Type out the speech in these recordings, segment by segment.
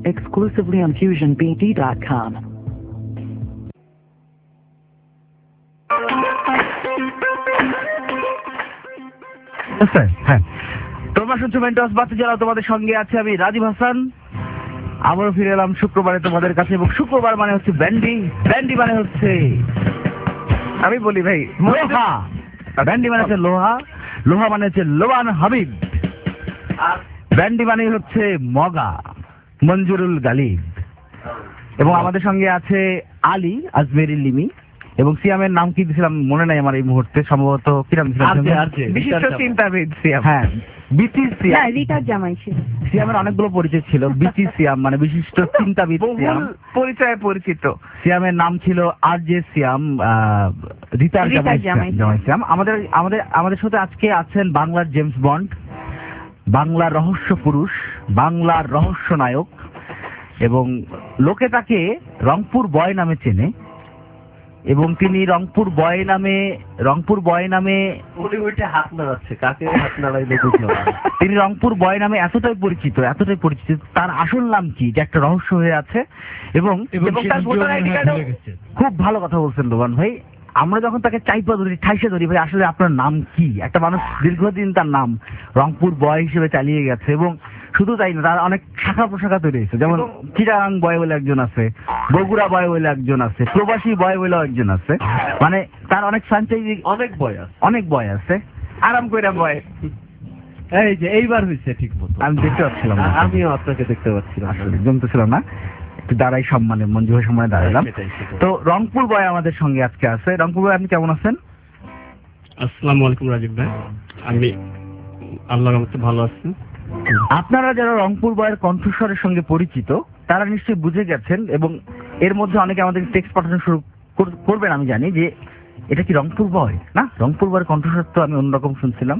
exclusively on FusionBD.com. হ্যাঁ, তোমরা শুনছো মেন্টস বাতি জ্বালা, তোমাদের সঙ্গে আছে আমি রাজীব হাসান। আবারও ফিরে এলাম শুক্রবারে তোমাদের কাছে, এবং শুক্রবার মানে হচ্ছে ব্যান্ডি, ব্যান্ডি মানে হচ্ছে আমি বলি ভাই লোহা, ব্যান্ডি মানে হচ্ছে লোহা, লোহা মানে হচ্ছে লোবান হাবিব, আর ব্যান্ডি মানে হচ্ছে মগা মঞ্জুরুল গালিব। এবং আমাদের সঙ্গে আছে আলী আজমেরি লিমি, এবং সিয়ামের নাম কি দিয়েছিলাম মনে নাই আমার এই মুহূর্তে, সম্ভবত কি নাম দিয়েছিলাম, বিশিষ্ট চিন্তাবিদ সিয়াম। হ্যাঁ, বিচি সিয়াম। রিতার জামাই ছিল। সিয়ামের অনেকগুলো পরিচয় ছিল, বিচি সিয়াম মানে বিশিষ্ট চিন্তাবিদ সিয়াম, পরিচয়ে পরিচিত। সিয়ামের নাম ছিল আর জে সিয়াম, রিতার জামাই সিয়াম। আমাদের সাথে আজকে আছেন বাংলার জেমস বন্ড, বাংলার রহস্য পুরুষ, বাংলার রহস্য নায়ক, এবং লোকে তাকে রংপুর বয় নামে চেনে, এবং তিনি রংপুর বয় নামে হাত নাড়াচ্ছে, কাকে হাত নাড়াইলে বুঝলো না। তিনি রংপুর বয় নামে এতটাই পরিচিত, তার আসল নাম কি যে একটা রহস্য হয়ে আছে। এবং তার ভোটার আইডি কার্ডও খুব ভালো কথা বলছেন লোবান ভাই। আমরা যখন তাকে চাইপা ধরি, ঠাইসে ধরি, ভাই আসলে আপনার নাম কি? একটা মানুষ দীর্ঘদিন তার নাম রংপুর বয় হিসেবে চালিয়ে গেছে, এবং শুধু তাই না, তার অনেক শাখা প্রশাখা তৈরি হয়েছে। যেমন চিটাগাং বয় বলে একজন আছে, বগুড়া বয় বলে একজন আছে, প্রবাসী বয় বলে একজন আছে, মানে তার অনেক ফ্র্যাঞ্চাইজি, অনেক বয় আছে। আরাম কইরা বয়। এই যে এইবার হয়েছে ঠিক মতো, আমি দেখতে পাচ্ছিলাম না, আমিও আপনাকে দেখতে পাচ্ছিলাম, আসলে জমতেছিলাম না, একটু দাঁড়াই সম্মানে, মঞ্জু ভাই সম্মানে দাঁড়ালাম। তো রংপুর বয় আমাদের সঙ্গে আজকে আছে। রংপুর বয়, আপনি কেমন আছেন? আসসালামু আলাইকুম রাজীব ভাই, আমি আল্লাহর রহমতে ভালো আছি। আপনারা যারা রংপুর বয়ের কণ্ঠস্বরের সঙ্গে পরিচিত, তারা নিশ্চয়ই বুঝে গেছেন, এবং এর মধ্যে অনেকে আমাদের টেক্সট পাঠানো শুরু করবেন, আমি জানি যে এটা কি রংপুর বয় না। রংপুর বয়ের কণ্ঠস্বর তো আমি অন্যরকম শুনছিলাম।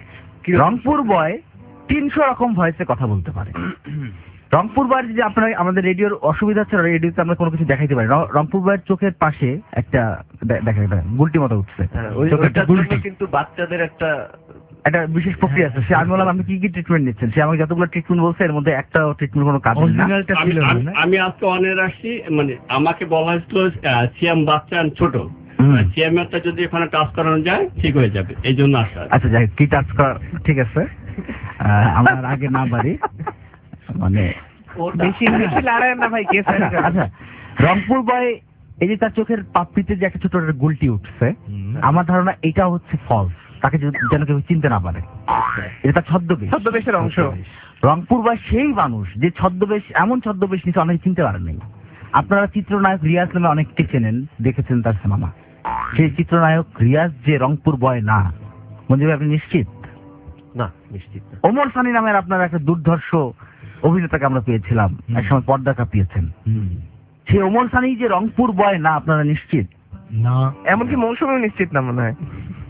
রংপুর বয় 300 রকম ভয়েসে কথা বলতে পারে। রংপুর বয়ের যে আপনারা, আমাদের রেডিওর অসুবিধা হচ্ছে, রেডিওতে আমরা কোনো কিছু দেখাইতে পারি। রংপুর বয়ের চোখের পাশে একটা দেখা গুলটি মতো উঠছে, কিন্তু বাচ্চাদের একটা বিশেষ প্রক্রিয়া আছে। সে আমি বললাম আপনি কি কি ট্রিটমেন্ট নিচ্ছেন, সে আমাকে যতগুলো ট্রিটমেন্ট বলছে এর মধ্যে একটা ট্রিটমেন্ট কোনো কাজ না। আমি আজকে অনের আসছি, মানে আমাকে বলা হয়েছিল সিয়াম বাচ্চা ছোট, সিয়ামেরটা যদি এখানে টাচ করানো যায় ঠিক হয়ে যাবে, এই জন্য আসা। আচ্ছা যাই, কি টাচ করা ঠিক আছে, আমার আগে না বাড়ি, মানে বেশি লড়াই না ভাই, কেস। আচ্ছা, রংপুর বয় এই যে তার চোখের পাপড়িতে যে একটা ছোট গুলটি উঠছে, আমার ধারণা এটা হচ্ছে ফলস, তাকে যেন কেউ চিনতে না পারে, এটা তার ছদ্মবেশের অংশ। রংপুর বয় সেই মানুষ যে ছদ্মবেশ, এমন ছদ্মবেশ নিচে অনেকে চিনতে পারেন নাই। আপনারা চিত্রনায়ক রিয়াজ নামে অনেককে চেনেন, দেখেছেন তার সিনেমা। সেই চিত্রনায়ক রিয়াজ যে রংপুর বয় না। মঞ্জু ভাই, আপনি নিশ্চিত? না, নিশ্চিত না। ওমর সানি নামের আপনার একটা দুর্ধর্ষ অভিনেতাকে আমরা পেয়েছিলাম, একসময় পর্দা কাঁপিয়েছেন। সেই ওমর সানি যে রংপুর বয় না, আপনারা নিশ্চিত? না, এমনকি মৌসুমীও নিশ্চিত না মনে হয়।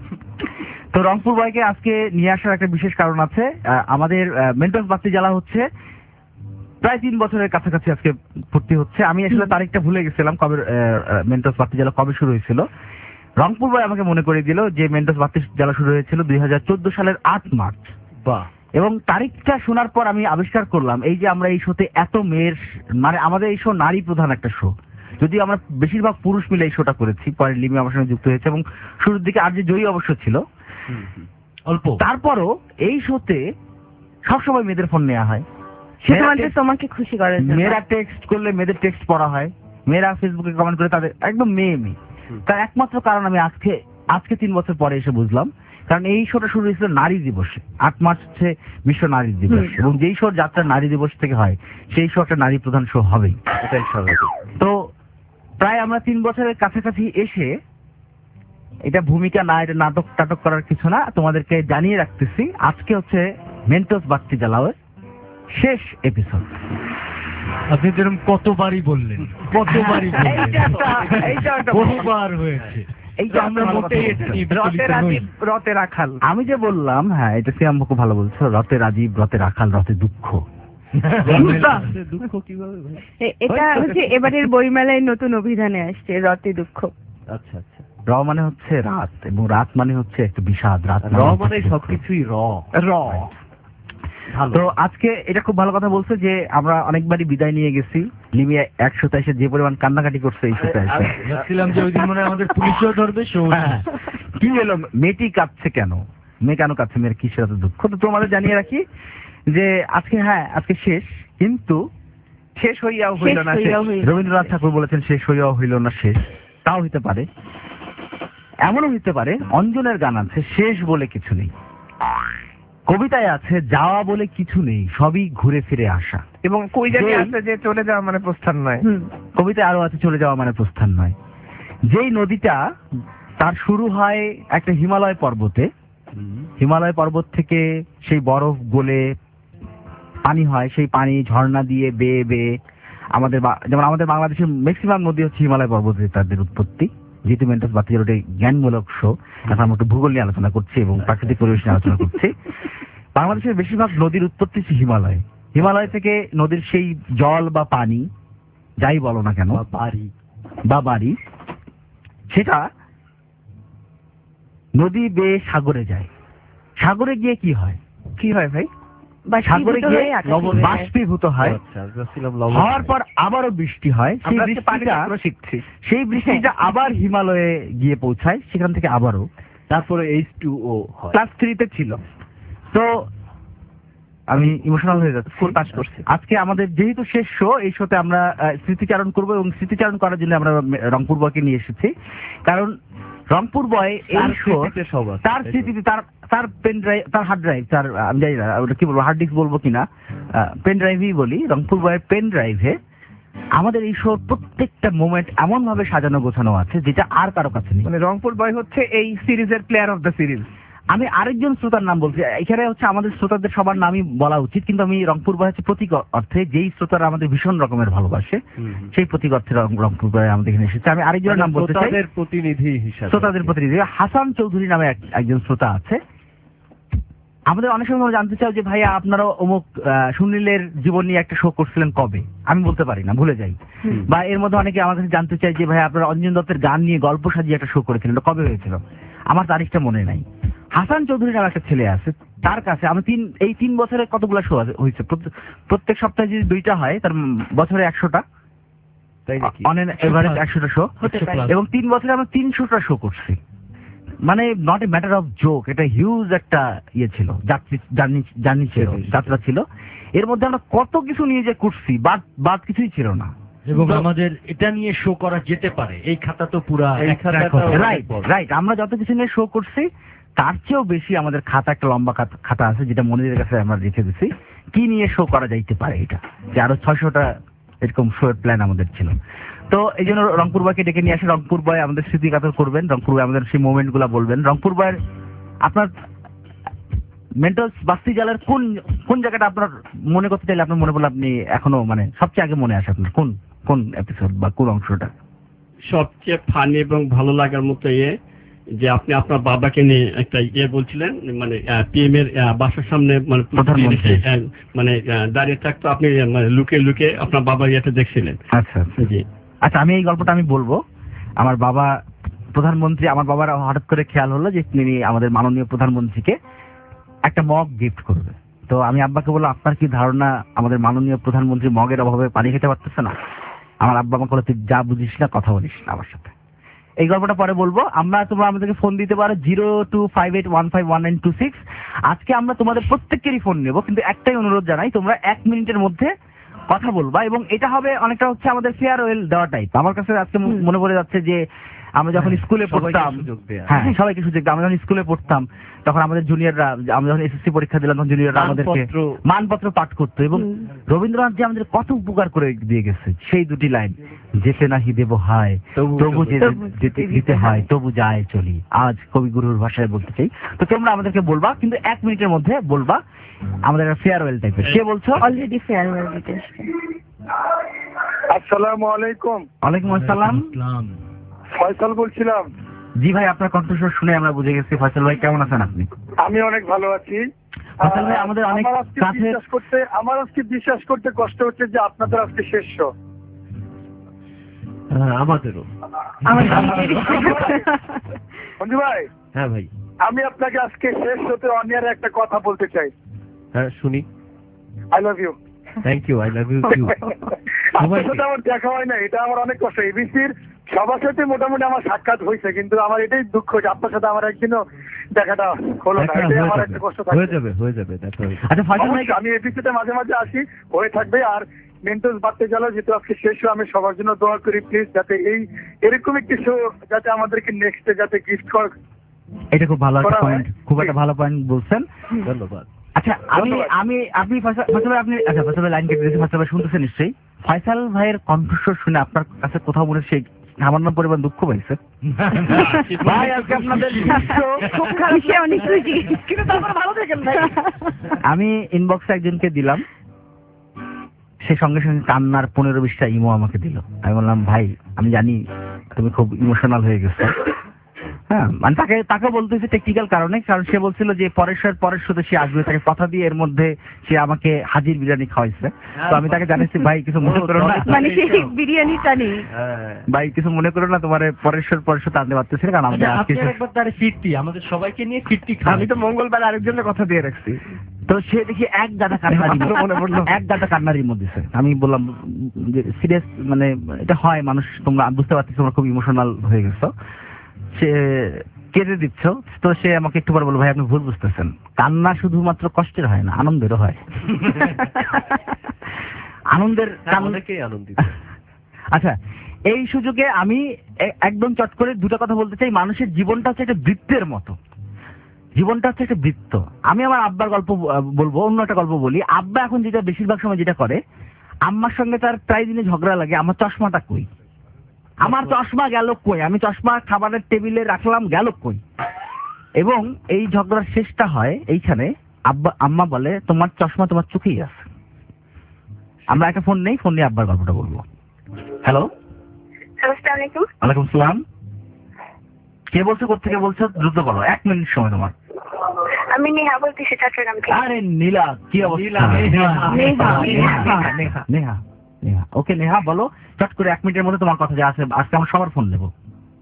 তো রংপুর বয়কে আজকে নিয়ে আসার একটা বিশেষ কারণ আছে। আমাদের মেন্টস বাতি জ্বালা হচ্ছে প্রায় 3 বছরের কাছাকাছি আজকে ভর্তি হচ্ছে। আমি আসলে তারিখটা ভুলে গেছিলাম কবে মেন্টস বাতি জ্বালা কবে শুরু হয়েছিল। রংপুর বয় আমাকে মনে করে দিল যে মেন্টস বাতি জ্বালা শুরু হয়েছিল 2014 সালের 8 মার্চ। বাহ। এবং তারিখটা শোনার পর আমি আবিষ্কার করলাম, এই যে আমরা এই শোতে এত মেয়ের, মানে আমাদের এই শো নারী প্রধান একটা শো, যদি আমরা বেশিরভাগ পুরুষ মিলে এই শোটা করেছি, পরে লিমি আমার সঙ্গে যুক্ত হয়েছে, এবং শুরুর দিকে আর যে জয়ী অবশ্য ছিল অল্প, তারপরও এই শোতে সবসময় মেয়েদের ফোন নেওয়া হয়, তোমাকে খুশি করার জন্য। মেয়েরা টেক্সট করলে মেয়েদের টেক্সট পড়া হয়, মেয়েরা ফেসবুকে কমেন্ট করে, তাদের একদম মেয়ে। তার একমাত্র কারণ আমি আজকে 3 বছর পরে এসে বুঝলাম, কারণ এই শোটা শুরু হয়েছিল নারী দিবসে। 8 মার্চ হচ্ছে বিশ্ব নারী দিবস, এবং যেই শোর যাত্রা নারী দিবস থেকে হয়, সেই শো একটা নারী প্রধান শো হবেই, এটাই স্বাভাবিক। তো প্রায় আমরা 3 বছরের কাছাকাছি এসে, এটা ভূমিকা না, এটা নাটক করার কিছু না, তোমাদেরকে জানিয়ে রাখতেছি, আজকে হচ্ছে মেন্টস বাতি জ্বালাওয়ের শেষ এপিসোড। আপনি যেরকম কতবারই বললেন, বহুবার হয়েছে। আমি যে বললাম, হ্যাঁ এটা সিয়াম খুব ভালো বলছো, রতে রাজীব, রতে রাখাল, রতে দুঃখ। দুঃখ কিভাবে? এটা হচ্ছে এবারের বইমেলায় নতুন অভিধানে আসছে, রতে দুঃখ। আচ্ছা আচ্ছা। র মানে হচ্ছে রাত, এবং রাত মানে হচ্ছে একটা বিষাদ। রাত র মানে সবকিছুই র। ভালো। তো আজকে এটা খুব ভালো কথা বলছে যে আমরা অনেকবারই বিদায় নিয়ে গেছি। লিমি 100তে এসে যে পরিমাণ কান্নাকাটি করছে এই সাথে এসে। ভাবছিলাম যে ওই দিন মনে হয় আমাদের পুলিশও ধরবে হ্যাঁ। কি হলো, মেয়েটি কাঁদছে কেন, মেয়ে কেন কাঁদছে, মেয়ের কিসের এত দুঃখ? তো তোমাদের জানিয়ে রাখি যে আজকে আজকে শেষ, কিন্তু শেষ হইয়াও হইল না শেষ। রবীন্দ্রনাথ ঠাকুর বলেছেন শেষ হইয়াও হইল না শেষ। তাও হইতে পারে, এমনও হইতে পারে অঞ্জনের গান আছে শেষ বলে কিছু নেই, কবিতায় আছে যাওয়া বলে কিছু নেই, সবই ঘুরে ফিরে আসা। এবং কই জানি যেই- আছে যে চলে যাওয়া মানে প্রস্থান নয়। কবিতায় আরো আছে চলে যাওয়া মানে প্রস্থান নয়। যেই নদীটা তার শুরু হয় একটা হিমালয় পর্বতে, হিমালয় পর্বত থেকে সেই বরফ গলে পানি হয়, সেই পানি ঝর্ণা দিয়ে বেয়ে বেয়ে আমাদের যেমন আমাদের বাংলাদেশের ম্যাক্সিমাম নদী হচ্ছে হিমালয় পর্বতে তাদের উৎপত্তি। জিতু মেন্টাস বাতিজার ওটা জ্ঞানমূলক শো, এখন আমরা একটু ভূগোল নিয়ে আলোচনা করছি এবং প্রাকৃতিক পরিবেশ নিয়ে আলোচনা করছি। বাংলাদেশের বেশিরভাগ নদীর উৎপত্তি হচ্ছে হিমালয়। হিমালয় থেকে নদীর সেই জল বা পানি যাই বলো না কেন বা বাড়ি সেটা নদী বেয়ে সাগরে যায়। সাগরে গিয়ে কি হয় ভাই? সাগরে বাষ্পীভূত গিয়ে হয়ে আকাশে উড়ে যায়। বাষ্পীভূত হয়, হওয়ার পর আবারও বৃষ্টি হয়, সেই আমরা আজকে পানি বৃষ্টিটা চক্র শিখছি। সেই বৃষ্টিটা আবার হিমালয়ে গিয়ে পৌঁছায়, সেখান থেকে আবারও তারপরে H2O হয়। ক্লাস 3 তে ছিল। তো আমি ইমোশনাল হয়ে যাচ্ছি। ফুল পাস করছি। আজকে আমাদের যেহেতু শেষ শো, এই শোতে আমরা স্মৃতিচারণ করব এবং স্মৃতিচারণ করার জন্য আমরা রংপুর বয়কে নিয়ে এসেছি। কারণ রংপুর বয় এই শো সব আছে। তার স্মৃতিতে তার পেন ড্রাইভ, তার হার্ড ড্রাইভ, তার আমি জানি না ওটা কি বলবো, হার্ড ডিস্ক বলবো কিনা, পেন ড্রাইভই বলি। রংপুর বয়ের পেন ড্রাইভে আমাদের এই শোর প্রত্যেকটা মোমেন্ট এমন ভাবে সাজানো গোছানো আছে যেটা আর কারো কাছে নেই। মানে রংপুর বয় হচ্ছে এই সিরিজের প্লেয়ার অফ দ্য সিরিজ। আমি আরেকজন শ্রোতার নাম বলছি, এখানে হচ্ছে আমাদের শ্রোতাদের সবার নামই বলা উচিত, কিন্তু আমি রংপুর বয় হচ্ছে প্রতীক অর্থে যেই শ্রোতারা আমাদের ভীষণ রকমের ভালোবাসে, সেই প্রতীক অর্থে রংপুর বয় আমাদের এখানে এসেছে। আমি আরেকজনের নাম বলতে চাই, শ্রোতাদের প্রতিনিধি হিসাবে। শ্রোতাদের প্রতিনিধি হাসান চৌধুরী নামে একজন শ্রোতা আছে। আমাদের অনেক সময় আমরা জানতে চাই যে ভাইয়া আপনারা অমুক সুনীলের জীবন নিয়ে একটা শো করছিলেন কবে, আমি বলতে পারি না, ভুলে যাই। বা এর মধ্যে অনেকে আমার কাছে জানতে চাই যে ভাইয়া আপনারা অঞ্জন দত্তের গান নিয়ে গল্প সাজিয়ে একটা শো করেছিলেন, এটা কবে হয়েছিল, আমার তারিখটা মনে নাই। হাসান চৌধুরী নামে একটা ছেলে আছে, তার কাছে আমি এই 3 বছরে কতগুলো শো হয়েছে, প্রত্যেক সপ্তাহে যদি 2টা হয় তার বছরে 100টা, তাই নাকি? অন এভারেজ 100টা শো, হতে পারে। এবং 3 বছরে আমরা 300টা শো করছি। মানে not a matter of joke, এটা হিউজ একটা ইয়ে ছিল, জার্নি ছিল, যাত্রা ছিল। এর মধ্যে আমরা কত কিছু নিয়ে যে করছি, বাদ কিছুই ছিল না। এবং আমাদের এটা নিয়ে শো করা যেতে পারে, এই খাতা তো পুরা এই খাতাটা রাইট আমরা যত কিছু নিয়ে শো করছি তার চেয়েও বেশি আমাদের খাতা, একটা লম্বা খাতা আছে যেটা মনিরের কাছে আমরা রেখে দিছি, কি নিয়ে শো করা যাইতে পারে, এটা যে আরো 600টা এরকম শো এর প্ল্যান আমাদের ছিল। তো এই জন্য রংপুর বয়কে ডেকে নিয়ে আসে, রংপুর বয় আমাদের স্মৃতিকাতর করবেন, রংপুর বয় আমাদের সেই মোমেন্ট গুলা বলবেন। রংপুর বয়ের আপনার মেন্টাল বাস্তি জালের কোন জায়গাটা আপনার মনে করতে চাইলে আপনার মনে পড়লে আপনি এখনো মানে সবচেয়ে আগে মনে আসে আপনার কোন এপিসোড বা কোন অংশটা? সবচেয়ে ফানি এবং ভালো লাগার মতো যে আপনি আপনার বাবাকে নিয়ে একটা বলছিলেন, মানে পিএম এর বাসার সামনে মানে প্রধানমন্ত্রী মানে দাঁড়িয়ে থাকতো, আপনি মানে লুকে আপনার বাবা ইয়েটা দেখছিলেন। আচ্ছা জি আচ্ছা, আমি এই গল্পটা আমি বলবো। আমার বাবা প্রধানমন্ত্রী, আমার বাবার হঠাৎ করে খেয়াল হলো যে তিনি আমাদের মাননীয় প্রধানমন্ত্রীকে একটা মগ গিফট করবে। তো আমি আব্বাকে বললাম, আপনার কি ধারণা আমাদের মাননীয় প্রধানমন্ত্রী মগের অভাবে পানি খেতে পারতেছে না? আমার আব্বা আমাকে বলে, তুই যা বুঝিস না কথা বলিস না আমার সাথে। এই গল্পটা পরে বলবো। তোমরা আমাদেরকে ফোন দিতে পারো 0258151926। আজকে আমরা তোমাদের প্রত্যেকেরই ফোন নেব, কিন্তু একটাই অনুরোধ জানাই, তোমরা 1 মিনিটের মধ্যে কথা বলবা, এবং এটা হবে অনেকটা হচ্ছে আমাদের ফেয়ারওয়েল দেওয়া টাইপ। আমার কাছে আজকে মনে পড়ে যাচ্ছে যে আমরা যখন স্কুলে পড়তাম, হ্যাঁ সবাইকে সুযোগ দেয়, আমরা যখন স্কুলে পড়তাম তখন আমাদের জুনিয়ররা, আমরা যখন এসএসসি পরীক্ষা দিলাম তখন জুনিয়ররা আমাদেরকে মানপত্র পাঠ করতো, এবং রবীন্দ্রনাথ যে আমাদের কত উপকার করে দিয়ে গেছে সেই 2টি লাইন, যেতে নাহি দেব হায় তবু যেতে দিতে হয়, তবু যায় চলি, আজ কবিগুরুর ভাষায় বলতে চাই। তো তোমরা আমাদেরকে বলবা, কিন্তু 1 মিনিটের মধ্যে বলবা, আমাদের ফেয়ারওয়েল টাইপের। কে বলছো? অলরেডি ফেয়ারওয়েল দিতে এসছে। আসসালামু আলাইকুম। ওয়ালাইকুম আসসালাম। ফয়সাল বলছিলাম। জি ভাই, আপনার কণ্ঠস্বর শুনে আমরা বুঝে গেছি। ফয়সাল ভাই কেমন আছেন আপনি? আমি অনেক ভালো আছি। ফয়সাল ভাই, আমাদের অনেক কাছে আমার আজকে বিশ্বাস করতে কষ্ট হচ্ছে যে আপনাদের আজকে শেষ শো। আমাদেরও। বন্ধু ভাই, হ্যাঁ ভাই, আমি আপনাকে আজকে শেষ শোতে অনিয়ার একটা কথা বলতে চাই। হ্যাঁ শুনি। I love you. Thank you, I love you too. আপনার সাথে আমার দেখা হয় না, এটা আমার অনেক কষ্ট। এবিসির সবার সাথে মোটামুটি আমার সাক্ষাৎ হয়েছে, কিন্তু আমার এটাই দুঃখ যে আপনার সাথে আমার একদিনও দেখাটা হলো না। এটাই আমার একটা কষ্ট থাকে। হয়ে যাবে দেখা হবে। আচ্ছা ফাইসাল ভাই, অবশ্যই আমি এবিসিতে মাঝে মাঝে আসি, হয়ে থাকবে। আর মেন্টস বাড়তে গেল যেহেতু আজকে শেষ হয়, আমি সবার জন্য দোয়া করি প্লিজ, যাতে এরকমই কিছু যাতে আমাদেরকে নেক্সটে যাতে গিফট কর। এটা খুব ভালো একটা করা হয়। পয়েন্ট, খুব একটা ভালো পয়েন্ট বলছেন। ধন্যবাদ। আচ্ছা আপনি ফাইসাল ভাই, আচ্ছা ফাইসাল ভাই লাইন কেটে দিয়েছে, ফাইসাল ভাই শুনতেছেন নিশ্চয়ই। ফাইসাল ভাইয়ের কণ্ঠস্বর শুনে আপনার কাছে কোথাও মনে সেই সামান্য পরিমাণ দুঃখ পাইছে? ভাই আজকে আপনাদের খুব খুশি, অনেক খুশি। কিন্তু তারপর ভালো থাকেন ভাই। আমি ইনবক্সে একজনকে দিলাম, সে সঙ্গে সঙ্গে কান্নার 15-20টা ইমো আমাকে দিল। আমি বললাম ভাই আমি জানি তুমি খুব ইমোশনাল হয়ে গেছো। হ্যাঁ মানে তাকে বলতে হচ্ছে টেকনিক্যাল কারণে, কারণ সে বলছিল যে পরের সাথে সে আসবে, তাকে কথা দিয়ে এর মধ্যে সে আমাকে হাজির বিরিয়ানি খাওয়াইছে। তো আমি তাকে জানাচ্ছি ভাই কিছু মনে করো না, মানে সেই বিরিয়ানিটা নেই। ভাই কিছু মনে করো না, তোমার পরের সাথে আনতে পারতেছি না, কারণ আমাদের আজকে আপনি একবার তার ফিরতি আমাদের সবাইকে নিয়ে ফিরতি আমি তো মঙ্গলবার আরেকজনের কথা দিয়ে রাখছি। তো সে দেখি এক গাদা কান্নার ইমো দিছে। আমি বললাম যে সিরিয়াস, মানে এটা হয় মানুষ, তোমরা বুঝতে পারছো তোমরা খুব ইমোশনাল হয়ে গেছো, সে কেঁদে দিচ্ছ। তো সে আমাকে একটু পরে বলল ভাই আপনি ভুল বুঝতেছেন, কান্না শুধুমাত্র কষ্টের হয় না, আনন্দেরও হয়। আনন্দের অনেকেই আনন্দিত। আচ্ছা এই সুযোগে আমি একদম চট করে দুটো কথা বলতে চাই। মানুষের জীবনটা হচ্ছে একটা বৃত্তের মতো, জীবনটা হচ্ছে একটা বৃত্ত। আমি আমার আব্বার গল্প বলবো, অন্য একটা গল্প বলি। আব্বা এখন যেটা বেশিরভাগ সময় যেটা করে, আম্মার সঙ্গে তার প্রায় দিনে ঝগড়া লাগে, আমার চশমাটা কই, আমার চশমা গেল কই, আমি চশমা খাবারের টেবিলে রাখলাম গেল কই। এবং এই ঝগড়ার শেষটা হয় এইখানে, আম্মা বলে তোমার চশমা তোমার চোখেই আছে। আমরা একটা ফোন নেই, ফোন নিয়ে আব্বার গল্পটা বলবো। হ্যালো, আসসালামু আলাইকুম। ওয়ালাইকুম সালাম। কে বলছো, কোথেকে বলছো, দ্রুত বলো, 1 মিনিট সময় তোমার। আমি নেহা বলতেছি চট্টগ্রাম থেকে। আরে নীলা, কি অবস্থা? নেহা, ওকে নেহা বলো চট করে 1 মিনিটের মধ্যে তোমার কথা যা আছে। আজকে আমরা সবার ফোন নেবো।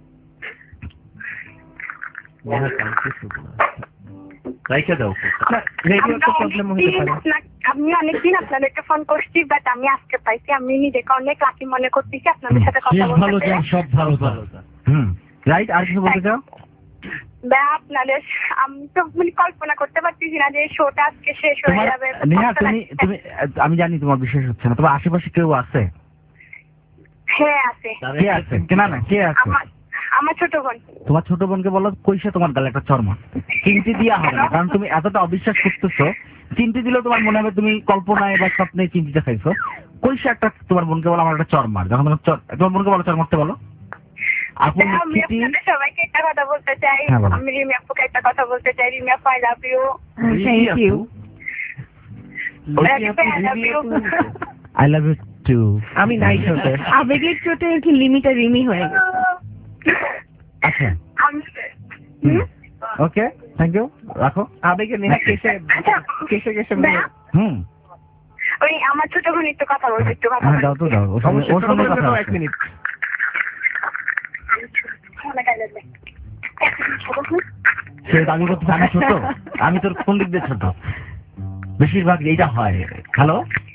রাইখে দাও। আমি অনেকদিন আপনাদেরকে ফোন করছি, বাট আমি আজকে পাইছি। আমি নিজেকে অনেক লাকি মনে করতেছি আপনাদের সাথে কথা ভালো বলতে। যান, সব ভালো ভালো। রাইট, আর কিছু বলতে চাও? আপনাদের আমি তো মানে কল্পনা করতে পারতেছি না যে শোটা আজকে শেষ হয়ে যাবে। নেহা তুমি আমি জানি তোমার বিশ্বাস হচ্ছে না, তোমার আশেপাশে কেউ আছে? হ্যাঁ আছে। কে আছে? কে আছে? আমার ছোট বোন। তোমার ছোট বোনকে বলো কইসে তোমার গালে একটা চড়মা। চিমটি দিয়া হবে না, কারণ তুমি এতটা অবিশ্বাস করতেছো। চিমটি দিলেও তোমার মনে হবে তুমি কল্পনায় বা স্বপ্নে চিমটিটা খাইছো। কইসে একটা তোমার বোনকে বলো আমার একটা চড়মার। যখন তোমার বোনকে বলো চড় মারতে বলো। আমি আপনাদের সবাইকে একটা কথা বলতে চাই। আমি রিমি আপুকে একটা কথা বলতে চাই। রিমি আপু, I love you. Thank you. I love you too. আমি নাই চোটে, আবেগের চোটে কি লিমিটা রিমি হয়ে গেছে। আচ্ছা ওকে, থ্যাংক ইউ, রাখো। আবেগে নেহা কেসে ওই আমার ছোট বোন একটু কথা বলছে, একটু কথা দাও তো দাও, ওর সঙ্গে কথা আছে। 1 মিনিট। সে দাবি করতে আমি ছোট, আমি তোর কোন দিক দিয়ে ছোট? বেশিরভাগ এইটা হয়। হ্যালো,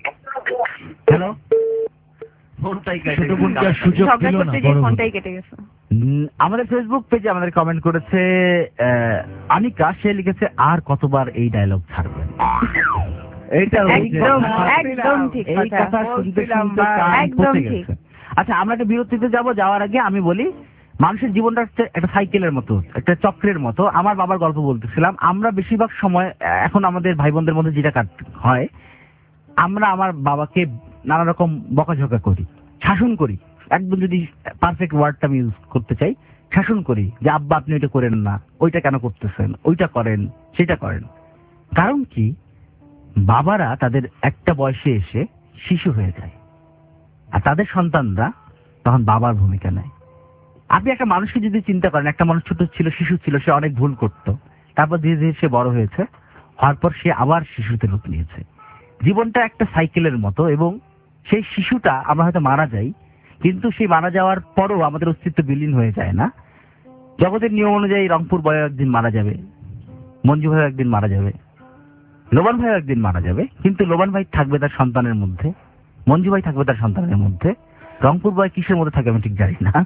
ছোট বোনকে আর সুযোগ ঝগড়া দিল না, করতে যে বড় বোন। ফোনটাই কেটে গেছে। আমাদের ফেসবুক পেজে আমাদের কমেন্ট করেছে আনিকা, সে লিখেছে আর কতবার এই ডায়লগ ছাড়বেন। এইটা একদম ঠিক এই কথা। কথা শুনতে শুনতে কান একদম পচে ঠিক। গেছে। আচ্ছা আমরা একটা বিরতিতে যাওয়ার আগে আমি বলি, মানুষের জীবনটা হচ্ছে একটা সাইকেলের মতো, একটা চক্রের মতো। আমার বাবার গল্প বলতেছিলাম, আমরা বেশিরভাগ সময় এখন আমাদের ভাই বোনদের মধ্যে যেটা হয়, আমরা আমার বাবাকে নানা রকম বকাঝকা করি, শাসন করি। একদম যদি পারফেক্ট ওয়ার্ডটা আমি ইউজ করতে চাই, শাসন করি যে আব্বা আপনি ওইটা করেন না, ওইটা কেন করতেছেন, ওইটা করেন, সেটা করেন। কারণ কি, বাবারা তাদের একটা বয়সে এসে শিশু হয়ে যায়, আর তাদের সন্তানরা তখন বাবার ভূমিকা নেয়। আপনি একটা মানুষকে যদি চিন্তা করেন, একটা মানুষ ছোট ছিল, শিশু ছিল, সে অনেক ভুল করতো, তারপর ধীরে ধীরে সে বড় হয়েছে, হওয়ার পর সে আবার শিশুতে রূপ নিয়েছে। জীবনটা একটা সাইকেলের মতো, এবং সেই শিশুটা আমরা হয়তো মারা যাই, কিন্তু সেই মারা যাওয়ার পরও আমাদের অস্তিত্ব বিলীন হয়ে যায় না। জগতের নিয়ম অনুযায়ী রংপুর বয় একদিন মারা যাবে, মঞ্জু ভাই একদিন মারা যাবে, লোবান ভাই একদিন মারা যাবে, কিন্তু লোবান ভাই থাকবে তার সন্তানের মধ্যে, মঞ্জু ভাই থাকবে তার সন্তানের মধ্যে, রংপুর ভাই কিসের মধ্যে থাকে আমি ঠিক জানি না,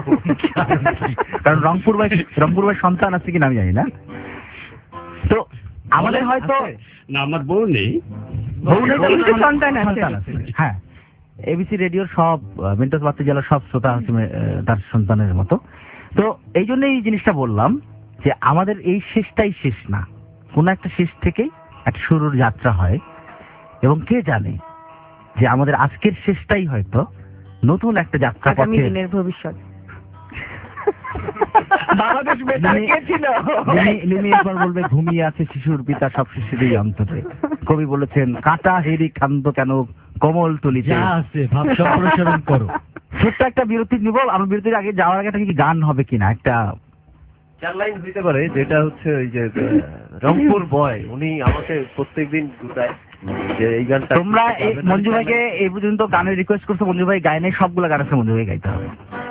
কারণ রংপুর ভাই সন্তান আছে কিনা আমি জানি না। তো আমাদের হয়তো না, আমার বউ নেই। সন্তান আছে। হ্যাঁ, এবিসি রেডিওর সব মেন্টস বাতি জেলার সব শ্রোতা আছে তার সন্তানের মতো। তো এই জন্য এই জিনিসটা বললাম যে আমাদের এই শেষটাই শেষ না, কোন একটা শেষ থেকেই একটা শুরুর যাত্রা হয়, এবং কে জানে যে আমাদের আজকের শেষটাই হয়তো নতুন একটা যাত্রা আগামী পথে। দিনের ভবিষ্যৎ। বাংলাদেশ বেতার কে ছিল? লিমি একবার বলবে ঘুমিয়ে আছে শিশুর পিতা সব শিশুরই অন্তরে। কবি বলেছেন কাটা হেরি খান্ত কেন কমল তুলিতে। যা আছে ভাব সম্প্রসারণ করো। ছোট্ট একটা বিরতি নিব, আমার বিরতির আগে যাওয়ার আগে একটা কি গান হবে কিনা একটা 4 লাইন হইতে পারে, যেটা হচ্ছে ওই যে রংপুর বয়, উনি আমাকে প্রত্যেকদিন গুটায় যে এই গানটা তোমরা মঞ্জু ভাইকে এই পর্যন্ত গানের রিকোয়েস্ট করছো, মঞ্জু ভাই গায় নাই, সবগুলো গান আছে মঞ্জু ভাই গাইতে হবে।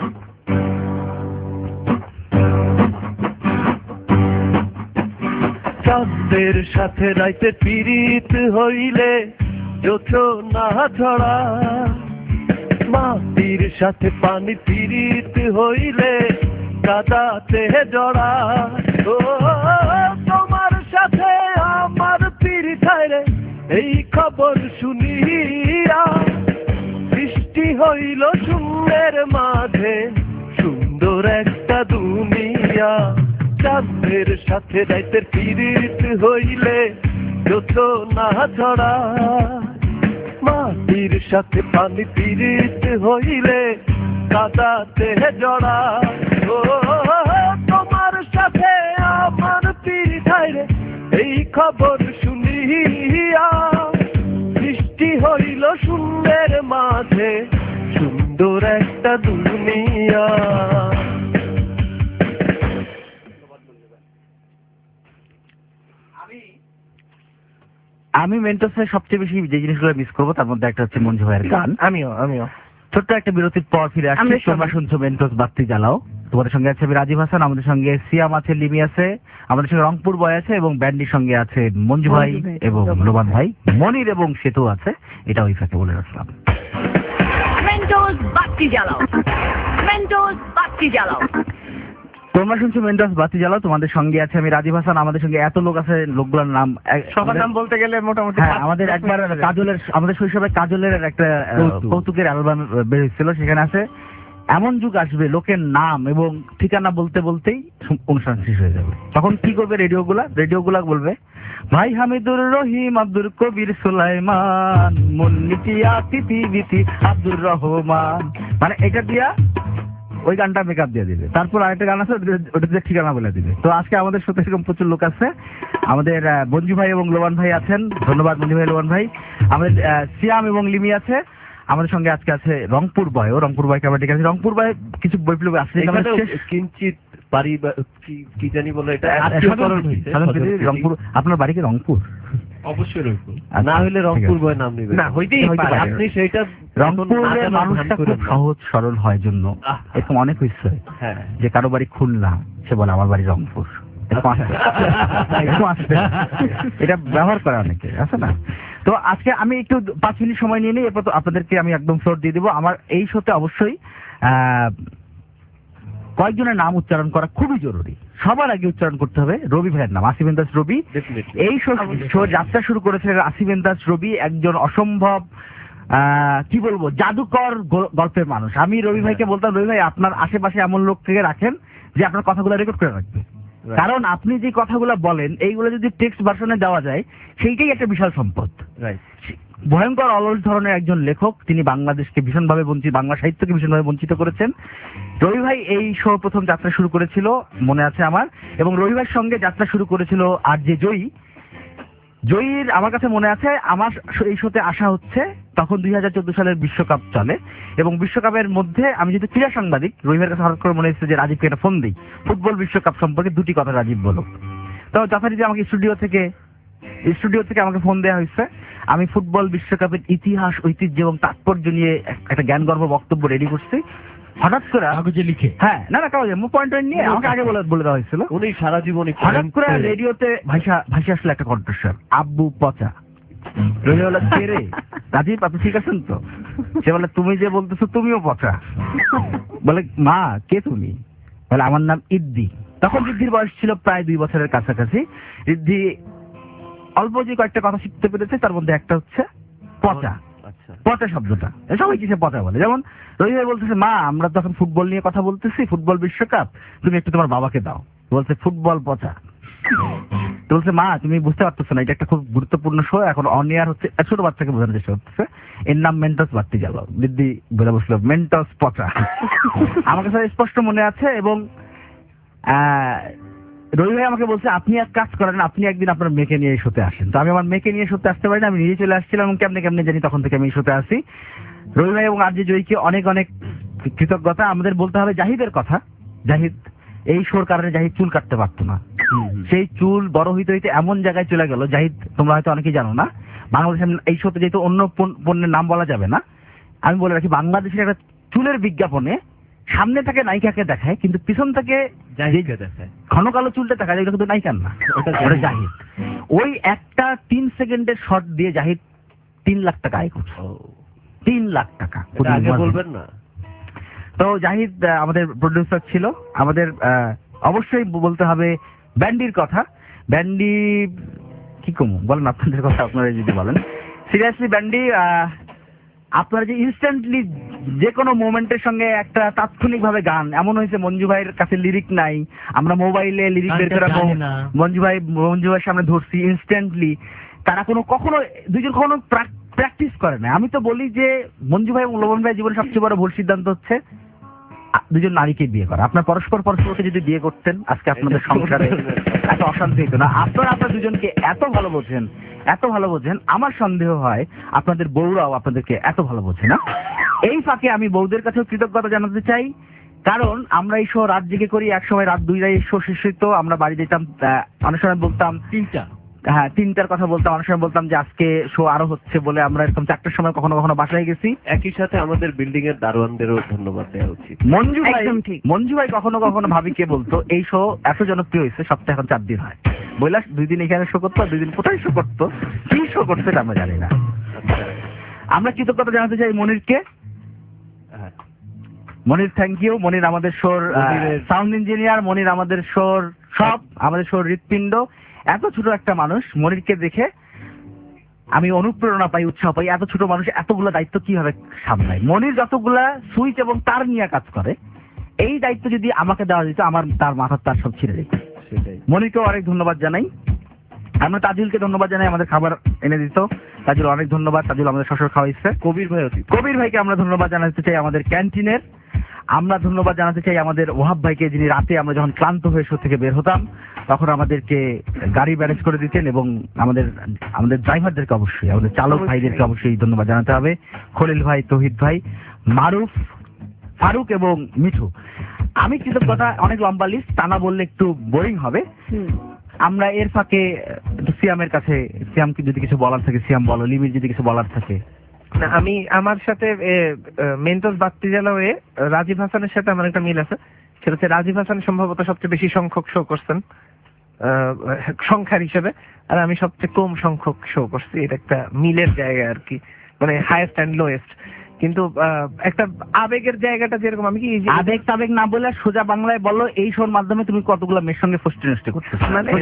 চাঁদের সাথে রাইতে পীড়িত হইলে জোছনা ছড়া, মাটির সাথে পানি পীড়িত হইলে কাদাতে জড়া। ও তোমার সাথে আমার পীড়িতায় রে এই খবর শুনিয়া সৃষ্টি হইল শূন্যের মাঝে সুন্দর একটা দুনিয়া। চাঁদের সাথে রাইতের পীড়িত হইলে জোছনা ছড়া, মাটির সাথে পানি পীড়িত হইলে কাদাতে জড়া। ও তোমার সাথে আমার পীড়িতায় রে এই খবর শুনিয়া সৃষ্টি হইল শূন্যের মাঝে সুন্দর একটা দুনিয়া। আমি মেন্টসের সবচেয়ে বেশি যে জিনিসগুলো মিস করবো তার মধ্যে একটা হচ্ছে মঞ্জু ভাইয়ের গান। আমিও ছোট্ট একটা বিরতির পর ফিরে আসছি। তোমরা শুনছো মেন্টস বাতি জ্বালাও। তোমাদের সঙ্গে আছে আমি রাজীব হাসান, আমাদের সঙ্গে সিয়াম আছে, লিমি আছে, আমাদের সঙ্গে রংপুর বয় আছে, এবং ব্যান্ডির সঙ্গে আছে মঞ্জু ভাই এবং লোবান ভাই, মনির এবং সেতু আছে। এটা ওই ফাঁকে বলে রাখলাম। মেন্টস বাতি জ্বালাও, মেন্টস বাতি জ্বালাও। তোমরা শুনছো মেন্টস বাতি জ্বালাও। তোমাদের সঙ্গে আছে আমি রাজীব হাসান, আমাদের সঙ্গে এত লোক আছে, লোকগুলোর নাম সবার নাম বলতে গেলে মোটামুটি হ্যাঁ, আমাদের একবার কাজলের, আমাদের শৈশবে কাজলের একটা কৌতুকের অ্যালবাম বের হয়েছিল, সেখানে আছে এমন যুগ আসবে লোকের নাম এবং ঠিকানা বলতে বলতেই অনুষ্ঠান শেষ হয়ে যাবে। তখন কি করবে রেডিওগুলা বলবে ভাই হামিদুর রহিম, আব্দুল কবির, সুলাইমান, মুন্নিটিয়া, তিতি, আব্দুর রহমান, মানে এটা দিয়া ওই গানটা মেকআপ দিয়ে দিবে। তারপর আরেকটা গান আছে ওটাতে ঠিকানা বলে দিবে। তো আজকে আমাদের সাথে এরকম প্রচুর লোক আছে। আমাদের মঞ্জু ভাই এবং লোবান ভাই আছেন, ধন্যবাদ মঞ্জু ভাই, লোবান ভাই। আমাদের সিয়াম এবং লিমি আছে। আমাদের সঙ্গে আজকে আছে রংপুর বয়, রংপুর বয়কে আমরা ঠিক আছে। রংপুর বয় কিছু বৈপ্লব আছে কিঞ্চিত পারি কি জানি বলে এটা রংপুর। আপনার বাড়ি কি রংপুর? অবশ্যই রংপুর, না হইলে রংপুর বয় নাম নিবে না, হইতেই পারে। আপনি সেইটা রংপুরের মানুষটা খুব সহজ সরল হয় জন্য এরকম অনেক হয়েছে যে কারো বাড়ি খুলনা, সে বলে আমার বাড়ি রংপুর, এটা ব্যবহার করে অনেকে আছে না। তো আজকে আমি একটু 5 মিনিট সময় নিয়ে নিই, এরপর তো আপনাদেরকে আমি একদম ফ্লোর দিয়ে দিব। আমার এই শোতে অবশ্যই কয়েকজনের নাম উচ্চারণ করা খুবই জরুরি। সবার আগে উচ্চারণ করতে হবে রবি ভাইয়ের নাম, আসিফ ইমতাজ রবি। এই শো যাত্রা শুরু করেছিলেন আসিফ ইমতাজ রবি, একজন অসম্ভব কি বলবো জাদুকর গল্পের মানুষ। আমি রবি ভাইকে বলতাম, রবি ভাই আপনার আশেপাশে এমন লোককে রাখেন যে আপনার কথাগুলো রেকর্ড করে রাখবে, কারণ আপনি যে কথাগুলো বলেন এইগুলো যদি টেক্সট ভার্সনে দেওয়া যায় সেইটাই একটা বিশাল সম্পদ। ভয়ঙ্কর অলস ধরনের একজন লেখক, তিনি বাংলাদেশকে ভীষণভাবে বঞ্চিত, বাংলা সাহিত্যকে ভীষণভাবে বঞ্চিত করেছেন। রবি ভাই এই শো প্রথম যাত্রা শুরু করেছিল মনে আছে আমার, এবং রবি ভাইয়ের সঙ্গে যাত্রা শুরু করেছিল আর যে জয়ীর আমার কাছে মনে আছে। আমার এই শোতে আসা হচ্ছে তখন 2014 সালের বিশ্বকাপ চলে, এবং বিশ্বকাপের মধ্যে আমি যেহেতু ক্রীড়া সাংবাদিক, রবি ভাইয়ের কাছে হঠাৎ করে মনে হচ্ছে যে রাজীবকে একটা ফোন দিই, ফুটবল বিশ্বকাপ সম্পর্কে 2টি কথা রাজীব বলো। তো যথারীতি আমাকে স্টুডিও থেকে আমাকে ফোন দেওয়া হয়েছে। আমি ফুটবল বিশ্বকাপের ইতিহাস, ঐতিহ্য এবং তাৎপর্য নিয়ে একটা জ্ঞানগর্ভ বক্তব্য রেডি করছি। হঠাৎ করে কাগজে লিখে, হ্যাঁ না কাগজে পয়েন্ট নিয়ে আমাকে আগে বলে দেওয়া হয়েছিল। উনি সারা জীবনই হঠাৎ করে রেডিওতে ভাষা আসলে একটা কণ্ঠস্বর, আব্বু পচা। রোহিত বলে কে রে রাজীব, আপনি ঠিক আছেন তো? সে বলে তুমি যে বলতেছো তুমিও পচা। বলে মা কে তুমি? বলে আমার নাম ইদ্দি। তখন ঋদ্ধির বয়স ছিল প্রায় 2 বছরের কাছাকাছি। ঋদ্ধি অল্প যে কয়েকটা কথা শিখতে পেরেছে, তার মধ্যে একটা হচ্ছে পচা। পচা শব্দটা সবাই কিসে পচা বলে। যেমন রোহিত বলতেছে মা আমরা তখন ফুটবল নিয়ে কথা বলতেছি, ফুটবল বিশ্বকাপ, তুমি একটু তোমার বাবাকে দাও। বলছে ফুটবল পচা। তো বলছে মা তুমি বুঝতে পারতেছো না, এটা একটা খুব গুরুত্বপূর্ণ শো, এখন অন এয়ার হচ্ছে। ছোট বাচ্চাকে বোঝানোর চেষ্টা করতেছে, এর নাম মেন্টস বাড়তে গেল। দিদি বলে বসলো মেন্টস পচা। আমার কাছে স্পষ্ট মনে আছে। এবং রবি ভাই আমাকে বলছে আপনি এক কাজ করেন, আপনি একদিন আপনার মেয়েকে নিয়ে এই শোতে আসেন। তো আমি আমার মেয়েকে নিয়ে শোতে আসতে পারি না, আমি নিজে চলে আসছিলাম এবং কেমনে জানি তখন থেকে আমি এই শোতে আসি। রবি ভাই এবং আরজে জয়ীকে অনেক অনেক কৃতজ্ঞতা। আমাদের বলতে হবে জাহিদের কথা। জাহিদ এই শোর কারণে জাহিদ চুল কাটতে পারতো না। সেই চুল বড় হইতে হইতে এমন জায়গায় চলে গেল, জাহিদ তোমরা হয়তো অনেকেই জানো না, বাংলাদেশে এই শোতে যেহেতু অন্য পণ্যের নাম বলা যাবে না, আমি বলে রাখি বাংলাদেশের একটা চুলের বিজ্ঞাপনে সামনে থেকে নায়িকাকে দেখায়, কিন্তু পিছন থেকে ঘন কালো চুলটা দেখা যায়, ওটা কিন্তু নায়িকার না, ওটা জাহিদ। ওই একটা 3 সেকেন্ডের শট দিয়ে জাহিদ 3 লাখ টাকা আয় করছে। 3 লাখ টাকা বলবেন না। তো জাহিদ আমাদের প্রডিউসার ছিল। আমাদের অবশ্যই বলতে হবে ব্যান্ডির কথা। ব্যান্ডি কি কম বলেন আপনাদের কথা, আপনারা যদি বলেন সিরিয়াসলি ব্যান্ডি আপনারা যে ইনস্ট্যান্টলি যে কোনো মোমেন্টের সঙ্গে একটা তাৎক্ষণিক ভাবে গান, এমন হয়েছে মঞ্জু ভাইয়ের কাছে লিরিক নাই, আমরা মোবাইলে লিরিক বের করে মঞ্জু ভাইয়ের সামনে ধরছি ইনস্ট্যান্টলি। তারা কখনো দুজন কখনো প্র্যাকটিস করে না। আমি তো বলি যে মঞ্জু ভাই এবং লবণ ভাই জীবনের সবচেয়ে বড় ভুল সিদ্ধান্ত হচ্ছে দুজন নারীকে বিয়ে করা। আপনার পরস্পরকে যদি বিয়ে করতেন আজকে আপনাদের সংসারে এত অশান্তি হতো না। আপনারা দুজনকে এত ভালো বোঝেন, আমার সন্দেহ হয় আপনাদের বউরাও আপনাদেরকে এত ভালো বোঝে না। এই ফাঁকে আমি বউদের কাছেও কৃতজ্ঞতা জানাতে চাই, কারণ আমরা এই শো রাত জেগে করি। এক সময় রাত 2টায় এই শো শেষ হইতো, আমরা বাড়ি যেতাম, অনেক সময় বলতাম 3টার কথা বলতাম, অনেক সময় বলতাম যে আজকে শো আরো হচ্ছে বলে আমরা এরকম 4টার সময় কখনো কখনো বাসায় গেছি। একই সাথে আমাদের বিল্ডিং এর দারোয়ানদেরও ধন্যবাদ দেওয়া উচিত। মঞ্জু ভাই কখনো কখনো ভাবিকে বলতো এই শো এত জনপ্রিয় হয়েছে, সপ্তাহে এখন 4 দিন হয়, বললাম 2 দিন এখানে শো করতো, 2 দিন কোথায় শো করতো, কি শো করছে আমরা জানি না। আমরা কৃতজ্ঞতা জানাতে চাই মনিরকে। মনির থ্যাংক ইউ। মনির আমাদের শোর সাউন্ড ইঞ্জিনিয়ার, মনির আমাদের শোর সব, আমাদের শোর হৃৎপিণ্ড। এত ছোট একটা মানুষ, মনিরকে দেখে আমি অনুপ্রেরণা পাই, উৎসাহ পাই। এত ছোট মানুষ এতগুলো দায়িত্ব কিভাবে সামলায়। মনির যতগুলা সুইচ এবং তার নিয়ে কাজ করে, এই দায়িত্ব যদি আমাকে দেওয়া যেত তার মাথার তার সব ছিঁড়ে যেত। মনিরকেও অনেক ধন্যবাদ জানাই। আমরা তাজুলকে ধন্যবাদ জানাই, আমাদের খাবার এনে দিত। তাজুল অনেক ধন্যবাদ, তাজুল আমাদের শ্বশুর খাওয়াইছে। কবির ভাইকে আমরা ধন্যবাদ জানাতে চাই, আমাদের ক্যান্টিনের। আমরা ধন্যবাদ জানাতে চাই আমাদের ওহাব ভাইকে, যিনি রাতে আমরা যখন ক্লান্ত হয়ে শো থেকে বের হতাম তখন আমাদেরকে গাড়ি ম্যানেজ করে দিতেন। এবং আমাদের ড্রাইভারদেরকে অবশ্যই, আমাদের চালক ভাইদেরকে অবশ্যই ধন্যবাদ জানাতে হবে। খলিল ভাই, তৌহিদ ভাই, মারুফ, ফারুক এবং মিঠু। আমি কৃতজ্ঞতা অনেক লম্বা লিস্ট, তা না বললে একটু বোরিং হবে। আমরা এর ফাঁকে সিয়ামের কাছে, সিয়ামকে যদি কিছু বলার থাকে সিয়াম বলো, লিমির যদি কিছু বলার থাকে। আমি আমার সাথে মেন্টস বাত্তি জ্বালাওয়ে রাজীব হাসানের সাথে আমার একটা মিল আছে। সেটা হচ্ছে রাজীব হাসান সম্ভবত সবচেয়ে বেশি সংখ্যক শো করছেন সংখ্যার হিসেবে, আর আমি সবচেয়ে কম সংখ্যক শো করছি। এটা একটা মিলের জায়গা আর কি, মানে হাইয়েস্ট অ্যান্ড লোয়েস্ট। কিন্তু একটা আবেগের জায়গাটা যেরকম, আমি কি আবেগ না বলে সোজা বাংলায় বলো, এই শোর মাধ্যমে তুমি কতগুলো মেয়ের সঙ্গে ফষ্টি নষ্টি করতেছো?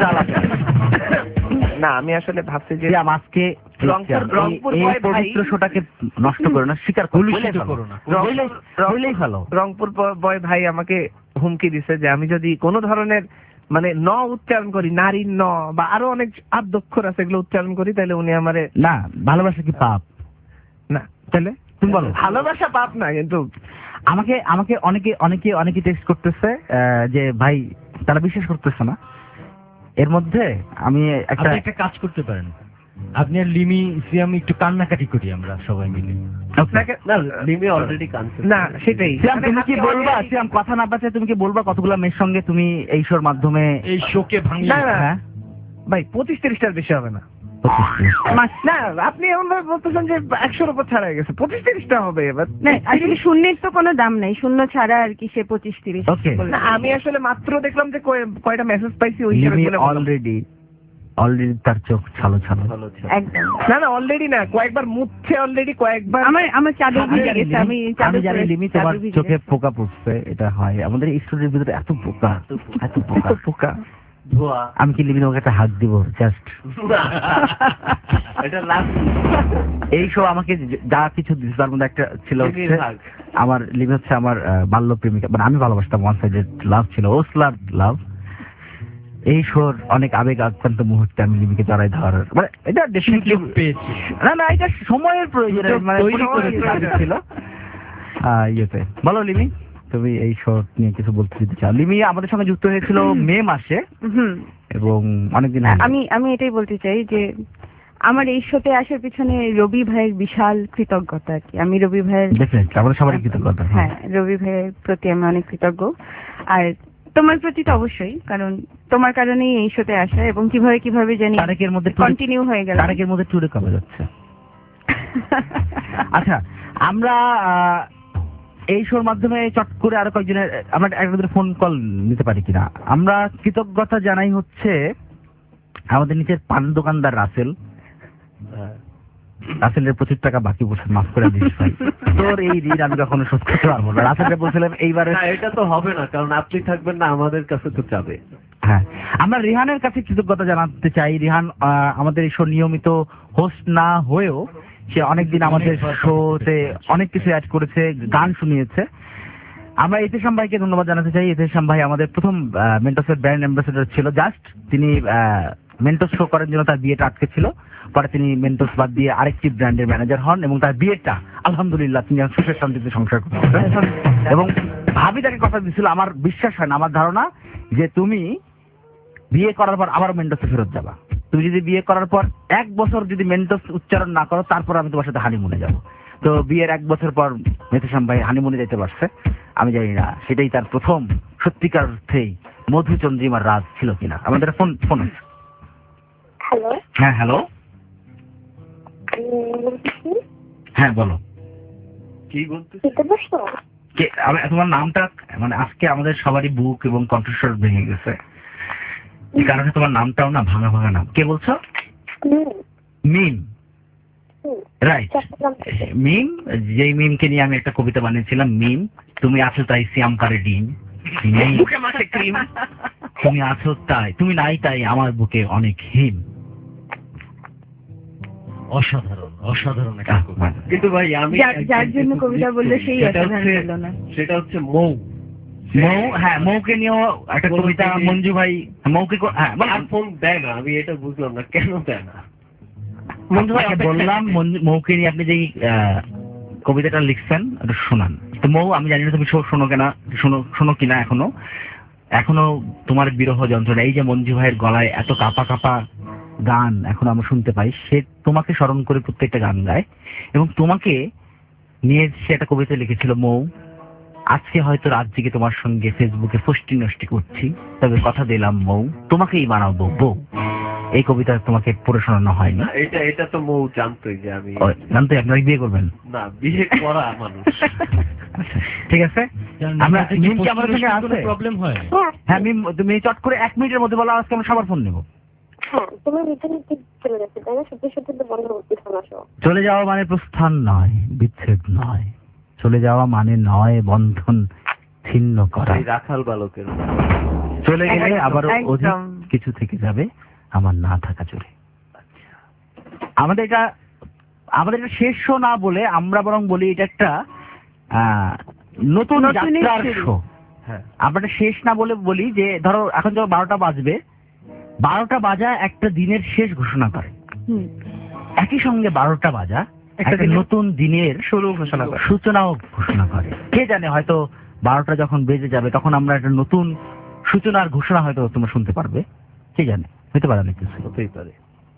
না, আমি আসলে ভাবছি যে আজকে পবিত্র শোটাকে নষ্ট করো না, স্বীকার করো না, রংপুর বয় ভাই আমাকে হুমকি দিছে যে আমি যদি কোনো ধরনের মানে ন উচ্চারণ করি, নারীর ন বা আরো অনেক আদ্যক্ষর আছে, এগুলো উচ্চারণ করি, তাহলে উনি আমারে না ভালোবাসা কি পাপ না, তাহলে তুমি বলো ভালোবাসা পাপ না। কিন্তু আমাকে অনেকে টেক্সট করতেছে যে ভাই তারা বিশ্বাস করতেছে না। এর মধ্যে আমি একটা কাজ করতে পারেন, আপনি আর লিমি সিয়াম একটু কান্নাকাটি করি আমরা সবাই মিলে। লিমি অলরেডি কাঁদছে। না সেটাই, তুমি কি বলবা? সিয়াম কথা না বাঁচে তুমি কি বলবা কতগুলো মেয়ের সঙ্গে তুমি এই শোর মাধ্যমে এই শোকে ভাঙলে? না ভাই 25-30টার বেশি হবে না। না আপনি এমন ভাবে বলতেছেন যে 100-র উপর ছাড়া হয়ে গেছে, 25-30টা হবে এবার। না আসলে শূন্যের তো কোনো দাম নাই, শূন্য ছাড়া আর কি সে 25-30। ওকে, না আমি আসলে মাত্র দেখলাম যে কয়টা মেসেজ পাইছি ওই হিসেবে বলে অলরেডি তার চোখ ছালো ছালো। একদম না অলরেডি না, কয়েকবার মুছছে অলরেডি, কয়েকবার আমার চাদর ভিজে গেছে, আমি আমি জানি লিমি তোমার চোখে পোকা পড়ছে, এটা হয় আমাদের স্টুডিওর ভিতরে, এত পোকা পোকা ধোয়া। আমি কি লিমি তোমাকে একটা হাত দিব জাস্ট? এটা লাস্ট এই শো আমাকে যা কিছু দিচ্ছে তার মধ্যে একটা ছিল আমার লিমি হচ্ছে আমার বাল্য প্রেমিকা, মানে আমি ভালোবাসতাম, ওয়ান সাইডেড লাভ ছিল, ওসলার লাভ। এই শোর অনেক আবেগ আক্রান্ত মুহূর্তে আমি লিমিকে জড়াই ধরার, মানে এটা ডেফিনেটলি পেয়েছি। না এটা সময়ের প্রয়োজন, মানে ছিল ইয়েতে। বলো লিমি, তুমি এই শো নিয়ে কিছু বলতে দিতে চাও? লিমি আমাদের সঙ্গে যুক্ত হয়েছিল মে মাসে এবং অনেকদিন আমি এটাই বলতে চাই যে আমার এই শোতে আসার পিছনে রবি ভাইয়ের বিশাল কৃতজ্ঞতা আর কি। আমি রবি ভাইয়ের, আমাদের সবারই কৃতজ্ঞতা। হ্যাঁ, রবি ভাইয়ের প্রতি আমি অনেক কৃতজ্ঞ, আর তোমার প্রতি তো অবশ্যই, কারণ তোমার কারণেই এই শোতে আসা, এবং কিভাবে জানি তারেকের মধ্যে কন্টিনিউ হয়ে গেল। তারেকের মধ্যে টুরে কমে যাচ্ছে। আচ্ছা, আমরা এই শোর মাধ্যমে চট করে আরো কয়েকজনের আমরা একজনের ফোন কল নিতে পারি কিনা? আমরা কৃতজ্ঞতা জানাই হচ্ছে আমাদের নিচের পান দোকানদার রাসেলের প্রচুর টাকা বাকি বসে, মাফ করে দিস ভাই, তোর এই ঋণ আমি কখনো শোধ করতে পারবো না। রাসেলকে বলছিলাম এইবারে এটা তো হবে না, কারণ আপনি থাকবেন না, আমাদের কাছে তো যাবে। হ্যাঁ, আমরা রিহানের কাছে কৃতজ্ঞতা জানাতে চাই। রিহান আমাদের এই শো নিয়মিত হোস্ট না হয়েও সে অনেকদিন আমাদের শোতে অনেক কিছু অ্যাড করেছে, গান শুনিয়েছে। আমরা ইতিশাম ভাইকে ধন্যবাদ জানাতে চাই। ইতিশাম ভাই আমাদের প্রথম মেন্টসের ব্র্যান্ড অ্যাম্বাসেডর ছিল। জাস্ট তিনি মেন্টস শো করার জন্য তার বিয়েটা আটকে ছিল, পরে তিনি মেন্টস বাদ দিয়ে আরেকটি ব্র্যান্ডের ম্যানেজার হন এবং তার বিয়েটা আলহামদুলিল্লাহ তিনি সুখের শান্তিতে সংসার করতেছেন। এবং ভাবি তাকে কথা দিয়েছিল, আমার বিশ্বাস হয় না, আমার ধারণা যে তুমি বিয়ে করার পর আবার মেন্টসে ফেরত যাবা। তুমি যদি বিয়ে করার পর 1 বছর যদি মেন্টস উচ্চারণ না করো, তারপর আমি তোমার সাথে হানিমুনে যাবো। তো বিয়ের 1 বছর পর ইতিশাম ভাই হানিমুনে যেতে পারছে। আমি জানি না সেটাই তার প্রথম সত্যিকার অর্থেই মধুচন্দ্রিমার রাজ ছিল কিনা। আমাদের ফোন আছে। হ্যালো। হ্যাঁ হ্যালো, হ্যাঁ বলো, কি বলতে? তোমার নামটা, মানে আজকে আমাদের সবারই বুক এবং কণ্ঠস্বর ভেঙে গেছে, এই কারণে তোমার নামটাও না ভাঙা ভাঙা নাম। কে বলছো? মিম, রাইট। মিম, যেই মিমকে নিয়ে আমি একটা কবিতা বানিয়েছিলাম, মিম তুমি আছো তাই সিয়াম কারে ডিম, তুমি আছো তাই, তুমি নাই তাই আমার বুকে অনেক হিম। অসাধারণ একটা কবিতা। কিন্তু ভাই আমি যার জন্য কবিতা বললে সেই সেটা হচ্ছে মৌ। হ্যাঁ, মৌকে নিয়েও একটা কবিতা মঞ্জু ভাই, মৌকে ফোন দেয় না, আমি এটা বুঝলাম না কেন দেয় না। মঞ্জু ভাই বললাম, মৌকে নিয়ে আপনি যে কবিতাটা লিখছেন এটা শোনান। তো মৌ, আমি জানি না তুমি শোনো কিনা এখনো তোমার বিরহ যন্ত্রণা, এই যে মঞ্জু ভাইয়ের গলায় এত কাপা কাপা গান এখনো আমরা শুনতে পাই, সে তোমাকে স্মরণ করে প্রত্যেকটা গান গায় এবং তোমাকে নিয়ে সে একটা কবিতা লিখেছিল। মৌ, আজকে হয়তো রাত জেগে তোমার সঙ্গে ফেসবুকে ফষ্টি নষ্টি করছি, তবে কথা দিলাম মৌ তোমাকেই বানাবো বউ। এই কবিতা তোমাকে পড়ে শোনানো হয় না? এটা তো মৌ জানতোই যে আমি জানতোই আপনারা বিয়ে করবেন না, বিয়ে করা মানুষ। ঠিক আছে, আমরা মিম কি আমাদের সঙ্গে আছে? প্রবলেম হয়? হ্যাঁ মিম, তুমি চট করে 1 মিনিটের মধ্যে বলো, আজকে আমরা সবার ফোন নেব। হ্যাঁ, তুমি চলে যাচ্ছে তাই না? সত্যি তো বন্ধ করতে শোনাশো। চলে যাওয়া মানে প্রস্থান নয়, বিচ্ছেদ নয়, চলে যাওয়া মানে নয় বন্ধন ছিন্ন করা। রাখাল বালকের চলে গেলে আবারও অধিক কিছু থেকে যাবে আমার না থাকা চলে। আমাদের এটা শেষ শো না বলে আমরা বরং বলি এটা একটা নতুন যাত্রার শো। আমরা এটা শেষ না বলে বলি যে ধরো এখন যখন 12টা বাজবে, 12টা বাজা একটা দিনের শেষ ঘোষণা করে, একই সঙ্গে 12টা বাজা একটা নতুন দিনের সূচনাও ঘোষণা করে। কে জানে, হয়তো 12টা যখন বেজে যাবে তখন আমরা একটা নতুন সূচনার ঘোষণা হয়তো তোমরা শুনতে পারবে। কে জানে, হতে পারে, অনেক কিছু হতেই পারে।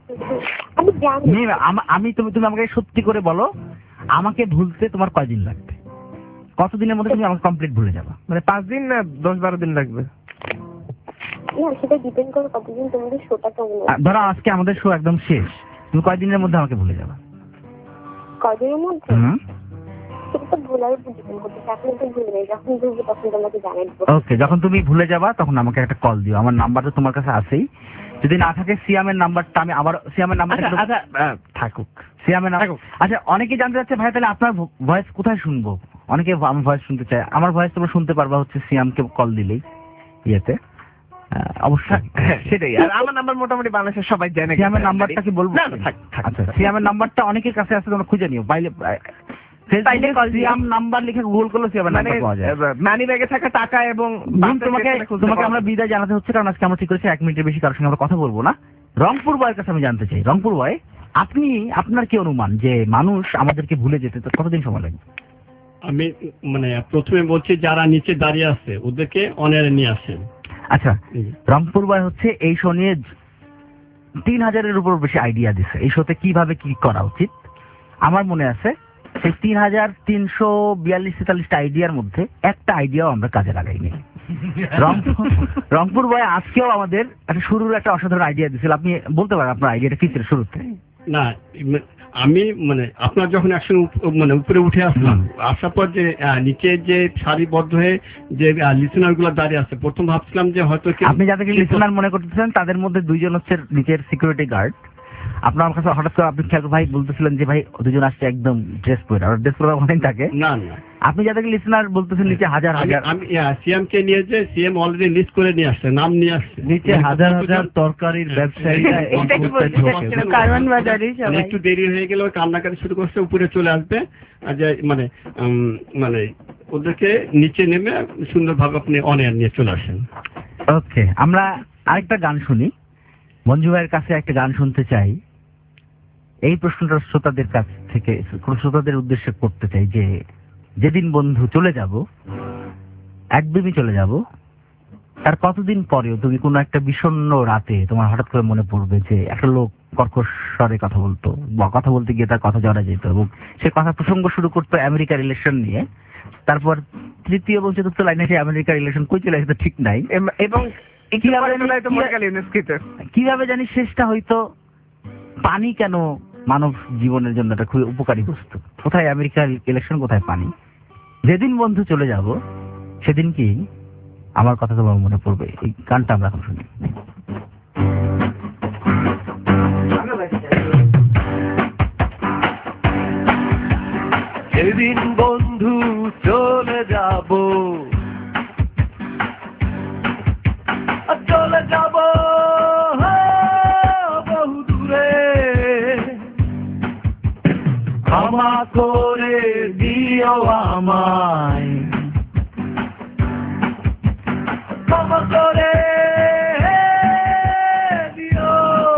আমি তুমি আমাকে সত্যি করে বলো, আমাকে ভুলতে তোমার কয়দিন লাগবে? কতদিনের মধ্যে তুমি আমাকে কমপ্লিট ভুলে যাবা? মানে 5 দিন না 10-12 দিন লাগবে? সেটা ডিপেন্ড করে কতদিন তোমাদের শোটা কেমন। ধরো আজকে আমাদের শো একদম শেষ, তুমি কয়দিনের মধ্যে আমাকে ভুলে যাবে? কদিনের মধ্যে সেটা তো ভুলার বুঝবেন করতে, এখন তো ভুলে নেই, যখন ভুলবো তখন তোমাকে জানাই দেবো। ওকে, যখন তুমি ভুলে যাবা তখন আমাকে একটা কল দিও, আমার নাম্বারটা তোমার কাছে আছেই। যদি না থাকে সিয়ামের নাম্বারটা আমি আবার সিয়ামের নাম্বারটা থাকুক, সিয়ামের নাম্বার। আচ্ছা, অনেকে জানতে চাচ্ছে ভাই তাহলে আপনার ভয়েস কোথায় শুনবো? অনেকে আমার ভয়েস শুনতে চায়। আমার ভয়েস তোমরা শুনতে পারবা হচ্ছে সিয়ামকে কল দিলেই ইয়েতে। অবশ্যই সেটাই। আর আমার নাম্বার মোটামুটি বাংলাদেশের সবাই জানে। সিয়ামের নাম্বারটা কি বলবো? আচ্ছা, সিয়ামের নাম্বারটা অনেকের কাছে আছে, তোমরা খুঁজে নিও। পাইলে সিয়াম নাম্বার লিখে গুগল করলে সিয়ামের নাম্বার পাওয়া যায়। মানি ব্যাগে থাকা টাকা এবং তোমাকে আমরা বিদায় জানাতে হচ্ছে, কারণ আজকে আমরা ঠিক করেছি 1 মিনিটের বেশি কারোর সঙ্গে আমরা কথা বলবো না। রংপুর বয়ের কাছে আমি জানতে চাই, রংপুর বয় আপনার কি অনুমান যে মানুষ আমাদেরকে ভুলে যেতে কতদিন সময় লাগবে? আমি মানে প্রথমে বলছি যারা নিচে দাঁড়িয়ে আছে ওদেরকে অনেরে নিয়ে আসেন। আচ্ছা, রংপুর বয় হচ্ছে এই শো নিয়ে 3000-এর উপর বেশি আইডিয়া দিচ্ছে এই শোতে কিভাবে কি করা উচিত। আমার মনে আছে সেই 3342-43টা আইডিয়ার মধ্যে একটা আইডিয়াও আমরা কাজে লাগাইনি। রংপুর বয় আজকেও আমাদের একটা শুরুর একটা অসাধারণ আইডিয়া দিয়েছিল। আপনি বলতে পারেন আপনার আইডিয়াটা কি ছিল শুরুতে? না, আমি মানে আপনার যখন একসঙ্গে মানে উপরে উঠে আসলাম, আসার পর যে নিচে যে সারিবদ্ধ হয়ে যে লিসেনার গুলো দাঁড়িয়ে আছে, প্রথম ভাবছিলাম যে হয়তো আপনি যাদেরকে লিসেনার মনে করতেছেন তাদের মধ্যে 2 জন হচ্ছে নিচের সিকিউরিটি গার্ড। আপনার কাছে হঠাৎ করে আপনি খেয়াল ভাই বলতেছিলেন যে ভাই 2 জন আসছে একদম ড্রেস পরে, আর ড্রেস পরে অনেক থাকে। না না, আপনি যাদেরকে লিসেনার বলতেছেন নিচে হাজার হাজার, আমি সিএম কে নিয়ে যে সিএম অলরেডি লিস্ট করে নিয়ে আসছে, নাম নিয়ে আসছে। নিচে হাজার হাজার তরকারির ব্যবসায়ীরা কারওয়ান বাজারে সবাই একটু দেরি হয়ে গেল, কান্নাকাটি শুরু করছে, উপরে চলে আসবে। যে মানে মানে ওদেরকে নিচে নেমে সুন্দরভাবে আপনি অন এয়ার নিয়ে চলে আসেন। ওকে, আমরা আরেকটা গান শুনি। মঞ্জু ভাইয়ের কাছে একটা গান শুনতে চাই। এই প্রশ্নটা শ্রোতাদের কাছ থেকে শ্রোতাদের উদ্দেশ্যে করতে চাই যে যেদিন বন্ধু চলে যাব, একদমই চলে যাব, তার কতদিন পরেও তুমি কোনো একটা বিষণ্ণ রাতে তোমার হঠাৎ করে মনে পড়বে যে একটা লোক কর্কশ স্বরে কথা বলতো, বা কথা বলতে গিয়ে তার কথা জড়া যেত এবং সে কথা প্রসঙ্গ শুরু করতো আমেরিকা রিলেশন নিয়ে। তারপর তৃতীয় এবং চতুর্থ লাইনে সে আমেরিকা রিলেশন কই চলে আসতো ঠিক নাই, এবং কিভাবে জানি শেষটা হয়তো পানি কেন মানব জীবনের জন্য একটা খুবই উপকারী বস্তু। কোথায় আমেরিকার ইলেকশন, কোথায় পানি। যেদিন বন্ধু চলে যাব সেদিন কি আমার কথা তোমার মনে পড়বে। এই গানটা আমরা এখন শুনি। যেদিন বন্ধু চলে যাব, চলে যাব বহু দূরে, ক্ষমা করে দিও আমায়, ক্ষমা করে দিও।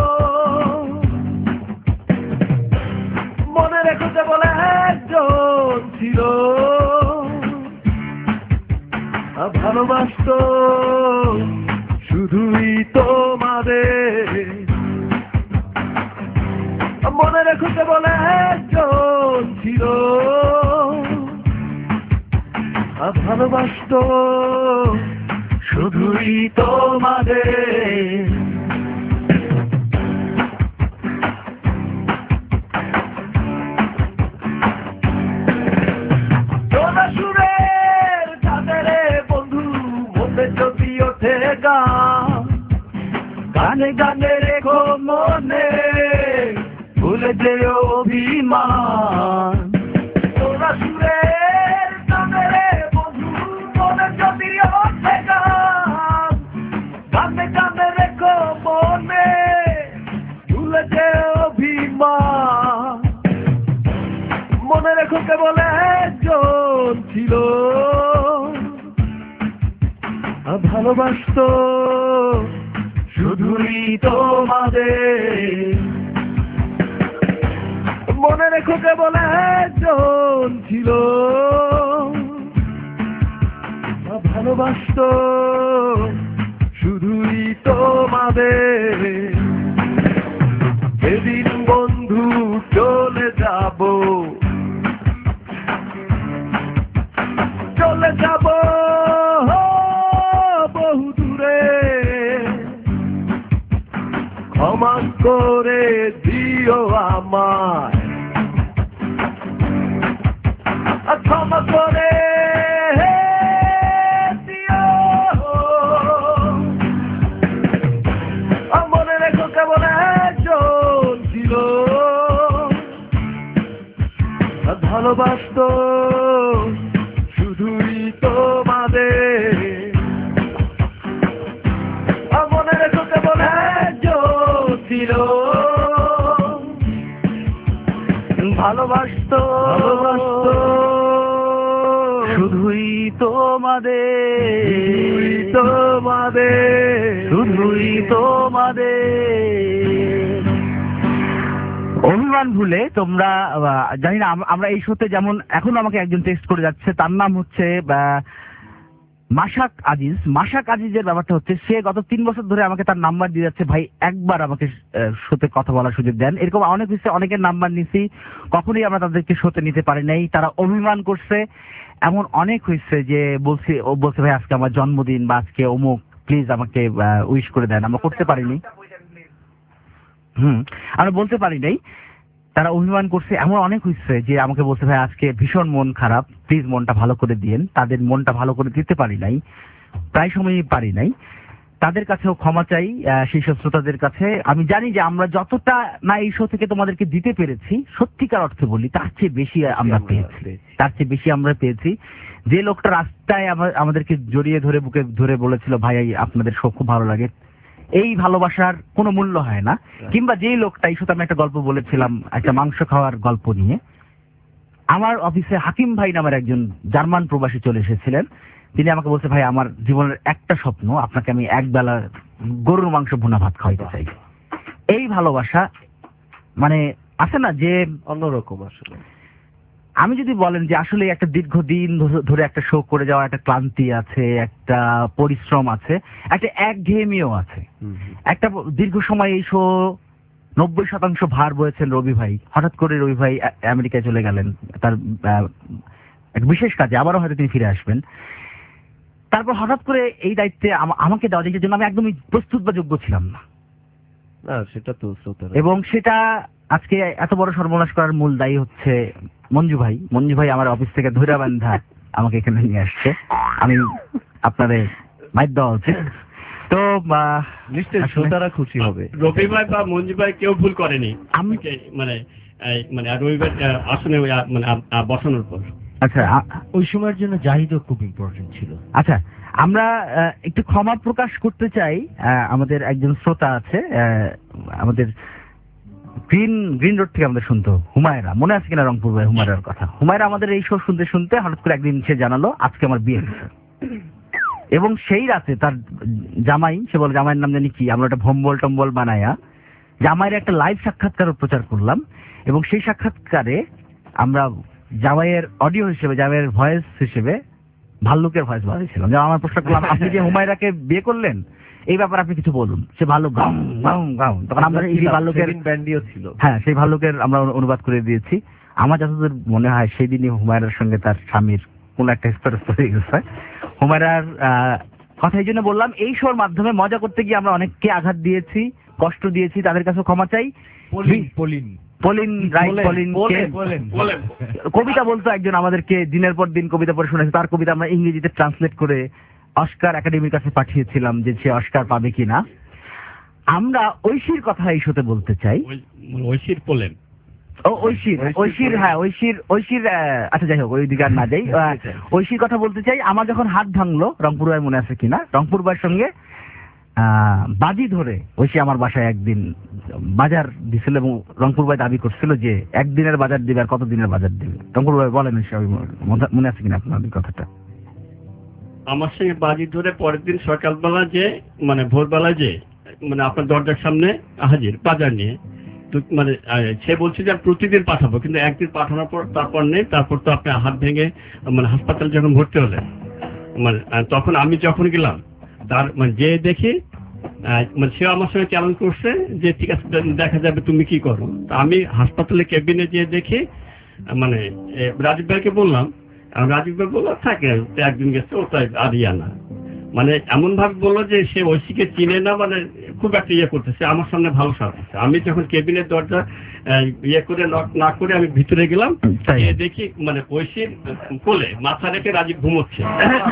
মনে রেখো যে বলে একজন ছিল, ভালোবাসতো শুধুই তোমাদের। মনে রেখো যে বলে একজন ছিল, ভালোবাসতো শুধুই তোমাদের। তোরা সুরের চাঁদেরে বন্ধু মনে যদি ওঠে গান, গানে গানে রেখো মনে ভুলে যেও অভিমান। তোরা সুরের চাঁদেরে বন্ধু মনে যদি ওঠে গান, গানে গানে রেখো মনে ভুলে যেও অভিমান। মনে রেখো কেবল একজন ছিল, ভালোবাসতো শুধুই তোমাদের। মনে রেখো কেবল একজন ছিল, ভালোবাসতো শুধুই তোমাদের। যেদিন বন্ধু চলে যাব, চলে যাব বহু দূরে, ক্ষমা করে দিও গো আমার ক্ষমা করে দিও মনে রেখো কেমন একজন ছিল ভালোবাসতো শুধুই তোমাদের মনে রেখো কেমন একজন ছিল ভালোবাসতো শুধুই তোমাদের শুধুই তোমাদের অভিমান ভুলে তোমরা জানি না আমরা এই শোতে যেমন এখন আমাকে একজন টেক্সট করে যাচ্ছে, তার নাম হচ্ছে মাশাক আজিজের ব্যাপারটা হচ্ছে সে গত 3 বছর ধরে আমাকে তার নাম্বার দিয়ে যাচ্ছে, ভাই একবার আমাকে শোতে কথা বলার সুযোগ দেন। এরকম অনেক হচ্ছে, অনেকের নাম্বার নিছি, কখনোই আমরা তাদেরকে শোতে নিতে পারি নাই, তারা অভিমান করছে। এমন অনেক হয়েছে যে ও বলছে ভাই আজকে আমার জন্মদিন বা আজকে অমুক, প্লিজ আমাকে উইশ করে দেন, আমরা করতে পারিনি, আমরা বলতে পারি নাই, তারা অভিমান করছে। এমন অনেক হয়েছে যে আমাকে বলছে ভাই আজকে ভীষণ মন খারাপ, প্লিজ মনটা ভালো করে দিয়েন। তাদের মনটা ভালো করে দিতে পারি নাই, প্রায় সময়ই পারি নাই। তাদের কাছেও ক্ষমা চাই, সেই সব শ্রোতাদের কাছে। আমি জানি যে আমরা যতটা না এই শো থেকে তোমাদেরকে দিতে পেরেছি, সত্যিকার অর্থে বলি, তার চেয়ে বেশি আমরা পেয়েছি। যে লোকটা রাস্তায় আমাদেরকে জড়িয়ে ধরে বুকে ধরে বলেছিল ভাই আপনাদের শো খুব ভালো লাগে, এই ভালোবাসার কোনো মূল্য হয় না। কিংবা যেই লোকটা, এই সাথে আমি একটা গল্প বলেছিলাম, একটা মাংস খাওয়ার গল্প নিয়ে, আমার অফিসে হাকিম ভাই নামের একজন জার্মান প্রবাসী চলে এসেছিলেন। তিনি আমাকে বলছে ভাই আমার জীবনের একটা স্বপ্ন, আপনাকে আমি একবেলা গরুর মাংস ভুনা ভাত খাওয়াইতে চাই। এই ভালোবাসা মানে আছে না যে অন্যরকম। আসলে আমি যদি বলেন যে আসলে একটা দীর্ঘদিন ধরে একটা শো করে যাওয়া একটা ক্লান্তি আছে, একটা পরিশ্রম আছে, একটা একঘেয়েমিও আছে। একটা দীর্ঘ সময় এই শো 90% ভার বয়েছেন রবি ভাই। হঠাৎ করে রবি ভাই আমেরিকায় চলে গেলেন তার এক বিশেষ কাজে, আবারও হয়তো তিনি ফিরে আসবেন। তারপর হঠাৎ করে এই দায়িত্বে আমাকে দেওয়া, যেটার জন্য আমি একদমই প্রস্তুত বা যোগ্য ছিলাম না, সেটা তো এবং সেটা আজকে এত বড় সর্বনাশ করার মূল দায়ী হচ্ছে মঞ্জু ভাই আমার অফিস থেকে ধৈরা বান্ধা আমাকে এখানে নিয়ে আসছে। আমি আপনাদের মাইর দেওয়া উচিত। তো নিশ্চয়ই শ্রোতারা খুশি হবে। রবি ভাই বা মঞ্জু ভাই কেউ ভুল করেনি আমাকে মানে রবি ভাই আসনে মানে বসানোর পর। আচ্ছা, ওই সময়ের জন্য জাহিদও খুব ইম্পর্টেন্ট ছিল। আচ্ছা, আমরা একটু ক্ষমা প্রকাশ করতে চাই। আমাদের একজন শ্রোতা আছে, আমাদের গ্রিন রোড থেকে আমাদের শুনতো, হুমায়রা, মনে আছে কিনা রংপুর ভাই হুমায়রার কথা? হুমায়রা আমাদের এই শো শুনতে শুনতে হঠাৎ করে একদিন সে জানালো আজকে আমার বিয়ে হয়েছে, এবং সেই রাতে তার জামাই, সে বলে জামাইয়ের নাম জানি কি, আমরা একটা ভম্বল টম্বল বানায়া জামাইয়ের একটা লাইভ সাক্ষাৎকার প্রচার করলাম, এবং সেই সাক্ষাৎকারে আমরা জামাইয়ের অডিও হিসেবে, জামাইয়ের ভয়েস হিসেবে ভাল্লুকের ভয়েস বানিয়েছিলাম। যেমন আমার প্রশ্ন করলাম আপনি যে হুমায়রাকে বিয়ে করলেন এই ব্যাপারে আপনি কিছু বলুন, সে ভাল্লুক গাও গাও গাও, তখন আমরা এই ভাল্লুকের ব্যান্ডিও ছিল, হ্যাঁ সেই ভাল্লুকের আমরা অনুবাদ করে দিয়েছি। আমার যতদূর মনে হয় সেই দিনই হুমায়রার সঙ্গে তার স্বামীর কোন একটা স্তরস্থ হয়ে গেছে। হুমায়রার কথা এই জন্য বললাম, এই শোর মাধ্যমে মজা করতে গিয়ে আমরা অনেককে আঘাত দিয়েছি, কষ্ট দিয়েছি, তাদের কাছে ক্ষমা চাই। কবিতা বলতো একজন আমাদেরকে, দিনের পর দিন কবিতা পড়ে শোনাচ্ছে, তার কবিতা আমরা ইংরেজিতে ট্রান্সলেট করে অস্কার একাডেমির কাছে পাঠিয়েছিলাম যে সে অস্কার পাবে কিনা। আমরা ঐশীর কথা এই শোতে বলতে চাই। আচ্ছা যাই হোক, ওই দিকে আর না যাই। ঐশীর কথা বলতে চাই। আমার যখন হাত ভাঙলো, রংপুর ভাই মনে আছে কিনা, রংপুর ভাইয়ের সঙ্গে বাজি ধরে ঐশী আমার বাসায় একদিন বাজার দিছিল, এবং রংপুর ভাই দাবি করছিল যে একদিনের বাজার দিবে আর কত দিনের বাজার দিবে। রংপুর ভাই বলেন মনে আছে কিনা আপনাদের কথাটা? আমার সঙ্গে বাজি ধরে পরের দিন সকালবেলা যে মানে ভোরবেলা যে মানে আপনার দরজার সামনে হাজির বাজার নিয়ে, তো মানে সে বলছে যে প্রতিদিন পাঠাবো, কিন্তু একদিন পাঠানোর পর তারপর নেই, তারপর তো আপনি হাত ভেঙে মানে হাসপাতালে যখন ভর্তি হলেন, মানে তখন আমি যখন গেলাম তার মানে যে দেখি মানে সে আমার সঙ্গে চ্যালেঞ্জ করছে যে ঠিক আছে দেখা যাবে তুমি কি করো। তা আমি হাসপাতালে কেবিনে যেয়ে দেখি মানে রাজীব ভাইকে বললাম, রাজীব ভাই বললো থাকে একদিন গেছে ও তাই আরিয়ানা। মানে এমন ভাবে বললো যে সে ঐশীকে চিনে না, মানে খুব একটা ইয়ে করতেছে, আমার সামনে ভালো সাজতেছে। আমি যখন কেবিনের দরজা ইয়ে করে নক না করে আমি ভিতরে গেলাম, দেখি মানে ঐশীর কোলে মাথা রেখে রাজীব ঘুমোচ্ছে।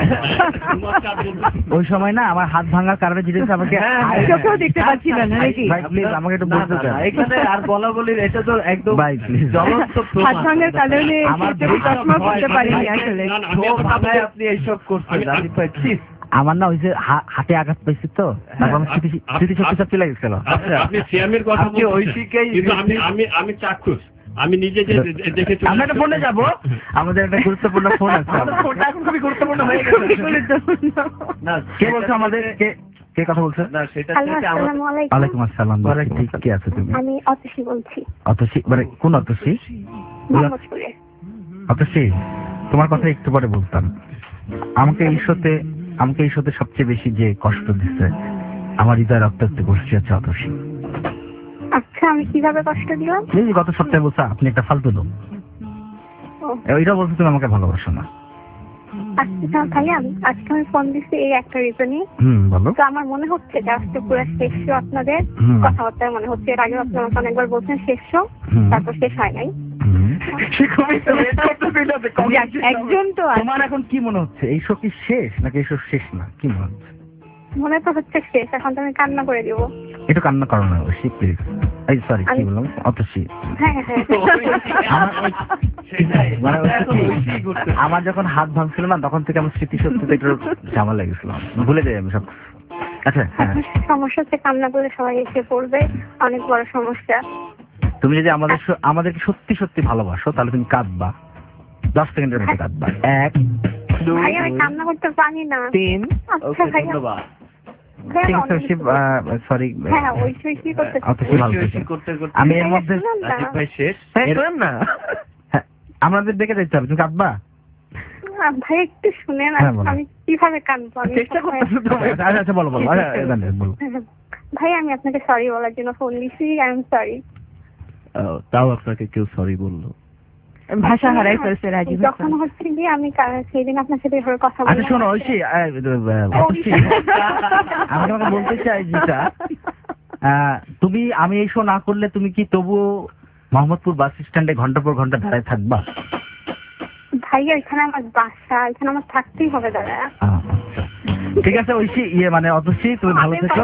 ওই সময় না আমার হাত ভাঙার কারণে জিনিস আমাকে চোখেও দেখতে পাচ্ছি না নাকি? ভাই প্লিজ আমাকে একটু বলতে চান। এখানে আর বলা বলির এটা তো একদম ভাই প্লিজ জ্বলন্ত হাত ভাঙার কারণে আমার চোখে চশমা পড়তে পারিনি আসলে। আপনি এইসব করছেন রাজীব ভাই, প্লিজ। আমার না ওই যে হাতে আঘাত পাইছি তো, তারপর আমার স্মৃতিশক্তি সব চলে গেছিল। আপনি সিয়ামের কথা বলছেন, ঐশীকেই কিন্তু আমি চাক্ষুষ, আমি নিজে যে দেখে আমরা একটা ফোনে যাবো, আমাদের একটা গুরুত্বপূর্ণ ফোন আছে। ফোনটা এখন খুবই গুরুত্বপূর্ণ হয়ে গেছে। না কে বলছে আমাদের, কে কথা বলছে? না সেটা আসসালামু আলাইকুম। ওয়ালাইকুম আসসালাম। ঠিক কি আছে তুমি? আমি অতসী বলছি, অতসী মানে কোন অতসী? মোহাম্মদপুরে। অতসী তোমার কথা একটু পরে বলতাম। আমাকে এই শোতে সবচেয়ে বেশি যে কষ্ট দিচ্ছে, আমার হৃদয় রক্তাক্ত করছে হচ্ছে অতসী। আচ্ছা, আমি কিভাবে কষ্ট দিলাম? এই যে গত সপ্তাহে বলছো আপনি একটা ফালতু লোক, ওইটা বলছো তুমি আমাকে ভালোবাসো না। আচ্ছা ভাইয়া, আজকে আমি ফোন দিচ্ছি এই একটা রিজনই। বলো। তো আমার মনে হচ্ছে যে আজকে পুরো শেষ শো আপনাদের কথাবার্তায় মনে হচ্ছে। এর আগে আপনারা আমাকে অনেকবার বলছেন শেষ শো, তারপর শেষ হয় নাই। একজন তো তোমার এখন কি মনে হচ্ছে, এই শো কি শেষ নাকি এই শো শেষ না, কি মনে হচ্ছে? মনে তো হচ্ছে শেষ। এখন তো আমি কান্না করে দিব। একটু কান্না করো না ঐশী প্লিজ। এই সরি কি বললাম অতসী। হ্যাঁ হ্যাঁ আমার যখন হাত ভাঙছিল না তখন থেকে আমার স্মৃতিশক্তিতে একটু ঝামেলা লেগেছিল, ভুলে যাই আমি সব। আচ্ছা হ্যাঁ, সমস্যা হচ্ছে কান্না করে সবাই এসে পড়বে, অনেক বড় সমস্যা। তুমি যদি আমাদেরকে সত্যি সত্যি ভালোবাসো তাহলে তুমি কাঁদবা, 10 সেকেন্ডের মধ্যে কাঁদবা। 1 2 ভাই আমি কান্না করতে পারি না। 3 আচ্ছা ভাই ধন্যবাদ। সরি হ্যাঁ ওই কি করতে আমি এর মধ্যে রাজীব ভাই শেষ না, আমাদের দেখে যাইতে হবে। তুমি কাঁদবা ভাই, একটু শুনেন আমি কিভাবে কাঁদবো। আমি চেষ্টা করতেছি। আচ্ছা বলো বলো বলো। ভাই আমি আপনাকে সরি বলার জন্য ফোন দিছি। I am sorry. তাও আপনাকে কেউ সরি বললো? ভাষা হারাই ফেলছে রাজীব। যখন হচ্ছে কি আমি সেদিন আপনার সাথে এভাবে কথা বললাম। আচ্ছা শোনো ঐশী, আমি তোমাকে বলতে চাই যেটা, আমি এই শো না করলে তুমি কি তবুও মোহাম্মদপুর বাস স্ট্যান্ডে ঘন্টা পর ঘন্টা দাঁড়ায় থাকবা? ভাইয়া এখানে আমার বাসা, এখানে আমার থাকতেই হবে দাদা। ঠিক আছে ঐশী, মানে অতসী তুমি ভালো থেকো।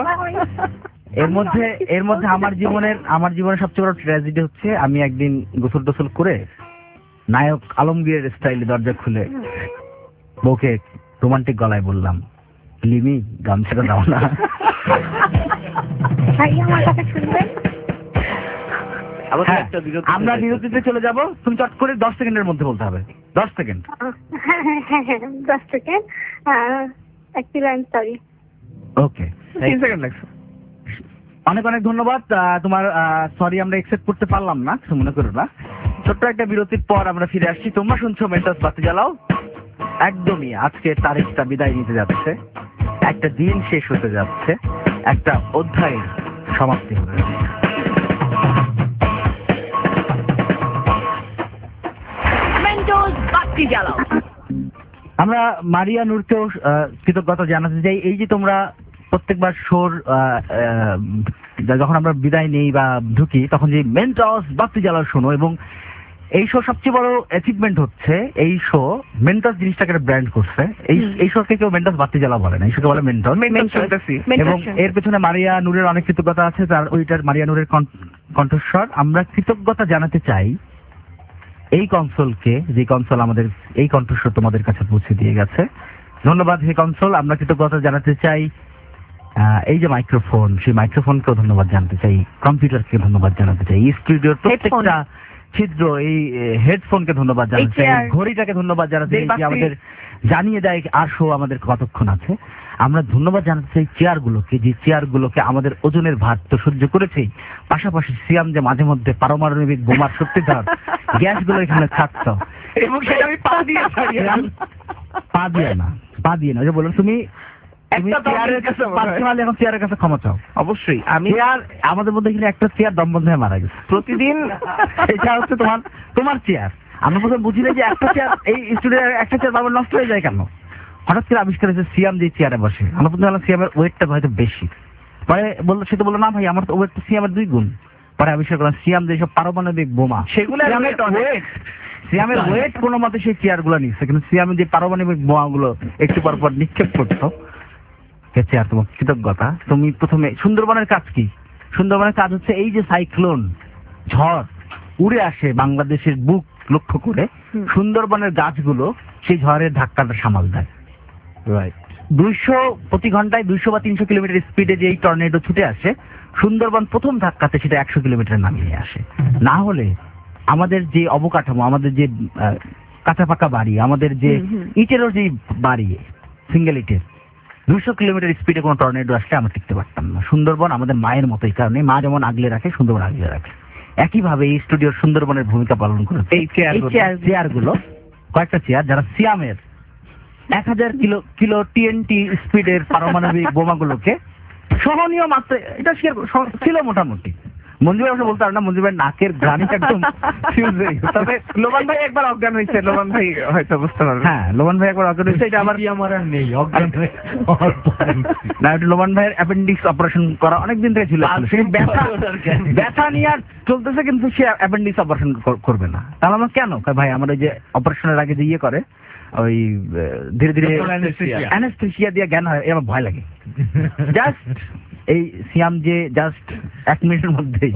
এর মধ্যে আমার জীবনের সবচেয়ে বড় ট্র্যাজেডি হচ্ছে আমি একদিন গোসল টোসল করে নায়ক আলমগীরের স্টাইলে দরজা খুলে বউকে রোমান্টিক গলায় বললাম, লিমি গামছাটা দাও না। আমরা বিরতিতে চলে যাব, তুমি চট করে 10 সেকেন্ডের মধ্যে বলতে হবে। 10 সেকেন্ড। হ্যাঁ 10 second. Actually I am sorry. Okay 3 second লাগছে। অনেক অনেক ধন্যবাদ। তোমার সরি আমরা একসেপ্ট করতে পারলাম না, কিছু মনে করো না। ছোট্ট একটা বিরতির পর আমরা ফিরে আসছি। তোমরা শুনছো মেন্টাস বাতি জ্বালাও। একদমই আজকে তারিখটা বিদায় নিতে যাচ্ছে, একটা দিন শেষ হতে যাচ্ছে, একটা অধ্যায়ের সমাপ্তি হতে যাচ্ছে। মেন্টাস বাতি জ্বালাও। আমরা মারিয়া নূরকেও কৃতজ্ঞতা জানাতে চাই। এই যে তোমরা প্রত্যেকবার শোর যখন আমরা বিদায় নেই বা ঢুকি তখন যে মেন্টাস বাতি জ্বালাও শোনো, এবং এই শো সবচেয়ে বড় অ্যাচিভমেন্ট হচ্ছে এই শো মেন্টাস জিনিসটাকে ব্র্যান্ড করছে। এই শোকে কেউ মেন্টাস বাতি জ্বালা বলে না, এই শোকে বলে মেন্টাস। এবং এর পেছনে মারিয়া নূরের অনেক কৃতজ্ঞতা আছে, তার ওইটার মারিয়া নূরের কণ্ঠস্বর। আমরা কৃতজ্ঞতা জানাতে চাই এই কনসোলকে, যে কনসোল আমাদের এই কণ্ঠস্বর তোমাদের কাছে পৌঁছে দিয়ে গেছে। ধন্যবাদ হে কনসোল। আমরা কৃতজ্ঞতা জানাতে চাই এই যে মাইক্রোফোন, সেই মাইক্রোফোনকেও ধন্যবাদ জানাতে চাই, কম্পিউটারকে ধন্যবাদ জানাতে চাই, এই স্টুডিওর প্রত্যেকটা ছিদ্র, এই হেডফোনকে ধন্যবাদ জানাতে চাই, ঘড়িটাকে ধন্যবাদ জানাতে চাই যে আমাদের জানিয়ে দেয় আর শো আমাদের কতক্ষণ আছে। আমরা ধন্যবাদ জানাতে চাই চেয়ারগুলোকে, যে চেয়ারগুলোকে আমাদের ওজনের ভার তো সহ্য করেছেই, পাশাপাশি সিয়াম যে মাঝে মধ্যে পারমাণবিক বোমার শক্তিধর গ্যাসগুলো এখানে ছাড়ছ, এবং সেটা আমি পা দিয়ে না যে বললাম তুমি চেয়ারের কাছে ক্ষমা চাও। অবশ্যই আমি আমাদের মধ্যে কিন্তু একটা চেয়ার দম বন্ধ হয়ে মারা গেছে প্রতিদিন। এটা হচ্ছে তোমার চেয়ার। আমরা প্রথম বুঝি না যে একটা চেয়ার, এই স্টুডিওর একটা চেয়ার বারবার নষ্ট হয়ে যায় কেন। হঠাৎ করে আবিষ্কার হয়েছে সিয়াম যে চেয়ারে বসে। আমরা প্রথমে বললাম সিয়ামের ওয়েটটা হয়তো বেশি, পরে বললো, সে তো বললো না ভাই আমার তো ওয়েট তো সিয়ামের 2 গুণ। পরে আবিষ্কার করলাম সিয়াম যেসব পারমাণবিক বোমা সেগুলো সিয়ামের ওয়েট কোনো মতে সেই চেয়ার গুলো নিচ্ছে, কিন্তু সিয়ামের যে পারমাণবিক বোমা গুলো একটু পর পর নিক্ষেপ করতো, চেয়ার তোমার কৃতজ্ঞতা। তুমি প্রথমে সুন্দরবনের কাজ কি? সুন্দরবনের কাজ হচ্ছে এই যে সাইক্লোন ঝড় উড়ে আসে বাংলাদেশের বুক লক্ষ্য করে, সুন্দরবনের গাছগুলো সেই ঝড়ের ধাক্কাটা সামাল দেয়। রাইট। 200 প্রতি ঘন্টায় 200 বা 300 কিলোমিটার স্পিডে যে এই টর্নেডো ছুটে আসে, সুন্দরবন প্রথম ধাক্কাতে সেটা 100 কিলোমিটার নামিয়ে আসে। না হলে আমাদের যে অবকাঠামো, আমাদের যে কাঁচা পাকা বাড়ি, আমাদের যে ইটেরও যে বাড়ি সিঙ্গেল ইটের, 200 কিলোমিটার স্পিডে কোনো টর্নেডো আসলে আমরা টিকতে পারতাম না। সুন্দরবন আমাদের মায়ের মতো, এই কারণে মা যেমন আগলে রাখে সুন্দরবন আগলে রাখে। একইভাবে এই স্টুডিওর সুন্দরবনের ভূমিকা পালন করেছে এই চেয়ারগুলো, কয়েকটা চেয়ার যারা সিয়ামের 1000 কিলো টিএনটি স্পিডের পারমাণবিক বোমাগুলোকে সহনীয় মাত্রা, এটা ছিল মোটামুটি। মঞ্জু ভাই বলতে পারেন না, মঞ্জু ভাই নাকের গ্রানিটা একদম ফিউজ হয়ে গেছে। তবে লোবান ভাই একবার অজ্ঞান হয়েছে, লোবান ভাই হয়তো বুঝতে পারবে। হ্যাঁ, লোবান ভাই একবার অজ্ঞান হয়েছে, এটা আবার আমার আর নেই অজ্ঞান না, এটা লোবান ভাইয়ের অ্যাপেন্ডিক্স অপারেশন করা অনেকদিন থেকে ছিল, সে ব্যথা নিয়ে আর চলতেছে, কিন্তু সে অ্যাপেন্ডিক্স অপারেশন করবে না। তাহলে আমার কেন ভাই, আমার ওই যে অপারেশনের আগে যে ইয়ে করে, ওই ধীরে ধীরে অ্যানেস্থেসিয়া দিয়ে জ্ঞান হয়, আমার ভয় লাগে। জাস্ট এই সিয়াম যে জাস্ট 1 মিনিটের মধ্যেই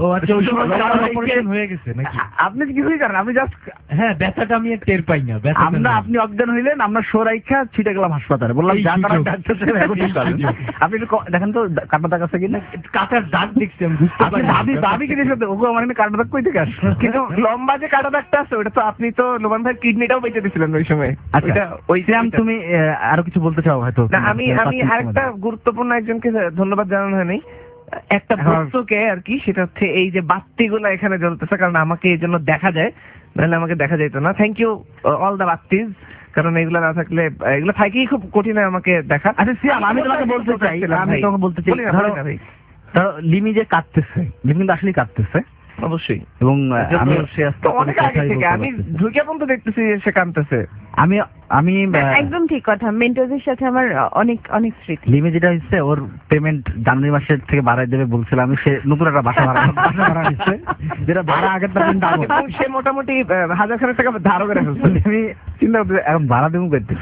হয়ে গেছে নাকি? আপনি কিছুই জানেন, আমি জাস্ট হ্যাঁ ব্যথাটা আমি টের পাই না। আমরা আপনি অজ্ঞান হইলেন, আমরা সরাইখা ছিটে গেলাম হাসপাতালে, বললাম যা করার ডাক্তার সাহেব আপনি একটু দেখেন তো কাটা দাগ আছে কিনা। কাটার দাগ দেখছি আমি, বুঝতে পারি। ভাবি কি দেখতে ওগো আমার কাটা দাগ কই থেকে আসছে? কিন্তু লম্বা যে কাটা দাগটা আছে ওটা তো আপনি তো লোবান ভাই কিডনিটাও বেঁচে দিয়েছিলেন ওই সময়। আচ্ছা ওই সিয়াম, তুমি আরো কিছু বলতে চাও হয়তো? না, আমি আরেকটা গুরুত্বপূর্ণ একজনকে ধন্যবাদ জানানো হয়নি, একটা বস্তুকে আর কি, সেটা হচ্ছে এই যে বাত্তিগুলো এখানে জ্বলতেছে, কারণ আমাকে এই জন্য দেখা যায়, নাহলে আমাকে দেখা যেত না। থ্যাংক ইউ অল দ্য বাত্তিজ, কারণ এগুলো না থাকলে, এগুলো থাকেই খুব কঠিন হয় আমাকে দেখা। আচ্ছা সিয়াম, আমি তোমাকে বলতে চাই, ধরো লিমি যে কাঁদতেছে, লিমি কিন্তু আসলেই কাঁদতেছে অবশ্যই, এবং অনেক আগে থেকে আমি ঢুকে পর্যন্ত দেখতেছি সে কাঁদতেছে। আমি একদম ঠিক কথা, মেন্টরদের সাথে আমার অনেক অনেক স্মৃতি। লিমে যেটা হচ্ছে, ওর পেমেন্ট জানুয়ারি মাসের থেকে বাড়াই দেবে বলছিলাম আমি, সে নতুন একটা বাসা ভাড়া নিচ্ছে, যেটা ভাড়া আগের টাকা, সে মোটামুটি 1000 টাকা ধারও করে ফেলছে। আমি চিন্তা করতে এখন ভাড়া দেবো করতেছি।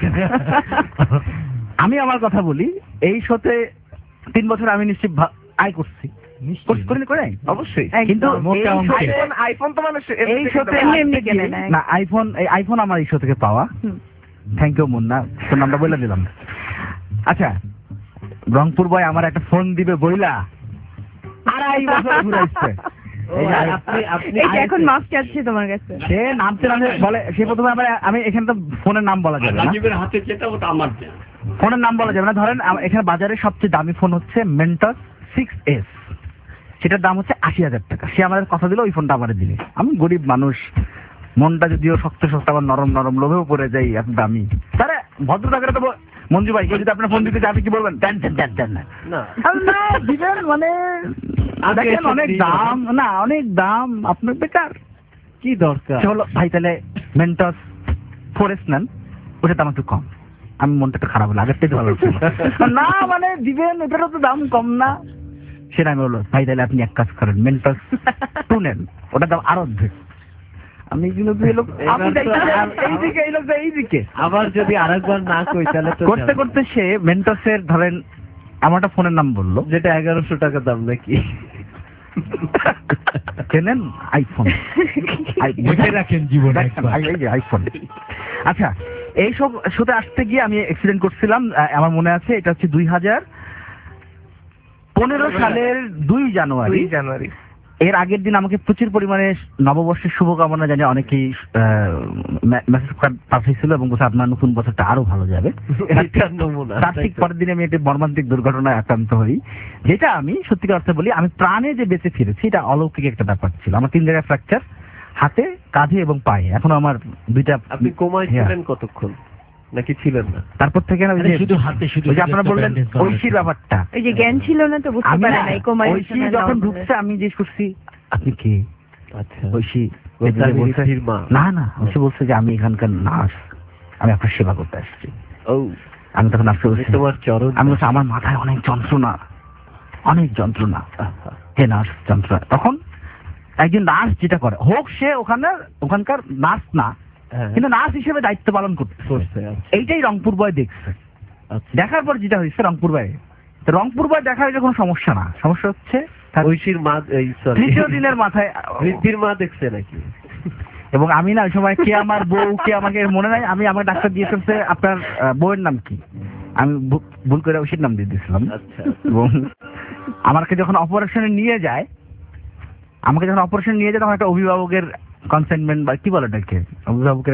আমি আমার কথা বলি, এই শোতে 3 বছর আমি নিশ্চিত আয় করছি, অবশ্যই, কিন্তু আইফোন তো মানুষ এই শোতে না, আইফোন আমার এই শো থেকে পাওয়া। থ্যাংক ইউ মুন্না, তোর নামটা বলে দিলাম। আচ্ছা, রংপুর বয় আমার একটা ফোন দিবে বইলা 2.5 বছর ঘুরাইছে। এখন মাফ চাচ্ছি তোমার কাছে। সে নামতে বলে, সে প্রথমে আমি এখানে তো ফোনের নাম বলা যাবে না, হাতে যেটা ওটা আমার, ফোনের নাম বলা যাবে না। ধরেন এখানে বাজারে সবচেয়ে দামি ফোন হচ্ছে মেন্টস 6S, সেটার দাম হচ্ছে 80,000 টাকা। সে আমাদের কথা দিল ওই ফোনটা আমার দিলে। আমি গরিব মানুষ, মনটা যদিও শক্ত শক্ত, আবার নরম নরম, লোভেও পড়ে যাই এত দামি। তাহলে ভদ্রতা করে তো মঞ্জু ভাই, কেউ যদি আপনার ফোন দিতে চায় আপনি কি বলবেন? না দিবেন, মানে দেখেন অনেক দাম, না অনেক দাম, আপনার বেকার কি দরকার? হলো ভাই তাহলে মেন্টস 4S নেন, ওটার দাম একটু কম। আমি মনটা একটু খারাপ হলো, আগের থেকে ভালো ছিল না, মানে দিবেন, এটারও তো দাম কম না। সেটা আমি বললো ভাই তাহলে আপনি এক কাজ করেন, মেন্টস 2 নেন, ওটার দাম আরো অর্ধেক। আমি এইদিকে আবার যদি আরেকবার না কই তাহলে করতে করতে সে মেন্টসের ধরেন আমার একটা ফোনের নাম বললো, যেটা 1100 টাকা দাম নাকি, কেনেন আইফোন, রাখেন জীবনে আইফোন। আচ্ছা, এই সব শোতে আসতে গিয়ে আমি অ্যাক্সিডেন্ট করছিলাম, আমার মনে আছে, এটা হচ্ছে 2015 সালের 2 জানুয়ারি। এর আগের দিন আমাকে প্রচুর পরিমাণে নববর্ষের শুভকামনা জানিয়ে অনেকেই মেসেজ পাঠিয়েছিল এবং বলছে আপনার নতুন বছরটা আরো ভালো যাবে। তার ঠিক পরের দিনে আমি একটি মর্মান্তিক দুর্ঘটনায় আক্রান্ত হই, যেটা আমি সত্যিকার অর্থে বলি, আমি প্রাণে যে বেঁচে ফিরেছি এটা অলৌকিক একটা ব্যাপার ছিল। আমার 3 জায়গায় ফ্র্যাকচার, হাতে, কাঁধে এবং পায়ে। এখনো আমার 2টা। আপনি কোমায় ছিলেন কতক্ষণ নাকি ছিলেন না? তারপর থেকে শুধু হাতে, শুধু আপনারা বললেন ঐশীর ব্যাপারটা, এই যে জ্ঞান ছিল না তো বুঝতে পারে নাই কোমায়। ঐশী যখন ঢুকছে আমি জিজ্ঞেস করছি আপনি কে? আচ্ছা, ঐশী মা না, ঐশী বলছে যে আমি এখানকার নার্স, আমি আপনার সেবা করতে আসছি। ও আমি তখন আসতে বলছি তোমার চরণ, আমি বলছি আমার মাথায় অনেক যন্ত্রণা, অনেক যন্ত্রণা, হে নার্স যন্ত্রণা। তখন একজন নার্স যেটা করে, হোক সে ওখানকার নার্স না, কিন্তু নার্স হিসেবে দায়িত্ব পালন করছে, এইটাই রংপুর বয় দেখছে। দেখার পর যেটা হয়েছে রংপুর বয়, রংপুর বয় দেখা হয়েছে কোনো সমস্যা না, সমস্যা হচ্ছে ঐশীর মা, তৃতীয় দিনের মাথায় বৃদ্ধির মা দেখছে নাকি। এবং আমি না ওই সময় কে আমার বউ কে আমাকে মনে নাই, আমি আমার ডাক্তার দিয়ে ফেলছে আপনার বউয়ের নাম কি, আমি ভুল করে ঐশীর নাম দিয়ে দিয়েছিলাম। এবং আমাকে যখন অপারেশনে নিয়ে যায় তখন একটা অভিভাবকের কনসেন্টমেন্ট বা কি বলে এটাকে, অভিভাবকের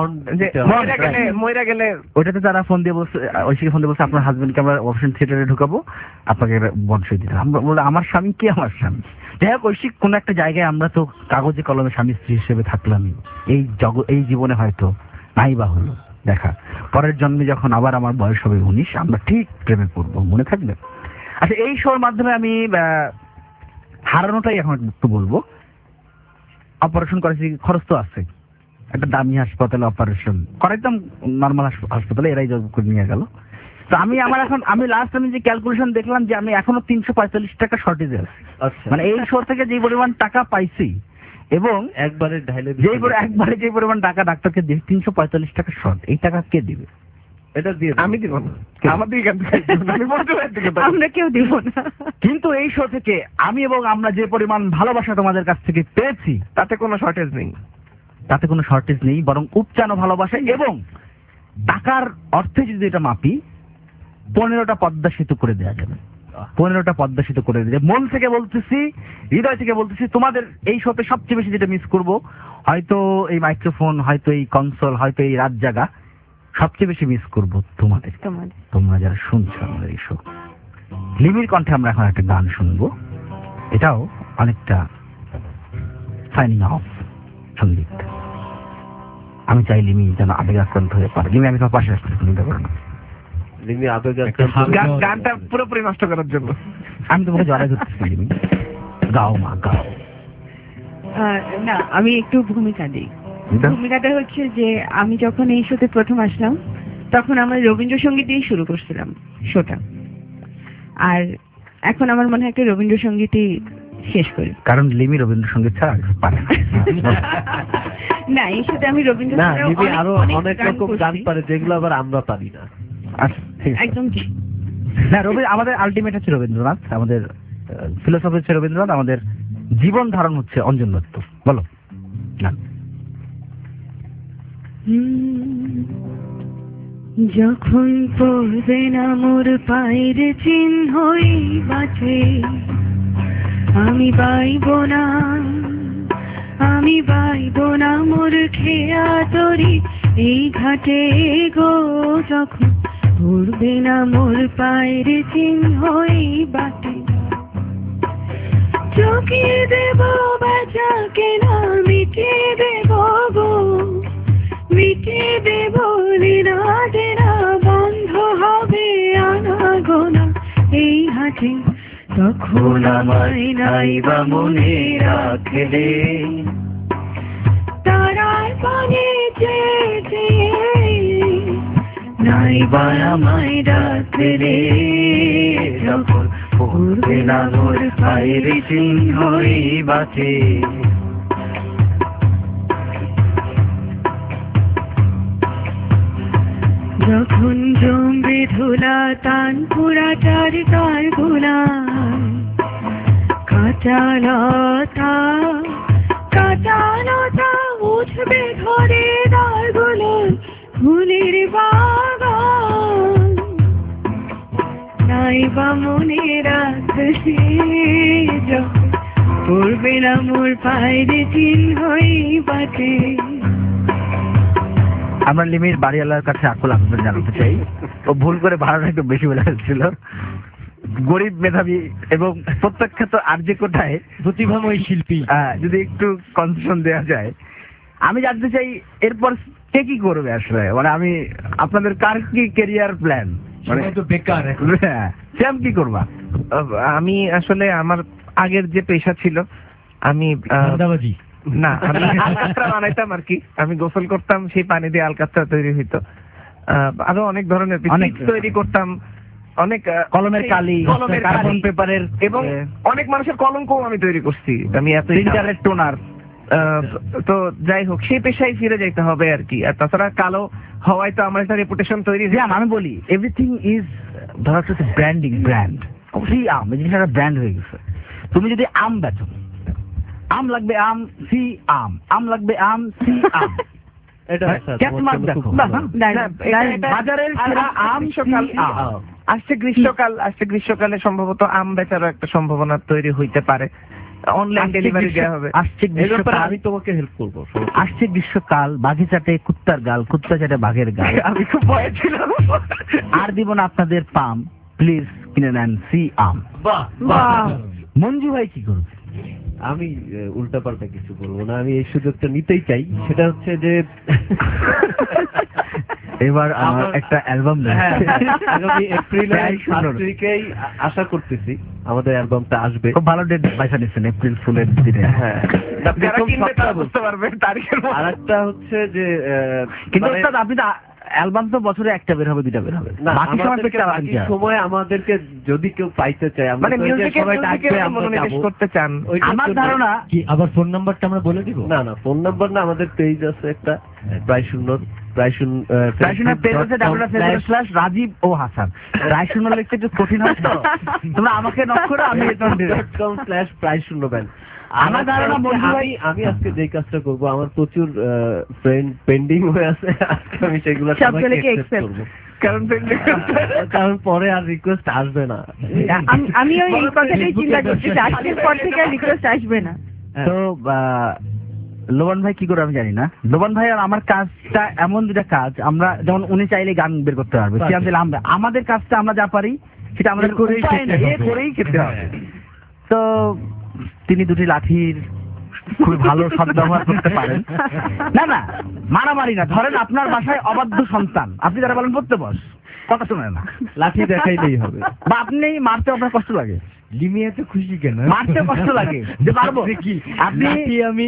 মইরা গেলে ওইটাতে তারা ফোন দিয়ে বলছে, ঐশীকে ফোন দিয়ে বলছে আপনার হাজবেন্ডকে আমরা অপারেশন থিয়েটারে ঢুকাবো, আপনাকে বন্ড সই দিতে। আমরা বললাম আমার স্বামী কি, আমার স্বামী। যাই হোক, ঐশী কোনো একটা জায়গায় আমরা তো কাগজে কলমে স্বামী স্ত্রী হিসেবে থাকলামই, এই জীবনে হয়তো নাই বা হলো দেখা, পরের জন্মে যখন আবার আমার বয়স হবে 19 আমরা ঠিক প্রেমে পড়বো, মনে থাকবে। আচ্ছা, এই শোর মাধ্যমে আমি হারানোটাই এখন একটু বলবো। অপারেশন করেছি, খরচ তো আছে, একটা দামি হাসপাতালে অপারেশন করাইতাম, নর্মাল হাসপাতালে এরাই জব করে নিয়ে গেল। তো আমি লাস্ট যে ক্যালকুলেশন দেখলাম যে আমি এখনো 345 টাকা শর্টেজে আছি। মানে এই শো থেকে যে পরিমাণ টাকা পাইছি এবং একবারে যে পরিমাণ টাকা ডাক্তারকে দিয়ে 345 টাকা শর্ট, এই টাকা কে দিবে? এটা দিয়ে আমি দিব না, আমাদের আমরা কেউ দিব না। কিন্তু এই শো থেকে আমি এবং আমরা যে পরিমাণ ভালোবাসা তোমাদের কাছ থেকে পেয়েছি তাতে কোনো শর্টেজ নেই, বরং উপচানো ভালোবাসা। এবং টাকার অর্থে যদি এটা মাপি, 15টা পদ্মা সেতু করে দেওয়া যাবে, 15টা পদ্মা সেতু করে দেওয়া যাবে। মন থেকে বলতেছি, হৃদয় থেকে বলতেছি, তোমাদের এই শোতে সবচেয়ে বেশি যেটা মিস করব, হয়তো এই মাইক্রোফোন, হয়তো এই কনসোল, হয়তো এই রাত জাগা, সবচেয়ে বেশি মিস করবো তোমাদের, তোমরা যারা শুনছো আমাদের এই শো। লিমির কণ্ঠে আমরা এখন একটা গান শুনবো, এটাও অনেকটা সাইনিং অফ সঙ্গীত। আমি চাই লিমি যেন আবেগ আক্রান্ত হয়ে পারে। লিমি, আমি তোমার পাশে আসতে চিন্তা করো না, লিমি আবেগ গানটা পুরোপুরি নষ্ট করার জন্য আমি তোমাকে জড়াই ধরতেছি। লিমি, গাও মা গাও। না, আমি একটু ভূমিকা দিই। ভূমিকাটা হচ্ছে যে আমি যখন এই শোতে প্রথম আসলাম তখন আমরা রবীন্দ্রসঙ্গীত দিয়েই শুরু করছিলাম শোটা, আর এখন আমার মনে হয় একটা রবীন্দ্রসঙ্গীতই শেষ করি, কারণ লিমি রবীন্দ্রসঙ্গীত ছাড়া কিছু পারে না। এই শোতে আমি রবীন্দ্রসঙ্গীত আরো অনেক রকম গান পারে যেগুলো আবার আমরা পারি না। একদম ঠিক না, আমাদের আলটিমেট হচ্ছে রবীন্দ্রনাথ, আমাদের ফিলোসফি হচ্ছে রবীন্দ্রনাথ, আমাদের জীবন ধারণ হচ্ছে অঞ্জন দত্ত। বলো গান। যখন পড়বে না মোর পায়ের চিহ্নই বাঁচে, আমি বাইব না মোর খেয়া তরি এই ঘাটে গো। যখন পড়বে না মোর পায়ের চিহ্নই বাঁচে, চকিয়ে দেব বেচা কেনা মিটিয়ে দেব গো, মিটিয়ে দেব লীলা দেনা, বন্ধ হবে আনাগোনা এই হাটে। তখন আমায় নাইবা মনে রাখলে, তারার পানে চেয়ে নাইবা আমায় রাখলে, যখন পড়বে না মোর পায়ের চিহ্নই বাঁচে। যখন জমবে ধুলা তান পুরাটার তার গুলা, কাঁচালতা উঠবে ঘরে দারগুলো, ফুলের বাগান নাইবা মনে রাখলে, যখন পড়বে না মোর পায়ের চিহ্নই বাঁচে। আমরা লিমির বাড়িওয়ালার কাছে আকুল আবেদন জানাতে চাই, ও ভুল করে ভাড়াটা একটু বেশি বলে ফেলছিল। গরিব মেধাবী এবং প্রত্যাখ্যাত আরজে কোটায় প্রতিভাময় শিল্পী, যদি একটু কনসেশন দেওয়া যায়। আমি জানতে চাই এরপর কে কি করবে আসলে, মানে আমি আপনাদের কার কি ক্যারিয়ার প্ল্যান, মানে তো বেকার এখন। শ্যাম কি করবা? আমি আসলে আমার আগের যে পেশা ছিল, আমি না, আমি আলকাতরা বানাইতাম আর কি। আমি গোসল করতাম, সেই পানি দিয়ে আলকাতরা তৈরি হইতো। আরো অনেক ধরনের অনেক তৈরি করতাম, অনেক কলমের কালি, কার্বন পেপারের এবং অনেক মানুষের কলঙ্কও আমি তৈরি করছি। আমি এত প্রিন্টারের টোনার। তো যাই হোক, সেই পেশায় ফিরে যেতে হবে আর কি। আর তাছাড়া কালো হওয়ায় তো আমার একটা রেপুটেশন তৈরি। আমি বলি এভরিথিং ইজ ধরা হচ্ছে ব্র্যান্ডিং, ব্র্যান্ড। অবশ্যই আম, এই জিনিসটা ব্র্যান্ড হয়ে গেছে। তুমি যদি আম বেচো, আম লাগবে আম, সি আম, আম লাগবে আম, সি আম, এটা বাজারের আম। আসছে গ্রীষ্মকাল, আসছে গ্রীষ্মকালে সম্ভবত আম বেচারও একটা সম্ভাবনা তৈরি হইতে পারে। অনলাইন ডেলিভারি দেওয়া হবে। আসছে গ্রীষ্মকাল, আমি তোমাকে হেল্প করবো। আসছে গ্রীষ্মকাল, বাঘে চাটে কুত্তার গাল, কুত্তা চাটে বাঘের গাল। আমি খুব ভয় ছিলাম। আর দিব না আপনাদের পাম, প্লিজ কিনে নেন সি আম। মঞ্জু ভাই কি করবে? আমি উল্টাপাল্টা কিছু বলবো না, আমি এই সুযোগটা নিতেই চাই। সেটা হচ্ছে যে এবার আমার একটা অ্যালবাম আগামী এপ্রিলের 7 তারিখেই আশা করতেছি আমাদের অ্যালবামটা আসবে। খুব ভালো ডেট বাইসা নিচ্ছেন, এপ্রিল ফুলের দিনে। হ্যাঁ, বুঝতে পারবেন তারিখের। আর একটা হচ্ছে যে কিন্তু আপনি তো অ্যালবাম তো বছরে একটা বের হবে, দুটা বের হবে, বাকি সময় আমাদেরকে যদি কেউ পাইতে চায়, আমরা সবাই ডাকবে, আমরা করতে চান। আমার ধারণা কি আবার ফোন নাম্বারটা আমরা বলে দিব? না না, ফোন নাম্বার না, আমাদের পেজ আছে একটা, প্রায় শূন্য রাজীব ও হাসান। প্রায় শূন্য লিখতে একটু কঠিন হয় তো, তোমরা আমাকে নক করো, আমি প্রায় শূন্য ব্যান্ড। আমার ধারণা আমি আজকে যে কাজটা করবো, আমার প্রচুর ফ্রেন্ড পেন্ডিং হয়ে আছে, আজকে আমি সেগুলো করবো, কারণ পরে আর রিকোয়েস্ট আসবে না। আমিও এই কথাটাই চিন্তা করছি, আজকের পর থেকে রিকোয়েস্ট আসবে না। তো লোবান ভাই কি করে আমি জানি না। লোবান ভাই আর আমার কাজটা এমন দুটা কাজ, আমরা যেমন উনি চাইলে গান বের করতে পারবে, আমাদের কাজটা আমরা যা পারি সেটা আমাদের করেই খেতে হবে। তো তিনি দুটি লাঠির খুবই ভালো সদ্ব্যবহার করতে পারেন। না না, মারামারি না। ধরেন আপনার বাসায় অবাধ্য সন্তান, আপনি যারা বলেন পড়তে বস, কথা শুনে না, লাঠি দেখাইলেই হবে। বা আপনি মারতে আপনার কষ্ট লাগে, লিমিয়া তো খুশি কেন? মারতে কষ্ট লাগে যে পারবো কি আপনি, আমি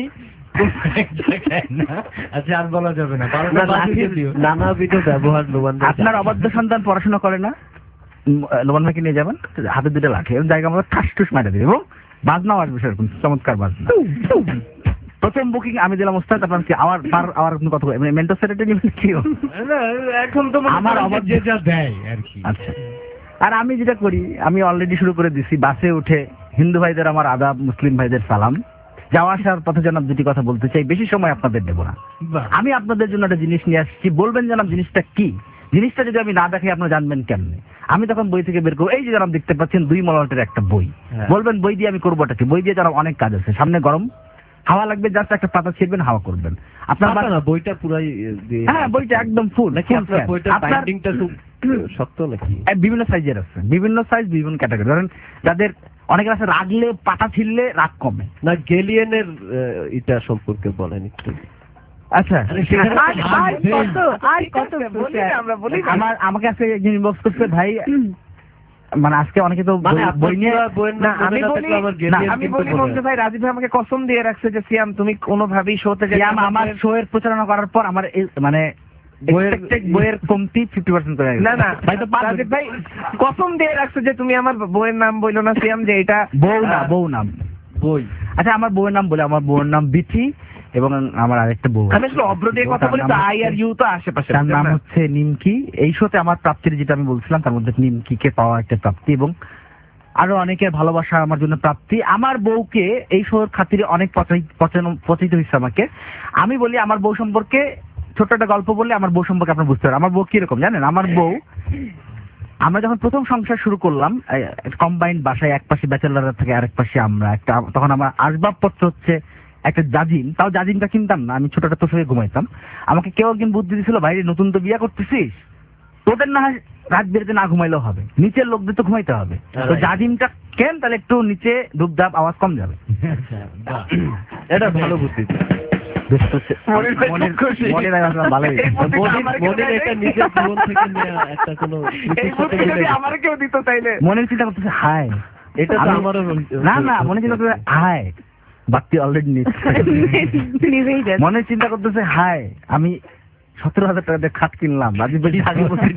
আচ্ছা আর বলা যাবে না, নানাবিধ ব্যবহার। আপনার অবাধ্য সন্তান পড়াশোনা করে না, লোবান ভাইকে নিয়ে যাবেন, হাতে দুটো লাঠি জায়গা আমরা ঠাস টুস মারা দিই এবং বাজনাও আসবে সেরকম চমৎকার বাজনা। প্রথম বুকিং আমি দিলাম ওস্তাদ, আপনার কি আমার কত মেন্টর সেটেটে নিবেন কি? এখন তো আমার অবাধ্য যা দেয় আর কি। আচ্ছা, আর আমি যেটা করি, আমি অলরেডি শুরু করে দিছি, বাসে উঠে হিন্দু ভাইদের আমার আদাব, মুসলিম ভাইদের সালাম। যাওয়া আসার পথে যেন দুটি কথা বলতে চাই, বেশি সময় আপনাদের দেবো না। আমি আপনাদের জন্য একটা জিনিস নিয়ে আসছি, বলবেন জানাব জিনিসটা কি। জিনিসটা যদি আমি না দেখে আপনারা জানবেন কেমনে? আমি তখন বই থেকে বের করবো, এই যে জানাব দেখতে পাচ্ছেন 2 মলাটের একটা বই। বলবেন বই দিয়ে আমি করবোটা কি? বই দিয়ে জানাব অনেক কাজ আছে, সামনে গরম হাওয়া লাগবে, জাস্ট একটা পাতা ছিড়বেন, হাওয়া করবেন। আপনার বইটা পুরাই, হ্যাঁ বইটা একদম ফুল নাকি? বাইন্ডিংটা খুব শক্ত নাকি? বিভিন্ন সাইজের আছে, বিভিন্ন সাইজ, বিভিন্ন ক্যাটাগরি। ধরেন যাদের অনেকের আছে রাগলে, পাতা ছিঁড়লে রাগ কমে না, গেলিয়ানের এটা সম্পর্কে বলেন একটু। আচ্ছা, আমাকে আজকে ইনবক্স করছে ভাই, মানে আজকে অনেকে তো বই নিয়ে, আমি বলি মঞ্জু ভাই, রাজীব ভাই আমাকে কসম দিয়ে রাখছে যে সিয়াম তুমি কোনোভাবেই শোতে গেলে, আমার শো এর প্রচারণা করার পর আমার মানে বইয়ের কমতি 50% করে। না না ভাই, তো রাজীব ভাই কসম দিয়ে রাখছে যে তুমি আমার বইয়ের নাম বইলো না সিয়াম, যে এটা বউ নাম বই। আচ্ছা, আমার বউয়ের নাম বলে, আমার বউয়ের নাম বিথি এবং আমার আরেকটা বউ, আমি আসলে অভ্র দিয়ে কথা বলি তো, আই আর ইউ তো আশেপাশে। তার নাম হচ্ছে নিমকি। এই শোতে আমার প্রাপ্তির যেটা আমি বলছিলাম, তার মধ্যে নিমকিকে পাওয়া একটা প্রাপ্তি এবং আরো অনেকের ভালোবাসা আমার জন্য প্রাপ্তি। আমার বউকে এই শোর খাতিরে অনেক পচাইতে হয়েছে আমাকে। আমি বলি আমার বউ সম্পর্কে ছোট্ট একটা গল্প বললে আমার বউ সম্পর্কে আপনার বুঝতে পারেন। আমার বউ কিরকম জানেন? আমার বউ, আমরা যখন প্রথম সংসার শুরু করলাম, কম্বাইন্ড বাসায়, এক পাশে ব্যাচেলার থেকে আরেক পাশে আমরা, একটা তখন আমার আসবাবপত্র হচ্ছে একটা জাজিম, তাও জাজিমটা কিনতাম না, আমি ছোটটা তোর সঙ্গে ঘুমাইতাম। আমাকে কেউ একদিন বুদ্ধি দিয়েছিল, ভাই নতুন তো বিয়ে করতেছিস, তোদের না হয় রাত বেরোতে না ঘুমাইলেও হবে, নিচের লোকদের তো ঘুমাইতে হবে, তো জাজিমটা কেন, তাহলে একটু নিচে ধূপধাপ আওয়াজ কম যাবে। এটা ভালো বুদ্ধি। মনের চিন্তা করতেছে হায়, এটা না না, মনে চিন্তা করতেছে হায়, বাতি অলরেডি মনে চিন্তা করতেছে হায়, আমি 17,000 টাকা দিয়ে খাট কিনলাম, রাজীব ভাই আগে বলতে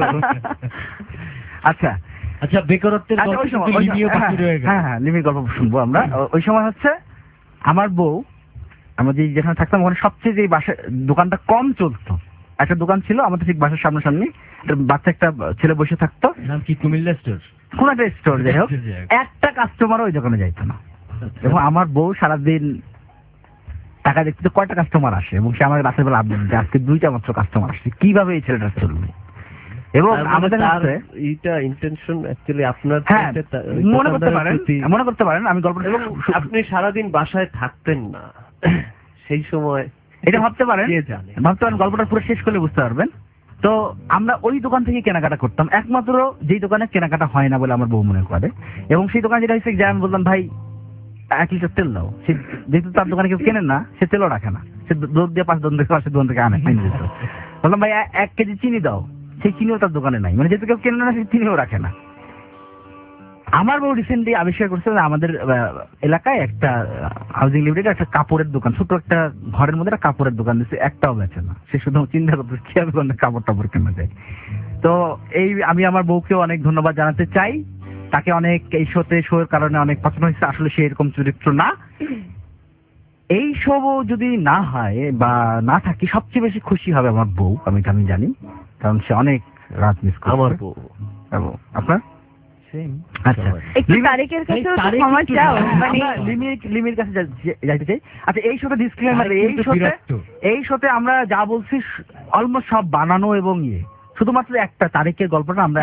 আচ্ছা আচ্ছা, বেকারত্বের গল্প কিন্তু লিমিও বাকি রয়ে গেল। হ্যাঁ, লিমির গল্প শুনবো আমরা। ওই সময় হচ্ছে আমার বউ, আমরা যেখানে থাকতাম ওখানে সবচেয়ে যে বাসা দোকানটা কম চলতো, একটা দোকান ছিল আমাদের ঠিক বাসার সামনাসামনি, বাচ্চা একটা ছেলে বসে থাকতো, নাম কি কুমিল্লা স্টোর? কোন একটা স্টোর, যাই হোক একটা কাস্টমারও ওই দোকানে যাইতো না। এবং আমার বউ সারাদিন টাকা দেখতে কয়টা কাস্টমার আসে, এবং সে আমাকে রাতের বেলা আপডেট দেয় আজকে 2টা মাত্র কাস্টমার আসছে, কিভাবে এই ছেলেটা চলবে। এবং আমাদের এইটা ইন্টেনশন অ্যাকচুয়ালি আপনার মনে করতে পারেন আমি গল্পটা, এবং আপনি সারাদিন বাসায় থাকতেন না সেই সময়, এটা ভাবতে পারেন গল্পটা পুরো শেষ করলে বুঝতে পারবেন। তো আমরা ওই দোকান থেকে কেনাকাটা করতাম, একমাত্র যেই দোকানে কেনাকাটা হয় না বলে আমার বউ মনে করে। এবং সেই দোকানে যেটা হচ্ছে যে আমি বললাম ভাই 1 লিটার তেল দাও, সে যেহেতু তার দোকানে কেউ কেনেন না, সে তেলও রাখে না, সে দুধ দিয়ে 5 দোকান থেকে আনে দিত। বললাম ভাই 1 কেজি চিনি দাও, সেই চিনিও তার দোকানে নাই, মানে যেহেতু কেউ কেনে না, সে চিনিও রাখে না। আমার বউ রিসেন্টলি আবিষ্কার করছে যে আমাদের এলাকায় একটা হাউজিং লিমিটেড একটা কাপড়ের দোকান, ছোট একটা ঘরের মধ্যে একটা কাপড়ের দোকান দিচ্ছে, একটাও বেচে না। সে শুধু চিন্তা করতে কিভাবে কাপড় টাপড় কেনা যায়। তো আমি আমার বউকে অনেক ধন্যবাদ জানাতে চাই, তাকে অনেক এই শোর কারণে অনেক পছন্দ হয়েছে। আসলে সে এরকম চরিত্র না। এই শোও যদি না হয় বা না থাকি, সবচেয়ে বেশি খুশি হবে আমার বউ, আমি জানি, কারণ সে অনেক রাত মিস করে। আমার বউ আপনার আচ্ছা, তারেকের কাছে ক্ষমা চাও, মানে লিমির কাছে যাইতে চাই। আচ্ছা, এই শোতে ডিসক্লেমার, এই শোতে আমরা যা বলছি অলমোস্ট সব বানানো এবং শুধুমাত্র একটা তারেকের গল্পটা আমরা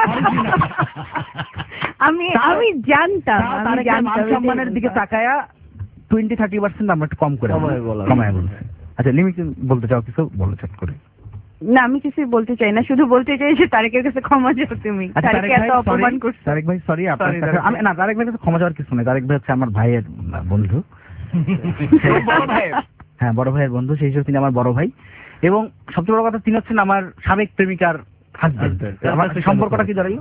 আমি জানতাম সম্মানের দিকে তাকায়া 20-30% আমরা একটু কম করে কমায় বলছি। আচ্ছা, লিমি বলতে চাও কিছু? বলো চট করে। না, আমি কিছু বলতে চাই না, শুধু বলতে চাই যে তারেকের কাছে ক্ষমা চাও তুমি। তারেক এত অপমান করছে। তারেক ভাই সরি, আপনার কাছে আমি না, তারেক ভাইয়ের কাছে ক্ষমা চাওয়ার কিছু নেই। তারেক ভাই হচ্ছে আমার ভাইয়ের বন্ধু, হ্যাঁ বড় ভাইয়ের বন্ধু, সেই হিসেবে তিনি আমার বড় ভাই। এবং সবচেয়ে বড় কথা, তিনি হচ্ছেন আমার সাবেক প্রেমিকার হাজবেন্ড। আমার সম্পর্কটা কি দাঁড়াইলো?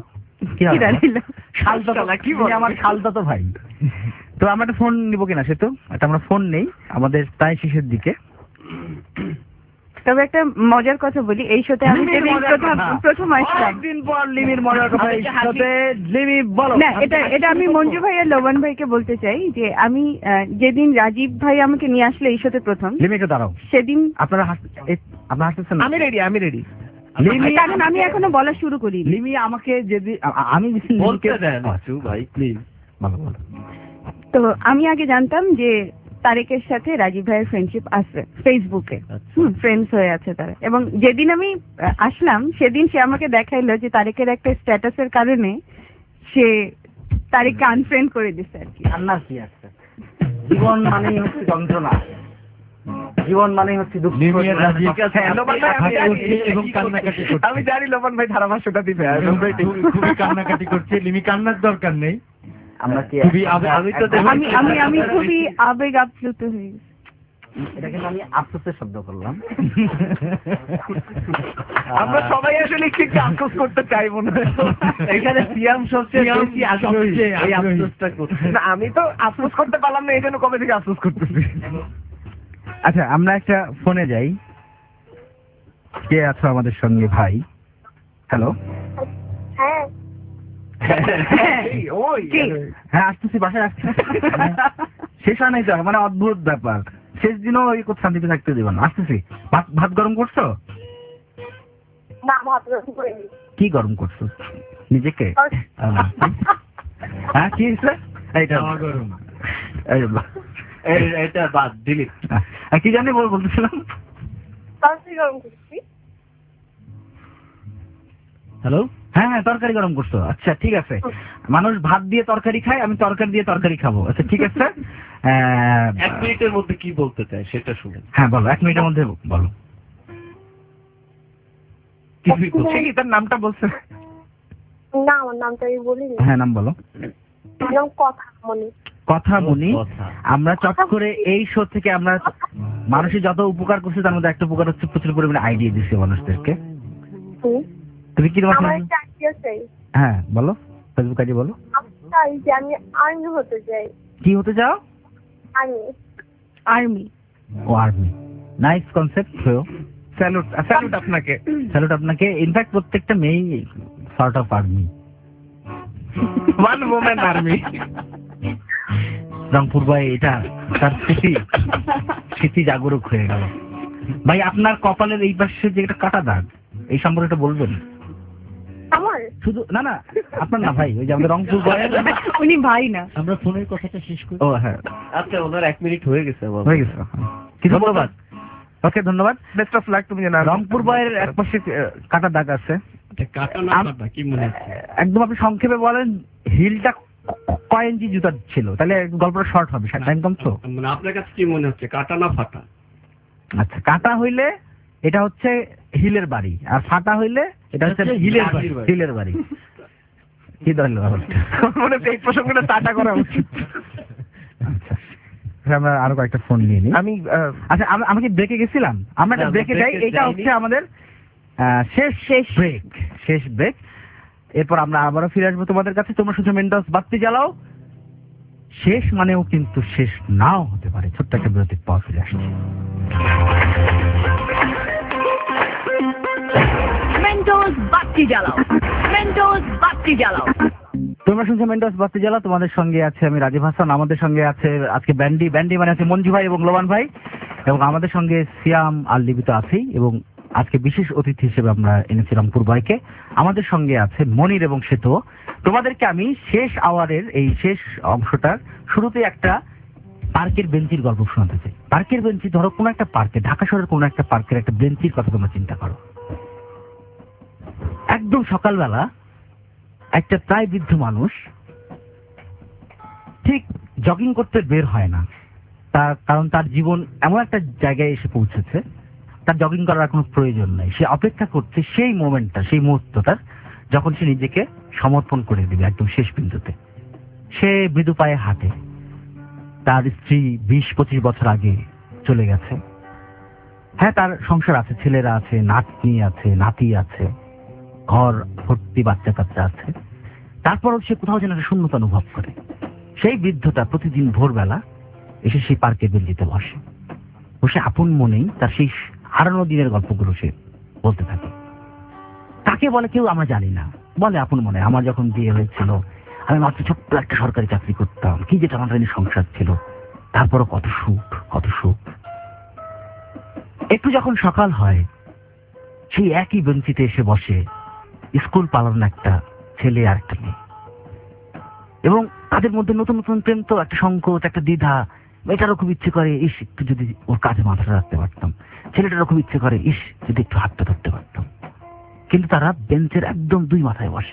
আমার শালদাতো ভাই। তো আমরা একটা ফোন নিবো কিনা, সে তো আমরা ফোন নেই, আমাদের তাই শেষের দিকে। তবে একটা মজার কথা বলি, এই শোতে আমি প্রথম আসলাম, দিন পর লিমির মজার কথা এই শোতে। লিমি বলো। না, এটা আমি মঞ্জু ভাই আর লবণ ভাইকে বলতে চাই যে আমি যেদিন রাজীব ভাই আমাকে নিয়ে আসলে এই শোতে প্রথম, লিমিকে দাঁড়াও, সেদিন আপনারা হাসতেছেন। আমি রেডি। কারণ আমি এখনো বলা শুরু করি। লিমি আমাকে যেদিন আমি বলতে দেন ভাই প্লিজ। তো আমি আগে জানতাম যে তারেকের সাথে রাজীব ভাইয়ের ফ্রেন্ডশিপ আছে ফেসবুকে, ফ্রেন্ডস হয়ে আছে তারা। এবং যেদিন আমি আসলাম সেদিন সে আমাকে দেখাইলো যে তারেকের একটা স্ট্যাটাসের কারণে সে তারেককে আনফ্রেন্ড করে দিচ্ছে আর কি। আল্লাহ কি আছে, জীবন মানেই হচ্ছে যন্ত্রণা, জীবন মানেই হচ্ছে দুঃখ। আমি জানি লোপন ভাই ধারাভাষ্যটা দিবে, খুবই কান্নাকাটি করছে। লিমি কান্নার দরকার নেই, আমরা কি আমি খুবই আবেগ আপ্লুত হই। এটা কিন্তু আমি আফসোসের শব্দ করলাম। আমরা সবাই আসলে একটু আফসোস করতে চাই মনে হয়। এখানে সিয়াম সবচেয়ে বেশি আফসোসটা করছে। না, আমি তো আফসোস করতে পারলাম না, এই জন্য কবে থেকে আফসোস করতেছি। আচ্ছা, আমরা একটা ফোনে যাই। কে আছো আমাদের সঙ্গে ভাই? হ্যালো। হ্যাঁ, আসতেছি, বাসায় আসছি। শেষ হয় নাই তো, মানে অদ্ভুত ব্যাপার। শেষ দিনও ওই শান্তিতে থাকতে দেব না। আসতেছি। ভাত গরম করছো? কি গরম করছো নিজেকে? হ্যাঁ, কি হয়েছে? এইটা গরম, এটা বাদ ডিলিট। কি জানি বলতেছিলাম। হ্যালো। হ্যাঁ, তরকারি গরম করছো। আচ্ছা, ঠিক আছে। মানুষ ভাত দিয়ে তরকারি খায়, আমি তরকারি দিয়ে তরকারি খাবো। আচ্ছা, ঠিক আছে। 1 মিনিটের মধ্যে কি বলতে চাই সেটা শুনুন। হ্যাঁ বলো, 1 মিনিটের মধ্যে বলো। কি তার নামটা বলছে? না, আমার নামটা আমি বলিনি। হ্যাঁ, নাম বলো। কথামণি। আমরা চট করে এই শো থেকে আমরা মানুষের যত উপকার করছি তার মধ্যে একটা উপকার হচ্ছে প্রচুর পরিমাণে আইডিয়া দিচ্ছি মানুষদেরকে। তুমি কি হ্যাঁ বলো, ফেসবুক আইডি বলো। আমি আর্মি হতে চাই। কি হতে চাও? আর্মি। ও আর্মি, নাইস কনসেপ্ট। স্যালুট আপনাকে। স্যালুট আপনাকে। ইনফ্যাক্ট প্রত্যেকটা মেয়েই sort of army, one woman army. Rangpur ভাই, এটা তার স্মৃতি জাগরুক হয়ে গেল। ভাই আপনার কপালের এই পাশে যে একটা কাটা দাগ, এই সম্পর্কে একটা বলবেন? আমার শুধু না না, আপনার না ভাই, ওই যে আমাদের রংপুর ভাইয়ের। উনি ভাই না। আমরা ফোনের কথাটা শেষ করি। ও হ্যাঁ, আচ্ছা ওনার 1 মিনিট হয়ে গেছে। হয়ে গেছে। কিছু ধন্যবাদ। ওকে, ধন্যবাদ। Best of luck. তুমি জানো রংপুর ভাইয়ের এক পাশে কাটা দাগ আছে। কাটা না কাটা কি মনে হচ্ছে? একদম আপনি সংক্ষেপে বলেন, হিলটা কয় ইঞ্চি জুতা ছিল, তাহলে গল্পটা শর্ট হবে, টাইম কম তো। মানে আপনার কাছে কি মনে হচ্ছে, কাটা না ফাটা? আচ্ছা, কাটা হইলে এটা হচ্ছে হিলের বাড়ি, আর ফাটা হইলে এটা হচ্ছে হিলের বাড়ি। কি ধরলো মনে হচ্ছে এই প্রসঙ্গটা টাটা করা উচিত। আচ্ছা, আমরা আরো কয়েকটা ফোন নিয়ে নিই। আচ্ছা, আমি কি ব্রেকে গেছিলাম? আমরা একটা ব্রেকে যাই। এটা হচ্ছে আমাদের শেষ ব্রেক। এরপর আমরা আবারও ফিরে আসবো তোমাদের কাছে। তোমরা শুধু মেন্টস বাতি জ্বালাও। শেষ মানেও কিন্তু শেষ নাও হতে পারে। ছোট্ট একটা বিরতির পর ফিরে আসছি। মেন্টস বাতি জ্বালাও, মেন্টস বাতি জ্বালাও। তোমরা শুনছো মেন্টস বাতি জ্বালাও। তোমাদের সঙ্গে আছে আমি রাজীব হাসান। আমাদের সঙ্গে আছে আজকে ব্যান্ডি মানে আছে মঞ্জু ভাই এবং লোবান ভাই, এবং আমাদের সঙ্গে সিয়াম আর লিপি তো আছেই, এবং আজকে বিশেষ অতিথি হিসেবে আমরা এনেছি রংপুর ভাইকে। আমাদের সঙ্গে আছে মনির এবং সেতু। তোমাদেরকে আমি শেষ আওয়ারের এই শেষ অংশটার শুরুতে একটা পার্কের বেঞ্চির গল্প শোনাতে চাই। পার্কের বেঞ্চি, ধরো কোনো একটা পার্কে, ঢাকা শহরের কোনো একটা পার্কের একটা বেঞ্চির কথা তোমরা চিন্তা করো। একদম সকালবেলা একটা প্রায় বৃদ্ধ মানুষ ঠিক জগিং করতে বের হয় না, তার কারণ তার জীবন এমন একটা জায়গায় এসে পৌঁছেছে তার জগিং করার কোনো প্রয়োজন নাই। সে অপেক্ষা করছে সেই মোমেন্টটা, সেই মুহূর্তটা যখন সে নিজেকে সমর্পণ করে দিবে একদম শেষ বিন্দুতে। সে মৃদু পায়ে হাঁটে। তার স্ত্রী 20-25 বছর আগে চলে গেছে। হ্যাঁ, তার সংসার আছে, ছেলেরা আছে, নাতনি আছে, নাতি আছে, ঘর ভর্তি বাচ্চা কাচ্চা আছে। তারপরও সে কোথাও যেন একটা শূন্যতা অনুভব করে। সেই বৃদ্ধটা প্রতিদিন ভোরবেলা এসে সেই পার্কের বেঞ্চিতে বসে আপন মনেই তার সেই হারানো দিনের গল্পগুলো সে বলতে থাকে। কাকে বলে কেউ আমরা জানি না, বলে আপন মনে। আমার যখন বিয়ে হয়েছিল আমি মাত্র ছোট্ট একটা সরকারি চাকরি করতাম, কি যে টানাটানি সংসার ছিল, তারপরও কত সুখ। একটু যখন সকাল হয় সেই একই বেঞ্চিতে এসে বসে স্কুল পালানো একটা ছেলে আর একটা মেয়ে, এবং তাদের মধ্যে নতুন নতুন প্রেম, তো একটা সংকোচ, একটা দ্বিধা। মেয়েটারও খুব ইচ্ছে করে ইস একটু যদি ওর কাঁধে মাথাটা রাখতে পারতাম, ছেলেটারও খুব ইচ্ছে করে ইস যদি একটু হাতটা ধরতে পারতাম। কিন্তু তারা বেঞ্চের একদম দুই মাথায় বসে।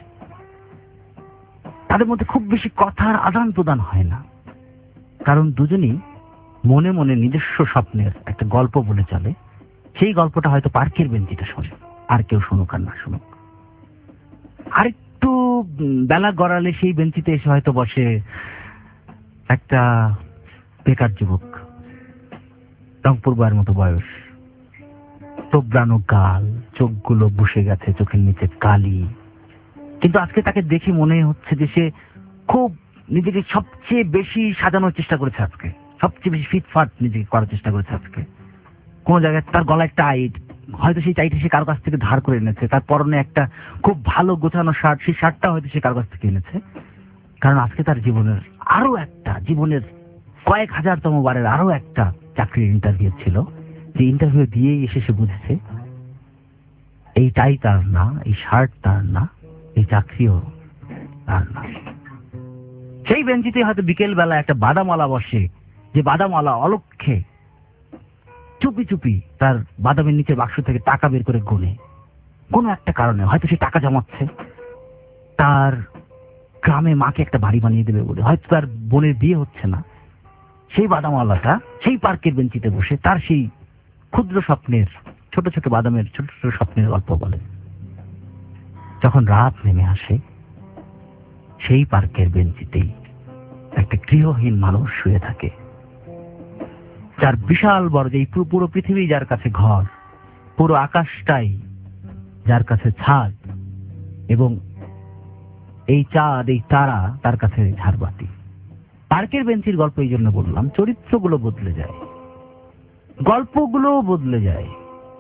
তাদের মধ্যে খুব বেশি কথার আদান প্রদান হয় না, কারণ দুজনই মনে মনে নিজস্ব স্বপ্নের একটা গল্প বলে চলে। সেই গল্পটা হয়তো পার্কের বেঞ্চিতে শোনে, আর কেউ শুনুক আর না শুনুক। আরেকটু বেলা গড়ালে সেই বেঞ্চিতে এসে হয়তো বসে একটা বেকার যুবক, রংপুর বয়ের মতো বয়স, তোবড়ানো গাল, চোখগুলো বসে গেছে, চোখের নিচে কালি। কিন্তু আজকে তাকে দেখে মনে হচ্ছে যে সে খুব নিজেকে সবচেয়ে বেশি সাজানোর চেষ্টা করেছে, আজকে সবচেয়ে বেশি ফিটফাট নিজেকে করার চেষ্টা করেছে। আজকে কোন জায়গায় তার গলায় টাইট, হয়তো সেই টাইটে সে কারো কাছ থেকে ধার করে এনেছে। তার পরনে একটা খুব ভালো গোছানো শার্ট, সেই শার্টটা হয়তো সে কারো কাছ থেকে এনেছে। কারণ আজকে তার জীবনের কয়েক হাজারতম বারের আরো একটা চাকরির ইন্টারভিউ ছিল, যে ইন্টারভিউ দিয়েই এসে সে বুঝেছে এই টাই তার না, এই শার্ট তার না, এই চাকরিও তার না। সেই বেঞ্চিতে হয়তো বিকেল বেলা একটা বাদামওয়ালা বসে, যে বাদামওয়ালা অলক্ষে চুপি চুপি তার বাদামের নিচের বাক্স থেকে টাকা বের করে গোনে। কোনো একটা কারণে হয়তো সে টাকা জমাচ্ছে তার গ্রামে মাকে একটা বাড়ি বানিয়ে দেবে বলে, হয়তো তার বোনের বিয়ে হচ্ছে না। সেই বাদামওয়ালাটা সেই পার্কের বেঞ্চিতে বসে তার সেই ক্ষুদ্র স্বপ্নের, ছোট ছোট বাদামের ছোট ছোট স্বপ্নের গল্প বলে। যখন রাত নেমে আসে সেই পার্কের বেঞ্চিতেই একটা গৃহহীন মানুষ শুয়ে থাকে, যার বিশাল বড়, যে পুরো পৃথিবী যার কাছে ঘর, পুরো আকাশটাই যার কাছে ছাদ, এবং এই চাঁদ, এই তারা তার কাছে ঝাড়বাতি। পার্কের বেঞ্চির গল্প এই জন্য বললাম, চরিত্রগুলো বদলে যায়, গল্পগুলো বদলে যায়।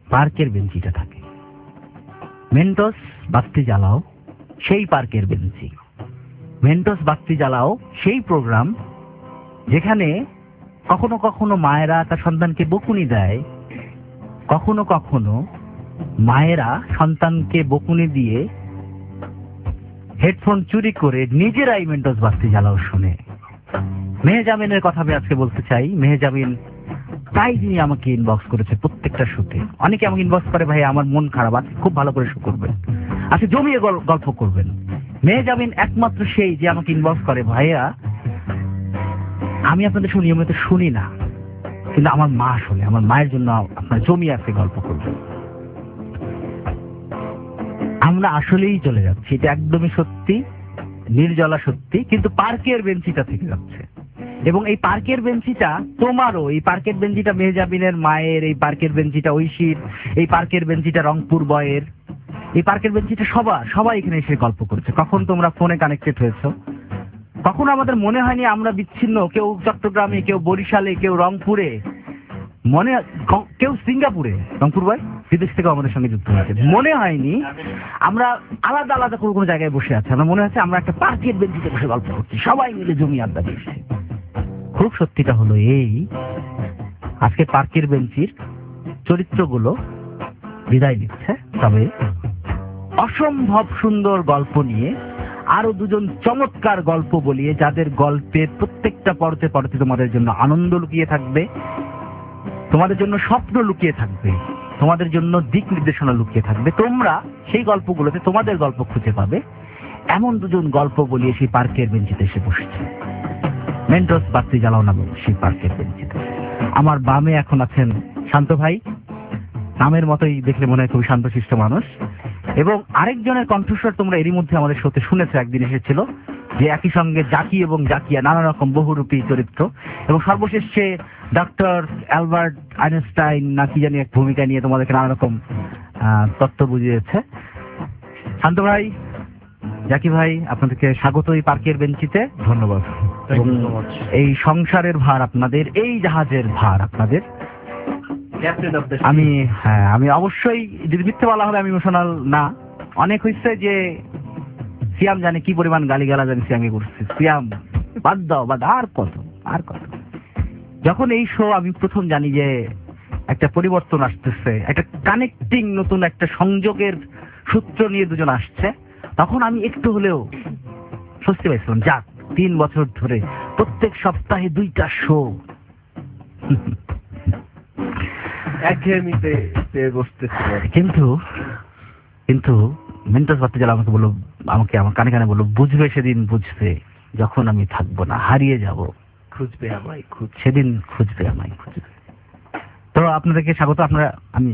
পার্কের বেঞ্চিটা থাকে। মেন্টস বাতি জ্বালাও সেই পার্কের বেঞ্চি, মেন্টস বাতি জ্বালাও সেই প্রোগ্রাম যেখানে কখনো কখনো মায়েরা তার সন্তানকে বকুনি দেয়, কখনো কখনো মায়েরা সন্তানকে বকুনি দিয়ে হেডফোন চুরি করে নিজেরাই মেন্টস বাতি জ্বালাও শুনে। মেহজাবিনের কথা আমি আজকে বলতে চাই। মেহজাবিন তাই তিনি আমাকে ইনবক্স করেছে প্রত্যেকটা শোতে। অনেকে আমাকে ইনবক্স করে, ভাই আমার মন খারাপ আছে, খুব ভালো করে শো করবেন, আজকে জমিয়ে গল্প করবেন। মেহজাবিন একমাত্র সেই যে আমাকে ইনবক্স করে, ভাইয়া আমি আপনাদের শো নিয়মিত শুনি না, কিন্তু আমার মা শুনে, আমার মায়ের জন্য আপনার জমিয়ে আজকে গল্প করবেন। আমরা আসলেই চলে যাচ্ছি, এটা একদমই সত্যি, নির্জলা সত্যি, কিন্তু পার্কের বেঞ্চিটা থেকে যাচ্ছে। এবং এই পার্কের বেঞ্চিটা তোমারও, এই পার্কের বেঞ্চিটা মেহজাবিনের মায়ের, এই পার্কের বেঞ্চিটা ঐশীর, এই পার্কের বেঞ্চিটা রংপুর বয়ের, এই পার্কের বেঞ্চিটা সবাই এখানে এসে গল্প করছে। কখন তোমরা ফোনে কানেক্টেড হয়েছো, কখনো আমাদের মনে হয়নি আমরা বিচ্ছিন্ন, কেউ চট্টগ্রামে, কেউ বরিশালে, কেউ রংপুরে, কেউ সিঙ্গাপুরে, রংপুর বয় বিদেশ থেকে আমাদের সঙ্গে যুক্ত হয়েছে। মনে হয়নি আমরা আলাদা আলাদা কোনো জায়গায় বসে আছি, আমরা মনে হচ্ছে আমরা একটা পার্কের বেঞ্চিতে বসে গল্প করছি, সবাই মিলে জমি আড্ডা দিচ্ছে। খুব সত্যিটা হলো এই, আজকে পার্কের বেঞ্চির চরিত্রগুলো বিদায় নিচ্ছে, তবে অসম্ভব সুন্দর গল্প নিয়ে আরো দুজন চমৎকার গল্প বলিয়ে, যাদের গল্পের প্রত্যেকটা পরতে পরতে তোমাদের জন্য আনন্দ লুকিয়ে থাকবে, তোমাদের জন্য স্বপ্ন লুকিয়ে থাকবে, তোমাদের জন্য দিক নির্দেশনা লুকিয়ে থাকবে। তোমরা সেই গল্পগুলোতে তোমাদের গল্প খুঁজে পাবে। এমন দুজন গল্প বলিয়ে সেই পার্কের বেঞ্চিতে এসে বসেছে। মেন্টস বাতি জ্বালাও না সেই পার্কের বেঞ্চিতে। আমার বামে এখন আছেন শান্ত ভাই, নামের মতোই দেখলে মনে হয় খুবই শান্তশিষ্ট মানুষ। এবং আরেকজনের কণ্ঠস্বর তোমরা এরই মধ্যে আমাদের সাথে শুনেছো, একদিন এসেছিল, যে একই সঙ্গে জাকি এবং জাকিয়া, নানা রকম বহুরূপী চরিত্র, এবং সর্বশেষ সে ডক্টর অ্যালবার্ট আইনস্টাইন না কি জানি এক ভূমিকা নিয়ে তোমাদেরকে নানা রকম তত্ত্ব বুঝিয়েছে। শান্ত ভাই, জাকি ভাই, আপনাদেরকে স্বাগত এই পার্কের বেঞ্চিতে। ধন্যবাদ। এই সংসারের ভার আপনাদের, এই জাহাজের ভার আপনাদের। আমি অবশ্যই, যদি মিথ্যে বলা হবে আমি ইমোশনাল না। অনেক হয়েছে যে সিয়াম জানে কি পরিমাণ গালিগালাজ আমি সিয়ামকে করছি, সিয়াম বাদ দাও, আর কত। যখন এই শো আমি প্রথম জানি যে একটা পরিবর্তন আসতেছে, একটা কানেক্টিং, নতুন একটা সংযোগের সূত্র নিয়ে দুজন আসছে, তখন আমি একটু হলেও স্বস্তি পাইছিলাম। যাক, 3 বছর ধরে প্রত্যেক সপ্তাহে 2টা শো কিন্তু মেন্টস বাতি জ্বালা আমাকে আমার কানে বললো, বুঝবে সেদিন বুঝবে, যখন আমি থাকবো না, হারিয়ে যাব, খুঁজবে আমায়, সেদিন খুঁজবে আমায়। তো আপনাদেরকে স্বাগত। আপনারা, আমি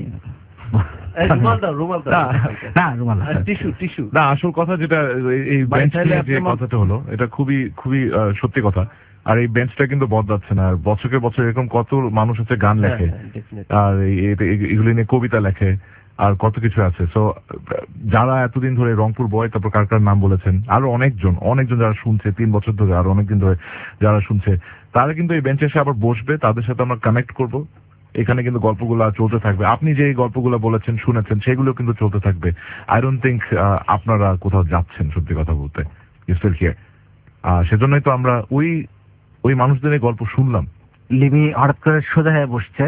আসল কথা যেটা, এই যে কথাটা হলো, এটা খুবই খুবই সত্যি কথা। আর এই বেঞ্চটা কিন্তু বদলাচ্ছে না। আর বছরের বছর এরকম কত মানুষ আছে গান লেখে, আর এগুলি নিয়ে কবিতা লেখে, আর কত কিছু আছে। সো যারা এতদিন ধরে রংপুর বয়, তারপর কার কার নাম বলেছেন, আরো অনেকজন যারা শুনছে 3 বছর ধরে, আর অনেকদিন ধরে যারা শুনছে, তারা কিন্তু এই বেঞ্চে এসে আবার বসবে, তাদের সাথে আমরা কানেক্ট করব। এখানে কিন্তু গল্পগুলো চলতে থাকবে। আপনি যে গল্পগুলো বলেছেন, শুনেছেন, সেগুলো কিন্তু চলতে থাকবে। আই ডোন্ট থিঙ্ক আপনারা কোথাও যাচ্ছেন, সত্যি কথা বলতে। You still here. সেজন্যই তো আমরা ওই মানুষদের এই গল্প শুনলাম। লিমি হঠাৎ করে সোজা হয়ে বসছে,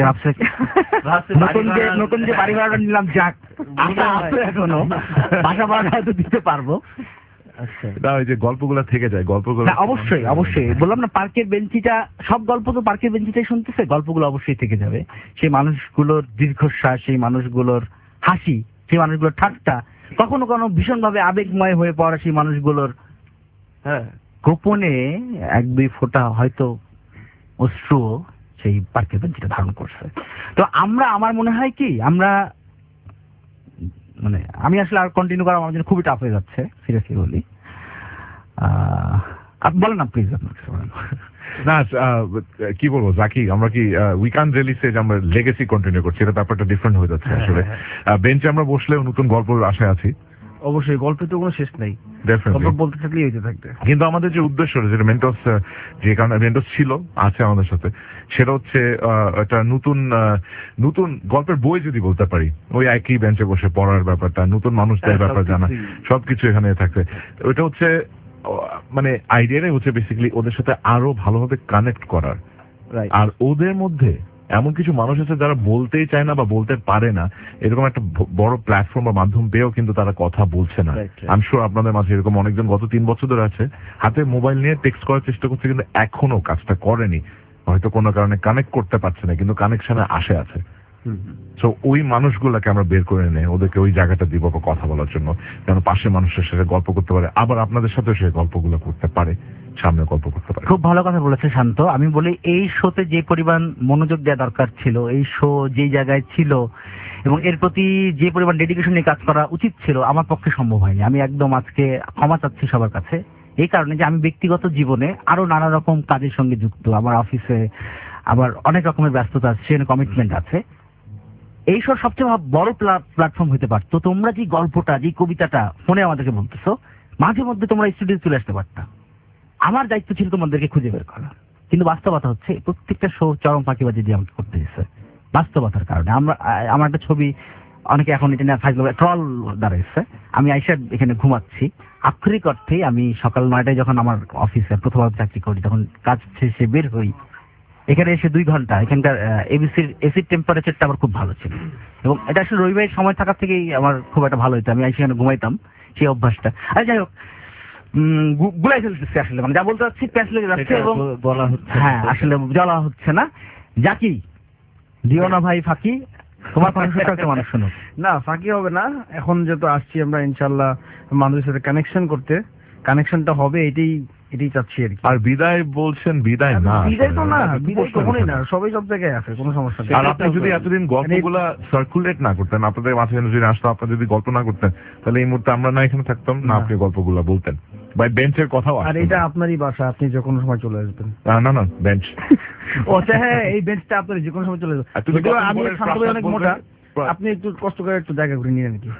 নতুন যে বাড়ি ভাড়াটা নিলাম, যাক এখনো বাসা ভাড়া হয়তো দিতে পারবো। ওই যে গল্পগুলো থেকে যায়, গল্পগুলো অবশ্যই বললাম না, পার্কের বেঞ্চিটা, সব গল্প তো পার্কের বেঞ্চিটাই শুনতেছে, গল্পগুলো অবশ্যই থেকে যাবে। সেই মানুষগুলোর দীর্ঘশ্বাস, সেই মানুষগুলোর হাসি, সেই মানুষগুলোর ঠাট্টা, কখনো ভীষণ ভাবে আবেগময় হয়ে পড়া সেই মানুষগুলোর গোপনে 1-2 ফোঁটা হয়তো অশ্রু সেই পার্কের বেঞ্চিটা ধারণ করছে। তো আমার মনে হয় কি, আমি আসলে আর কন্টিনিউ করা আমার জন্য খুবই টাফ হয়ে যাচ্ছে, সিরিয়াসলি বলি। আপনি বলেন না প্লিজ। না, কি বলবো জাকি, আমরা কি উই ক্যান রিয়েলি সে যে আমরা লেগেসি কন্টিনিউ করছি, এটা ব্যাপারটা ডিফারেন্ট হয়ে যাচ্ছে আসলে। বেঞ্চে আমরা বসলেও নতুন গল্পের আশায় আছি, অবশ্যই গল্পে তো কোনো শেষ নাই, গল্প বলতে থাকলেই হইতে থাকবে। কিন্তু আমাদের যে উদ্দেশ্য, যেটা মেন্টস, যে কারণে মেন্টস ছিল, আছে আমাদের সাথে, সেটা হচ্ছে একটা নতুন নতুন গল্পের বই যদি বলতে পারি, ওই একই বেঞ্চে বসে পড়ার ব্যাপারটা, নতুন মানুষদের ব্যাপার জানা, সবকিছু এখানে থাকবে। ওইটা হচ্ছে মানে আইডিয়াটাই হচ্ছে বেসিক্যালি ওদের সাথে আরো ভালোভাবে কানেক্ট করার। আর ওদের মধ্যে এমন কিছু মানুষ আছে যারা বলতেই চায় না বা বলতে পারে না, এরকম একটা বড় প্ল্যাটফর্ম বা মাধ্যম পেয়েও কিন্তু তারা কথা বলছে না। আমি শিওর আপনাদের মাঝে এরকম অনেকজন গত 3 বছর ধরে আছে, হাতে মোবাইল নিয়ে টেক্সট করার চেষ্টা করছে, কিন্তু এখনো কাজটা করেনি, হয়তো কোনো কারণে কানেক্ট করতে পারছে না, কিন্তু কানেকশনে আসে আছে। সো ওই মানুষগুলোকে আমরা বের করে এনে ওদেরকে ওই জায়গাটা দিব কথা বলার জন্য, যেন পাশের মানুষের সাথে গল্প করতে পারে, আবার আপনাদের সাথেও সে গল্পগুলো করতে পারে, সামনে গল্প করতে পারে। খুব ভালো কথা বলেছে শান্ত। আমি বলি এই শোতে যে পরিমাণ মনোযোগ দেওয়া দরকার ছিল, এই শো যেই জায়গায় ছিল এবং এর প্রতি যে পরিমাণ ডেডিকেশন নিয়ে কাজ করা উচিত ছিল, আমার পক্ষে সম্ভব হয়নি। আমি একদম আজকে ক্ষমা চাচ্ছি সবার কাছে, এই কারণে যে আমি ব্যক্তিগত জীবনে আরো নানা রকম কাজের সঙ্গে যুক্ত, আমার অফিসে আবার অনেক রকমের ব্যস্ততা আছে, কমিটমেন্ট আছে। এই শোর সবচেয়ে বড় প্ল্যাটফর্ম হতে পারতো তোমরা যে গল্পটা, যে কবিতাটা ফোনে আমাদেরকে বলতেছো, মাঝে মধ্যে তোমরা স্টুডিও চলে আসতে পারতা। আমার দায়িত্ব ছিল তোমাদেরকে খুঁজে বের করা, কিন্তু বাস্তবতা হচ্ছে প্রত্যেকটা শো চরম ফাঁকিবাজি দিয়ে আমাকে করতে হয়েছে বাস্তবতার কারণে। আমার একটা ছবি অনেকে এখন এটা নিয়ে ফাইজলাম ট্রল দাঁড়াইছে, আমি আইসা এখানে ঘুমাচ্ছি, আক্ষরিক অর্থেই আমি সকাল 9টায় যখন আমার অফিসে প্রথম চাকরি করি, তখন কাজ শেষে বের হই, এখানে এসে 2 ঘন্টা এখানকার এসির টেম্পারেচারটা আমার খুব ভালো ছিল, এবং এটা আসলে রবিবারের সময় থাকার থেকেই আমার খুব একটা ভালো হতো, আমি সেখানে ঘুমাইতাম, সেই অভ্যাসটা। আর যাই হোক, গুলাই ফেলতেছে আসলে, মানে যা বলতে চাচ্ছি প্যাঁচ লেগে যাচ্ছে এবং বলা হচ্ছে, হ্যাঁ আসলে জ্বলা হচ্ছে না। জাকি দিও না ভাই ফাঁকি, তোমার মানুষ শুনুক। না ফাঁকি হবে না, এখন যেহেতু আসছি আমরা ইনশাল্লাহ মানুষের সাথে কানেকশন করতে, কানেকশনটা হবে, এটাই চাচ্ছি আর কি। আর বিদায় বলছেন, বিদায় না, বিদায় তো না, বিদায় কখনোই না, সবাই সব জায়গায় আছে, কোনো সমস্যা নেই। আর আপনি যদি এতদিন গল্পগুলা সার্কুলেট না করতেন, আপনাদের মাঝখানে যদি আসতো, আপনারা যদি গল্প না করতেন, তাহলে এই মুহূর্তে আমরা না এখানে থাকতাম না, আপনি গল্পগুলা বলতেন বা বেঞ্চের কথাও। আর এটা আপনারই বাসা, আপনি যে কোনো সময় চলে আসবেন। না না বেঞ্চ, ও আচ্ছা, হ্যাঁ এই বেঞ্চটা আপনার যে কোনো সময় চলে আসবেন। আমি শান্ত ভাই অনেক মোটা, আপনি একটু কষ্ট করে একটু জায়গা করে নিয়ে নাকি।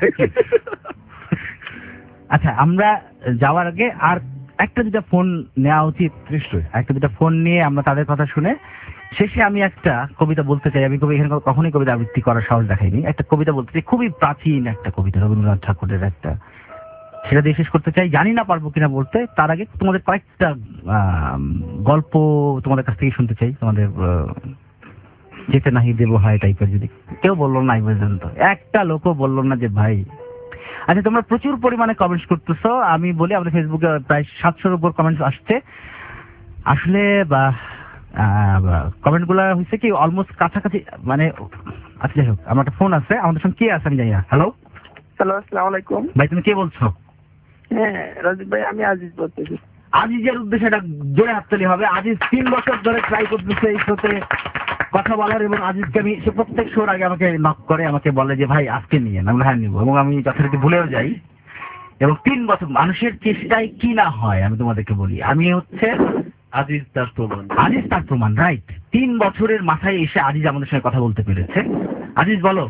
আচ্ছা, আমরা যাওয়ার আগে আর একটা দুটা ফোন নেওয়া উচিত, নিশ্চয়ই একটা দুটা ফোন নিয়ে আমরা তাদের কথা শুনে শেষে আমি একটা কবিতা বলতে চাই। আমি এখানে কখনোই কবিতা আবৃত্তি করার সাহস দেখাইনি, একটা কবিতা বলতে চাই, খুবই প্রাচীন একটা কবিতা, রবীন্দ্রনাথ ঠাকুরের একটা, সেটা দিয়ে শেষ করতে চাই। জানি না পারবো কিনা বলতে, তার আগে তোমাদের কয়েকটা গল্প তোমাদের কাছ থেকে শুনতে চাই, তোমাদের যেতে নাহি দেবো হাই টাইপের। যদি কেউ বললো না এই পর্যন্ত, একটা লোকও বললো না যে ভাই। আচ্ছা, তোমরা প্রচুর পরিমাণে কমেন্টস করতেছো, আমি বলি আমাদের ফেসবুকে প্রায় 700-র উপর কমেন্টস আসছে আসলে, বা কমেন্ট গুলা হচ্ছে কি অলমোস্ট কাছাকাছি, মানে আচ্ছা যাই হোক, আমার একটা ফোন আছে, আমাদের সঙ্গে কে আছে আমি জানি না। হ্যালো আসসালামু আলাইকুম ভাই, তুমি কে বলছো? হ্যাঁ রাজীব ভাই, আমি আজিজ বলতেছি। আজিজের উদ্দেশ্যে এটা জোরে হাততালি হবে। আজিজ 3 বছর ধরে ট্রাই করতেছে এই শোতে কথা বলার, এবং আজিজকে আমি, সে প্রত্যেক শোর আগে আমাকে নক করে, আমাকে বলে যে ভাই আজকে নিয়ে না, হ্যাঁ নিবো, এবং আমি যথারীতি ভুলেও যাই। এবং 3 বছর মানুষের চেষ্টায় কি না হয় আমি তোমাদেরকে বলি, আমি হচ্ছে আজিজ তার প্রমাণ, রাইট। 3 বছরের মাথায় এসে আজিজ আমাদের সঙ্গে কথা বলতে পেরেছে। আজিজ বলো।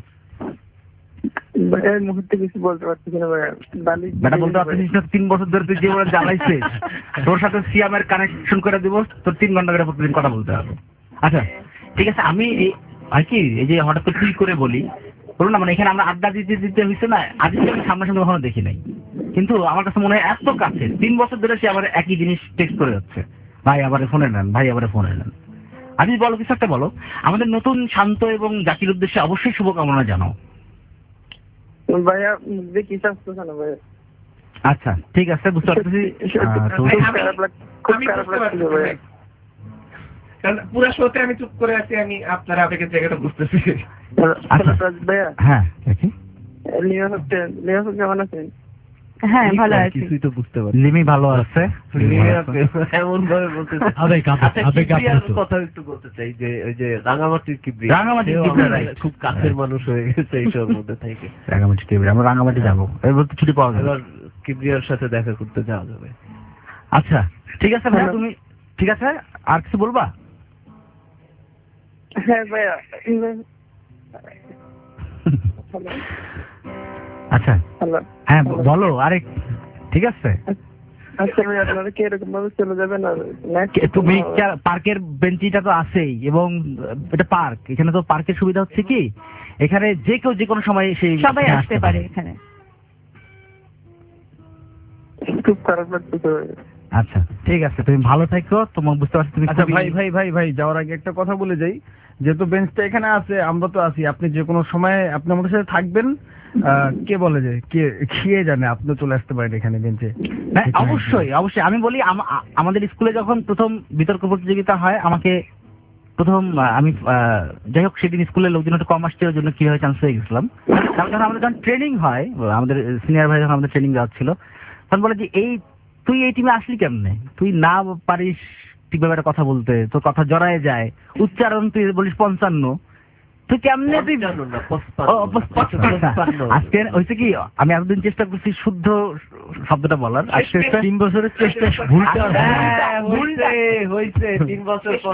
এই মুহূর্তে কিছু বলতে পারছি না ভাই, বেটা বলতে পারছিস না? 3 বছর ধরে তুই যে ওরা জ্বালাইছিস, তোর সাথে সিয়ামের কানেকশন করে দিব, তোর 3 ঘন্টা করে প্রতিদিন কথা বলতে হবে। আচ্ছা ঠিক আছে, আমি আর কি এই যে হঠাৎ করে তুই করে বলি বলো না, মানে এখানে আমরা আড্ডা দিতে হয়েছে না, আজিজকে আমি সামনাসামনি কখনো দেখি নাই, কিন্তু আমার কাছে মনে হয় এত কাছে, 3 বছর ধরে সে আবার একই জিনিস টেক্সট করে যাচ্ছে, ভাই আবার ফোনে নেন, ভাই আবার ফোনে নেন। আজিজ বলো, কিছু একটা বলো, আমাদের নতুন শান্ত এবং জাতির উদ্দেশ্যে অবশ্যই শুভকামনা জানাও। ভাইয়া দেখি চাচ্ছেন না ভাইয়া। আচ্ছা ঠিক আছে, বুঝতে পারছি। পুরো শোতে আমি চুপ করে আছি, আমি আপনার আবেগের জায়গাটা বুঝতেছি। ভাইয়া হ্যাঁ লিয়া কেমন আছেন? হ্যাঁ ভালো আছি। কিছুই তো বুঝতে পারছি। লিমি ভালো আছে, এমন ভাবে বলতেছে। কথা একটু বলতে চাই যে ওই যে রাঙামাটির কিবরিয়া, খুব কাছের মানুষ হয়ে গেছে এইসব মধ্যে থেকে। রাঙামাটি কিবরিয়া, আমরা রাঙামাটি যাবো, এবার তো ছুটি পাওয়া যাবে, কিবরিয়ার সাথে দেখা করতে যাওয়া যাবে। আচ্ছা ঠিক আছে ভাইয়া, তুমি ঠিক আছে, আর কিছু বলবা? হ্যাঁ ভাইয়া, আচ্ছা হ্যাঁ বলো আরে ঠিক আছে। আচ্ছা ভাই আপনারা কি এরকম ভাবে চলে যাবেন? আর তুমি পার্কের বেঞ্চিটা তো আছেই, এবং এটা পার্ক, এখানে তো পার্কের সুবিধা হচ্ছে কি এখানে যে কেউ যে কোনো সময় সেই সবাই আসতে পারে এখানে। খুব খারাপ লাগতেছে। আচ্ছা ঠিক আছে, তুমি ভালো থাকো, তোমার বুঝতে পারছি তুমি। আচ্ছা ভাই ভাই ভাই ভাই যাওয়ার আগে একটা কথা বলে যাই, যেহেতু বেঞ্চটা এখানে আছে, আমরা তো আছি, আপনি যে কোনো সময় আপনি আমাদের সাথে থাকবেন। কে বলে যে কে জানে আপনি চলে আসতে পারেন এখানে বেঞ্চে। হ্যাঁ অবশ্যই অবশ্যই। আমি বলি আমাদের স্কুলে যখন প্রথম বিতর্ক প্রতিযোগিতা হয়, আমাকে প্রথম আমি যাই হোক সেদিন স্কুলের লোকজন একটু কম আসছে, ওই জন্য কিভাবে চান্স হয়ে গেছিলাম। তারপর যখন আমাদের যখন ট্রেনিং হয়, আমাদের সিনিয়র ভাই যখন আমাদের ট্রেনিং দেওয়া ছিল, তখন বলে যে তুই এই টিমে আসলি কেমনে, তুই না পারিস ঠিকভাবে একটা কথা বলতে, তোর কথা জড়ায় যায়, উচ্চারণ তুই বলিস 55, তুই কেমনে তুই আজকে হয়েছে কি আমি এতদিন চেষ্টা করছি শুদ্ধ শব্দটা বলার, আজকে 3 বছরের চেষ্টা ভুলটা হয়েছে 3 বছর পর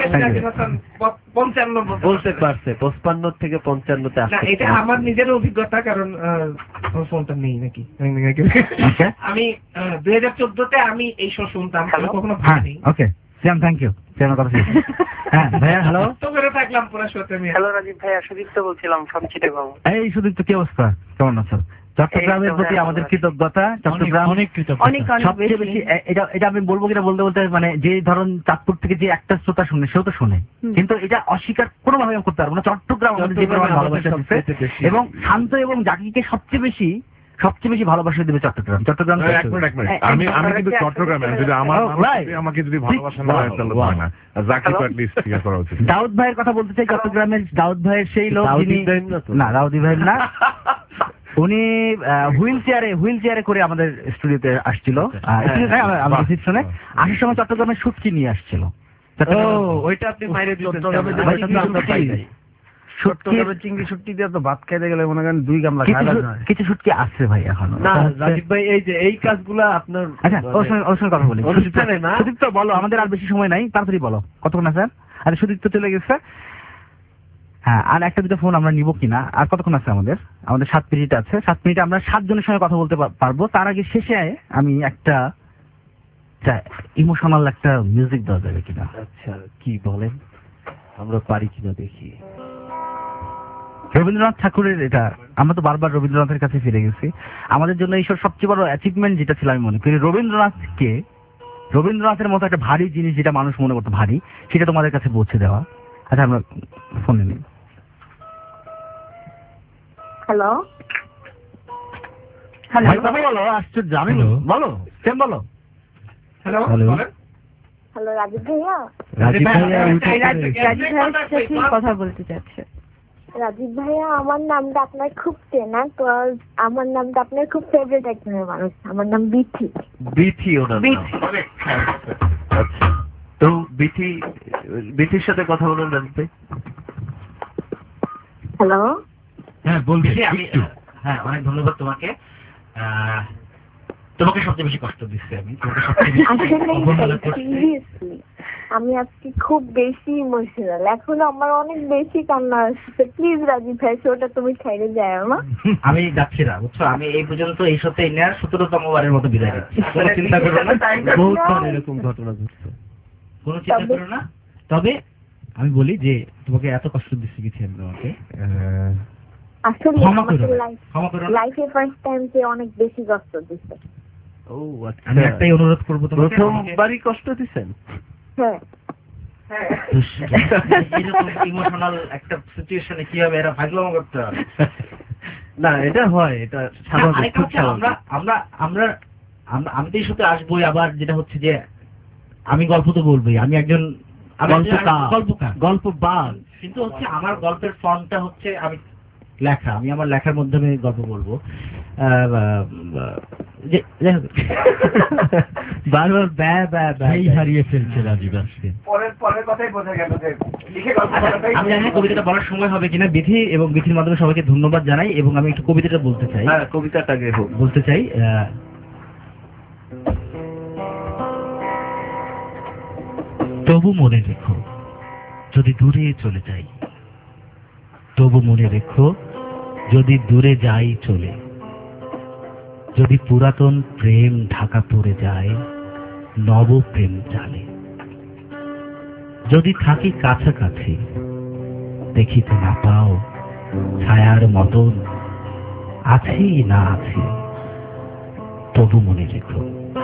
55 বলতে পারছে, 55 থেকে 55-তে আসছে। এটা আমার নিজের অভিজ্ঞতা, কারণ ফোনটা নেই নাকি আমি 2014-তে আমি এই শো শুনতাম, কখনো ভাবিনি। ওকে শ্যাম, থ্যাংক ইউ শ্যাম কথা ছিল। হ্যাঁ ভাইয়া হ্যালো, তো করে থাকলাম পুরো শোতে আমি। হ্যালো রাজীব ভাইয়া, সুদীপ্ত বলছিলাম ফ্রম চিটাগং। এই সুদীপ্ত, কি অবস্থা, কেমন আছো? চট্টগ্রামের প্রতি আমাদের কৃতজ্ঞতা। চট্টগ্রাম অনেক সবচেয়ে বেশি, এটা আমি বলবো কিনা বলতে বলতে, মানে যে ধরুন চাঁদপুর থেকে যে একটা শ্রোতা শুনে সেও তো শুনে, কিন্তু এটা অস্বীকার কোনোভাবে আমি করতে পারবো না। চট্টগ্রাম আমাদের যে পরিমাণ ভালোবাসা দিচ্ছে, এবং শান্ত এবং জাকিকে সবচেয়ে বেশি ভালোবাসা দেবে চট্টগ্রাম। চট্টগ্রাম আমি কিন্তু চট্টগ্রামে, যদি আমাকে যদি ভালোবাসা না হয় তাহলে হয় না। জাকির তো অ্যাটলিস্ট ঠিক করা উচিত। দাউদ ভাইয়ের কথা বলতে চাই, চট্টগ্রামের দাউদ ভাইয়ের সেই লোক যিনি, না দাউদি ভাই না, উনি হুইল চেয়ারে করে আমাদের স্টুডিওতে আসছিল, আমাদের রিসেপশনে আসার সময় চট্টগ্রামের শুটকি নিয়ে আসছিল। ওইটা আপনি মাইরে দিতেন। চিংড়ি শুটকি দিয়ে তো ভাত খাইতে গেলে মনে করেন 2 গামলা খাওয়া যায়। কিছু শুটকি আছে ভাই এখনো। না রাজীব ভাই, এই যে এই কাজগুলা আপনার, আচ্ছা ওর সঙ্গে কথা বলি। সুদীপ্ত বলো, আমাদের আর বেশি সময় নাই, তাড়াতাড়ি বলো কতক্ষণ আছে? আরে সুদীপ্ত চলে গেছে। হ্যাঁ আর একটা দুটো ফোন আমরা নিব কিনা, আর কতক্ষণ আছে আমাদের? 7 মিনিট আছে। 7 মিনিটে আমরা 7 জনের সঙ্গে কথা বলতে পারবো। তার আগে শেষে আমি একটা ইমোশনাল একটা মিউজিক দেওয়া যাবে কিনা? আচ্ছা কি বলেন, আমরা পারি কিনা দেখি। রবীন্দ্রনাথ ঠাকুরের এটা, আমরা তো বারবার রবীন্দ্রনাথের কাছে ফিরে গেছি। আমাদের জন্য এইসব সবচেয়ে বড় অ্যাচিভমেন্ট যেটা ছিল, আমি মনে করি রবীন্দ্রনাথের মতো একটা ভারী জিনিস যেটা মানুষ মনে করতো ভারী, সেটা তোমাদের কাছে পৌঁছে দেওয়া। আচ্ছা আমরা ফোনে নিই। হ্যালো বলো, আশ্চর্য, আমি বলো সেম বলো। হ্যালো হ্যালো রাজীব ভাইয়া, রাজীব ভাইয়া কথা বলতে চাচ্ছে। রাজীব ভাইয়া, আমার নামটা আপনার খুব চেনা, আমার নামটা আপনার খুব ফেভারিট একজনের মানুষ, আমার নাম বিথি। ওনার আচ্ছা, তো বিথির সাথে কথা বলেন জানতে। হ্যালো হ্যাঁ বলবি। হ্যাঁ অনেক ধন্যবাদ তোমাকে। তোমাকে সবচেয়ে বেশি কষ্ট দিচ্ছি আমি, আমি আজকে খুব বেশি ইমোশনাল, এখন আমার অনেক বেশি কান্না আসছে। প্লিজ রাজীব ভাই, শোটা তুমি ছেড়ে যাও না। আমি যাচ্ছি না, বুঝছো, আমি এই পর্যন্ত এই সপ্তাহে নেওয়ার 17তম বারের মতো বিদায় নিচ্ছি। কোনো চিন্তা করো না, বহুত এরকম ঘটনা ঘটছে, কোনো চিন্তা করো না। তবে আমি বলি যে তোমাকে এত কষ্ট দিচ্ছি কিছু আমি তোমাকে আসলে লাইফে ফার্স্ট টাইম যে অনেক বেশি কষ্ট দিচ্ছে। ও আচ্ছা, আমি একটাই অনুরোধ করবো, তোমাকে প্রথমবারই কষ্ট দিচ্ছেন। হ্যাঁ এরকম ইমোশনাল একটা সিচুয়েশনে কিভাবে এরা ফাজলামো করতে হবে? না এটা হয়, এটা স্বাভাবিক, খুব স্বাভাবিক। আমি তো এই সাথে আসবোই, আবার যেটা হচ্ছে যে আমি গল্প তো বলবোই, আমি একজন গল্পবাজ, কিন্তু হচ্ছে আমার গল্পের ফর্মটা হচ্ছে আমি আমার লেখার মাধ্যমে গল্প বলবো। বারবার হারিয়ে ফেলছে রাজীব আজকে। পরের কথাই বোঝা গেল যে লিখে আমি জানি কবিতাটা বলার সময় হবে কিনা। বিথি এবং বিথির মাধ্যমে সবাইকে ধন্যবাদ জানাই, এবং আমি একটু কবিতাটা বলতে চাই। কবিতাটাকে বলতে চাই। তবু মনে রেখো যদি দূরে চলে যাই, তবু মনে রেখো যদি দূরে যাই চলে, যদি পুরাতন প্রেম ঢাকা পড়ে যায় নব প্রেম জালে, যদি থাকি কাছাকাছি দেখিতে না পাও ছায়ার মতন আছি না আছি তবু মনে রেখো,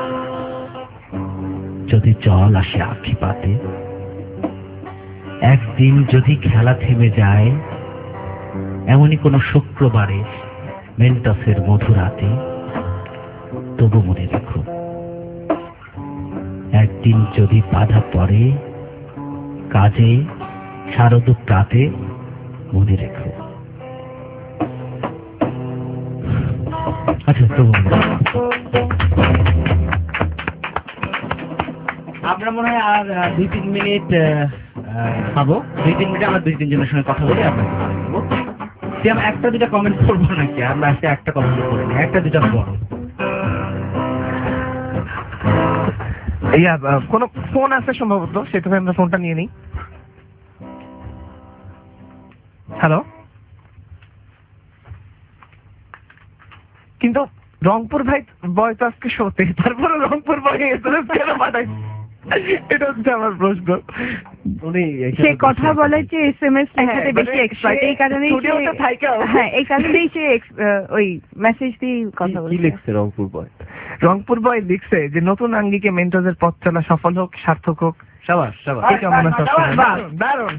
যদি জল আসে আখি পাতে, একদিন যদি খেলা থেমে যায় এমনই কোনো শুক্রবারে মেন্টসের মধুরাতে, তবু মনে রেখো একদিন যদি বাধা পড়ে কাজে শারদ প্রাতে, মনে রেখো। আচ্ছা তবু আমরা মনে হয় আর 2-3 মিনিট পাবো। 2-3 মিনিটে আমরা 2-3 জনের সঙ্গে কথা বলে আপনাকে বলবো। আমরা একটা দুটা কমেন্ট করবো নাকি? আমরা আজকে একটা কমেন্ট করি না, একটা দুটা বড়। কোন ফোন আছে সম্ভবত, সেটা আমরা ফোনটা নিয়ে নিই। হ্যালো, কিন্তু রংপুর ভাই বয় তো আজকে শোতে, তারপরে রংপুর বয় এসএমএস কেন পাঠাই, এটা হচ্ছে আমার প্রশ্ন। উনি সে কথা বলে যে এসএমএস লেখাতে বেশি এক্সপার্ট, এই কারণেই হ্যাঁ এই কারণেই সে ওই মেসেজ দিয়ে কথা বলে। কি লিখছে রংপুর বয়? রংপুর বয় লিখছে যে নতুন আঙ্গিকে মেন্টসের পথ চলা সফল হোক, সার্থক হোক। সাবাস সাবাস, কেমন আছো? দারুণ।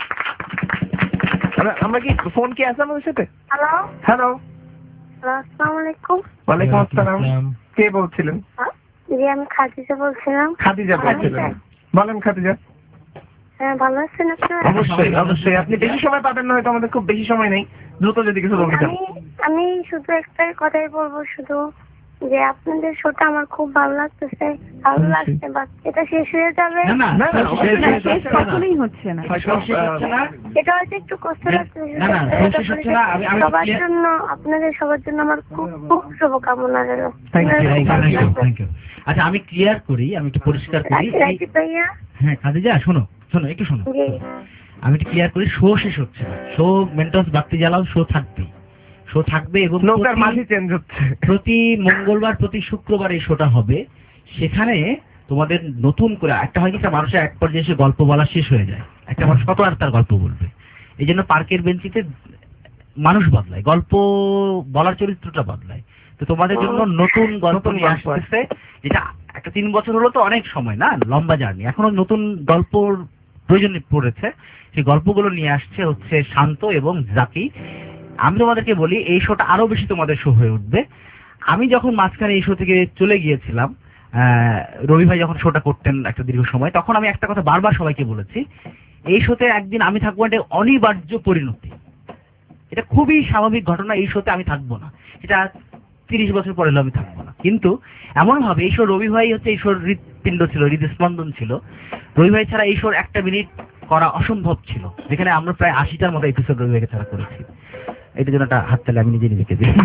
আমরা কি ফোন কি আছে আমাদের সাথে? হ্যালো হ্যালো, আসসালামু আলাইকুম। ওয়ালাইকুম আসসালাম। কে বলছিলেন? জি আমি খাদিজা বলছিলাম। খাদিজা বলছিলেন, বলেন খাদিজা। হ্যাঁ ভালো আছেন আপনি? অবশ্যই অবশ্যই, আপনি বেশি সময় পাবেন না, হয়তো আমাদের খুব বেশি সময় নেই, দ্রুত যদি কিছু বলতে চান। আমি শুধু একটা কথাই বলবো, শুধু যে আপনাদের শোটা আমার খুব ভালো লাগতেছে, ভালো লাগছে, বাট এটা শেষ হয়ে যাবে। না শেষ কখনোই হচ্ছে না, এটা হয়তো একটু কষ্ট লাগছে। সবার জন্য, আপনাদের সবার জন্য আমার খুব খুব শুভকামনা রইল। Thank you. আচ্ছা আমি ক্লিয়ার করি, আমি একটু পরিষ্কার করি। হ্যাঁ খাদিজা শোনো শোনো একটু শোনো, আমি একটু ক্লিয়ার করি। শো শেষ হচ্ছে না, শো মেন্টস বাতি জ্বালাও শো থাকবে, শো থাকবে এবং প্রতি মঙ্গলবার প্রতি শুক্রবার এই শোটা হবে। সেখানে তোমাদের নতুন করে একটা হয় কি, মানুষের এক পর্যায়ে এসে গল্প বলা শেষ হয়ে যায়, একটা মানুষ কত আর তার গল্প বলবে। এই জন্য পার্কের বেঞ্চিতে মানুষ বদলায়, গল্প বলার চরিত্রটা বদলায়। তো তোমাদের জন্য নতুন গল্প নিয়ে আসতেছে, যেটা একটা 3 বছর হলো তো অনেক সময় না, লম্বা জার্নি, এখনো নতুন গল্পর প্রয়োজন পড়েছে। সেই গল্পগুলো নিয়ে আসছে হচ্ছে শান্ত এবং জাকি। আমি তোমাদেরকে বলি এই শোটা আরো বেশি তোমাদের শো হয়ে উঠবে। আমি যখন মাঝখানে এই শো থেকে চলে গিয়েছিলাম, রবি ভাই যখন শোটা করতেন একটা দীর্ঘ সময়, তখন আমি একটা কথা বারবার সবাইকে বলেছি, এই শোতে একদিন আমি থাকবো, এটা অনিবার্য পরিণতি, এটা খুবই স্বাভাবিক ঘটনা। এই শোতে আমি থাকবো না, এটা 30 বছর পরে আমি থাকবো না। কিন্তু এমন ভাবে এই শো, রবি ভাই হচ্ছে এই শোর হৃৎপিণ্ড ছিল, হৃদস্পন্দন ছিল। রবি ভাই ছাড়া এই শোর একটা মিনিট করা অসম্ভব ছিল, যেখানে আমরা প্রায় 80টার মতো এপিসোড রবি ভাইকে ছাড়া করেছি। এটার জন্য একটা হাততালি আমি নিজে নিজেকে দিই।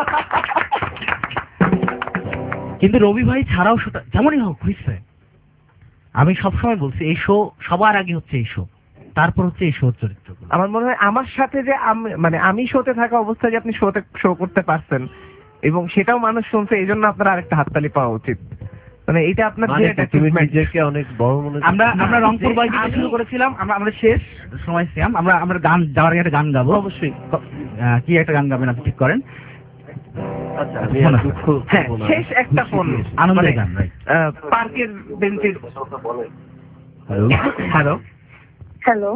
কিন্তু রবি ভাই ছাড়াও শোটা যেমনই হোক হয়েছে, আমি সবসময় বলছি এই শো সবার আগে হচ্ছে এই শো, তারপর হচ্ছে এই শোর চরিত্র। আমার মনে হয় আমার সাথে যে মানে আমি শোতে থাকা অবস্থায় যে আপনি শোতে শো করতে পারছেন এবং সেটাও মানুষ শুনছে, এই জন্য আপনার আরেকটা হাততালি পাওয়া উচিত। মানে এটা আপনার নিজেকে অনেক বড় মনে। আমরা রংপুর বয় থেকে শুরু করেছিলাম, আমরা শেষ সময় ছিলাম, আমরা গান যাওয়ার আগে একটা গান গাবো। অবশ্যই। কি একটা গান গাবেন আপনি ঠিক করেন? শেষ একটা ফোন, আনন্দের গান, পার্কের বেঞ্চের। হ্যালো হ্যালো হ্যালো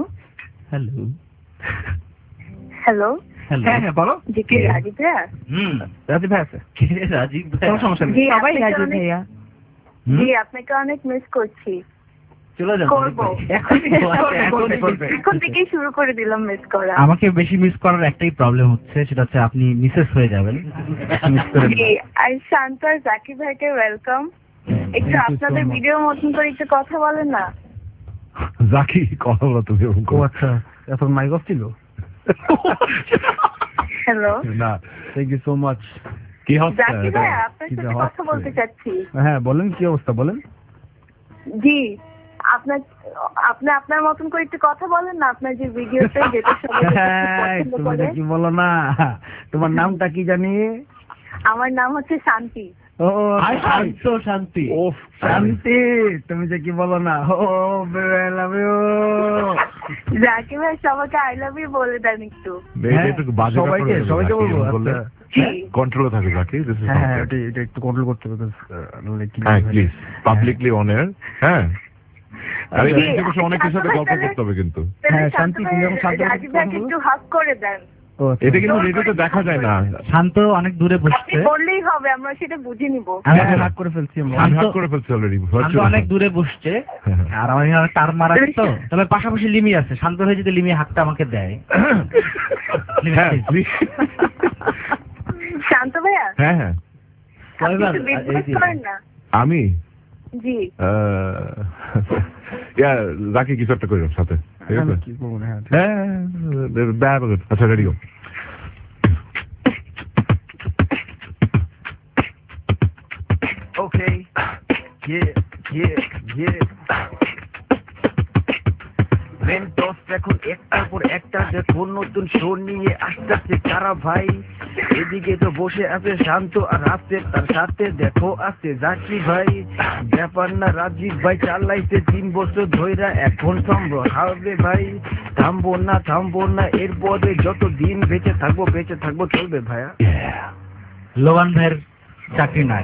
হ্যালো হ্যাঁ হ্যাঁ বলো। জি কে? রাজীব ভাইয়া? রাজীব ভাই আছে। রাজীব ভাই, কোনো সমস্যা নেই। সবাই রাজীব ভাইয়া। জি আপনাকে অনেক মিস করছি। চলে যান, এখন থেকেই শুরু করে দিলাম মিস করা। আমাকে বেশি মিস করার একটাই প্রবলেম হচ্ছে, সেটা হচ্ছে আপনি মিসেস হয়ে যাবেন। আর শান্ত আর জাকির ভাইকে ওয়েলকাম। একটু আপনাদের ভিডিও মতন করে একটু কথা বলেন না। জাকি কথা বলো তুমি। ও আচ্ছা, এখন মাইক অফ ছিল। হ্যালো না, থ্যাংক ইউ সো মাচ। কি হচ্ছে? জাকির ভাই আপনার সাথে কথা বলতে চাচ্ছি। হ্যাঁ বলেন, কি অবস্থা বলেন। জি আপনি আপনার মতন করে একটু কথা বলেন না, আপনার যে ভিডিওতে যেটা সবাই পছন্দ করে। কি বলো না, তোমার নামটা কি জানি? আমার নাম হচ্ছে শান্তি। ও শান্তি ও শান্তি, তুমি যে কি বলো না, ও আই লাভ ইউ। জাকির ভাই সবাইকে আই লাভ ইউ বলে দেন একটু। সবাইকে বলবো। কন্ট্রোলে থাকে জাকি, হ্যাঁ এটা একটু কন্ট্রোল করতে হবে, প্লিজ পাবলিকলি অন এয়ার। হ্যাঁ আরে অনেক কিছুর সাথে গল্প করতে হবে কিন্তু। হ্যাঁ শান্তি, তুমি যখন শান্তি জাকির ভাইকে একটু হাগ করে দেন। এটা কিন্তু রেডিওতে দেখা যায় না। শান্ত অনেক দূরে বসছে, বললেই হবে, আমরা সেটা বুঝে নিব। আমি হাগ করে ফেলছি, অলরেডি। শান্ত অনেক দূরে বসছে আর আমার এখানে তার মারা তো, তবে পাশাপাশি লিমি আছে। শান্ত হয়ে যদি লিমি হাগটা আমাকে দেয়। শান্ত ভাইয়া, হ্যাঁ হ্যাঁ আমি জি জাকি কিছু একটা করি সাথে, ঠিক আছে? হ্যাঁ আচ্ছা রেডি গো। ওকে মেন্টস এখন একটার পর একটা দেখো নতুন শো নিয়ে আসতেছে কারা ভাই। এদিকে তো বসে আছে শান্ত আর রাতে তার সাথে দেখো আছে জাকি ভাই। ব্যাপার না রাজীব ভাই চালাইছে 3 বছর ধইরা, এখন হবে ভাই। থামবো না এরপরে যত দিন বেঁচে থাকবো চলবে ভাইয়া। লোবান ভাইয়ের চাকরি নাই,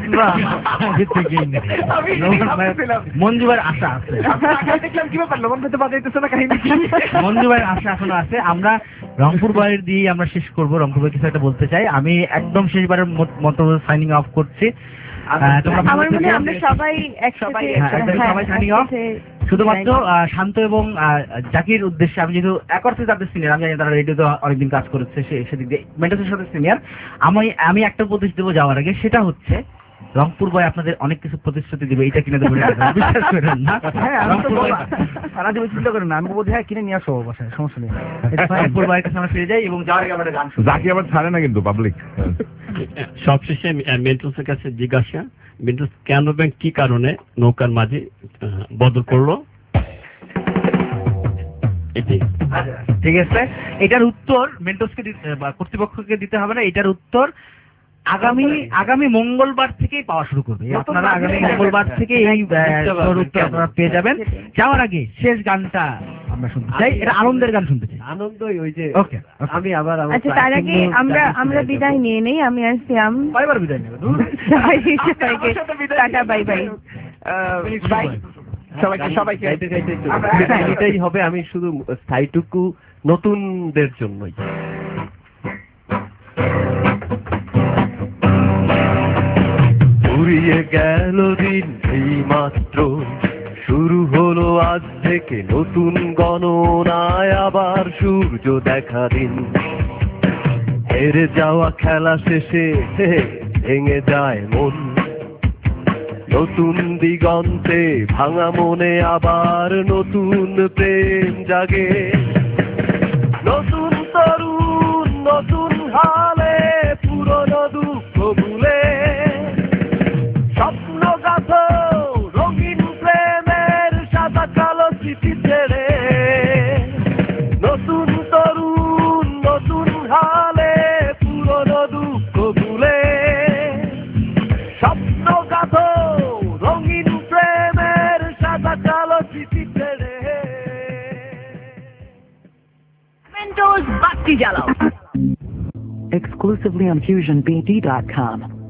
মঞ্জু ভাইয়ের আশা আছে। দেখলাম কি ব্যাপার, লোবান ভাইতে বাজাইতেছে না কাহিনী? মঞ্জু ভাইয়ের আশা এখনো আছে। আমরা রংপুর বাড়ির দিয়ে আমরা শেষ করবো। রংপুর ভাই কিছু একটা বলতে চাই। আমি একদম শেষবারের মতো সাইনিং অফ করছি। আমার মনে হয় আমরা সবাই সাইনিং অফ। শুধুমাত্র শান্ত এবং জাকির উদ্দেশ্যে, আমি যেহেতু এক অর্থে তাদের সিনিয়র, আমি জানি তারা রেডিওতে অনেকদিন কাজ করেছে, সেদিক দিয়ে মেন্টাসের সাথে সিনিয়র। আমি একটা প্রতিশ্রুতি দেবো যাওয়ার আগে, সেটা হচ্ছে রংপুর বয় আপনাদের অনেক কিছু প্রতিশ্রুতি দিবে, এটা কিনে দেবো বিশ্বাস করেন না। সারা জীবন চিন্তা করেন না, আমি বলছি হ্যাঁ কিনে নিয়ে আসো বাসায়, সমস্যা নেই। রংপুর বয়ের কাছে আমরা ফিরে যাই এবং যাওয়ার আগে আমরা গান শুনি। জাকি আবার ছাড়ে না কিন্তু পাবলিক। সবশেষে মেন্টসের কাছে জিজ্ঞাসা, মেন্টস কেন ব্যাংক কি কারণে নৌকার মাঝে বদল করলো? ঠিক আছে, এটার উত্তর মেন্টসকে কর্তৃপক্ষকে দিতে হবে না। এটার উত্তর আগামী মঙ্গলবার থেকেই পাওয়া শুরু করবে। আপনারা আগামী মঙ্গলবার থেকে এই উত্তর আপনারা পেয়ে যাবেন। যাওয়ার আগে শেষ গানটা আমরা শুনতে চাই, এটা আনন্দের গান শুনতে চাই। আনন্দই ওই যে ওকে, আমি আবার আচ্ছা তার আগে আমরা বিদায় নিয়ে নেই। আমি আর শ্যাম কয়বার বিদায় নেব? সবাইকে টাটা, বাই বাই। সবাইকে এটাই হবে। আমি শুধু স্থায়ীটুকু নতুনদের জন্যই। ফুরিয়ে গেল দিন এই মাত্র, শুরু হলো আজ থেকে নতুন গণনায় আবার সূর্য দেখা দিন। হেরে যাওয়া খেলা শেষে ভেঙে যায় মন, নতুন দিগন্তে ভাঙা মনে আবার নতুন প্রেম জাগে। নতুন তরুণ নতুন হালে পুরনো দুঃখ ভুলে স্বপ্ন গাথো রঙিন প্রেমের সাদা কালো স্মৃতি ছেড়ে। নতুন তরুণ নতুন হালে পুরনো দুঃখ ভুলে স্বপ্ন গাথো রঙিন প্রেমের সাদা কালো স্মৃতি ছেড়ে। মেন্টস বাতি জ্বালাও। Exclusively on FusionBD.com.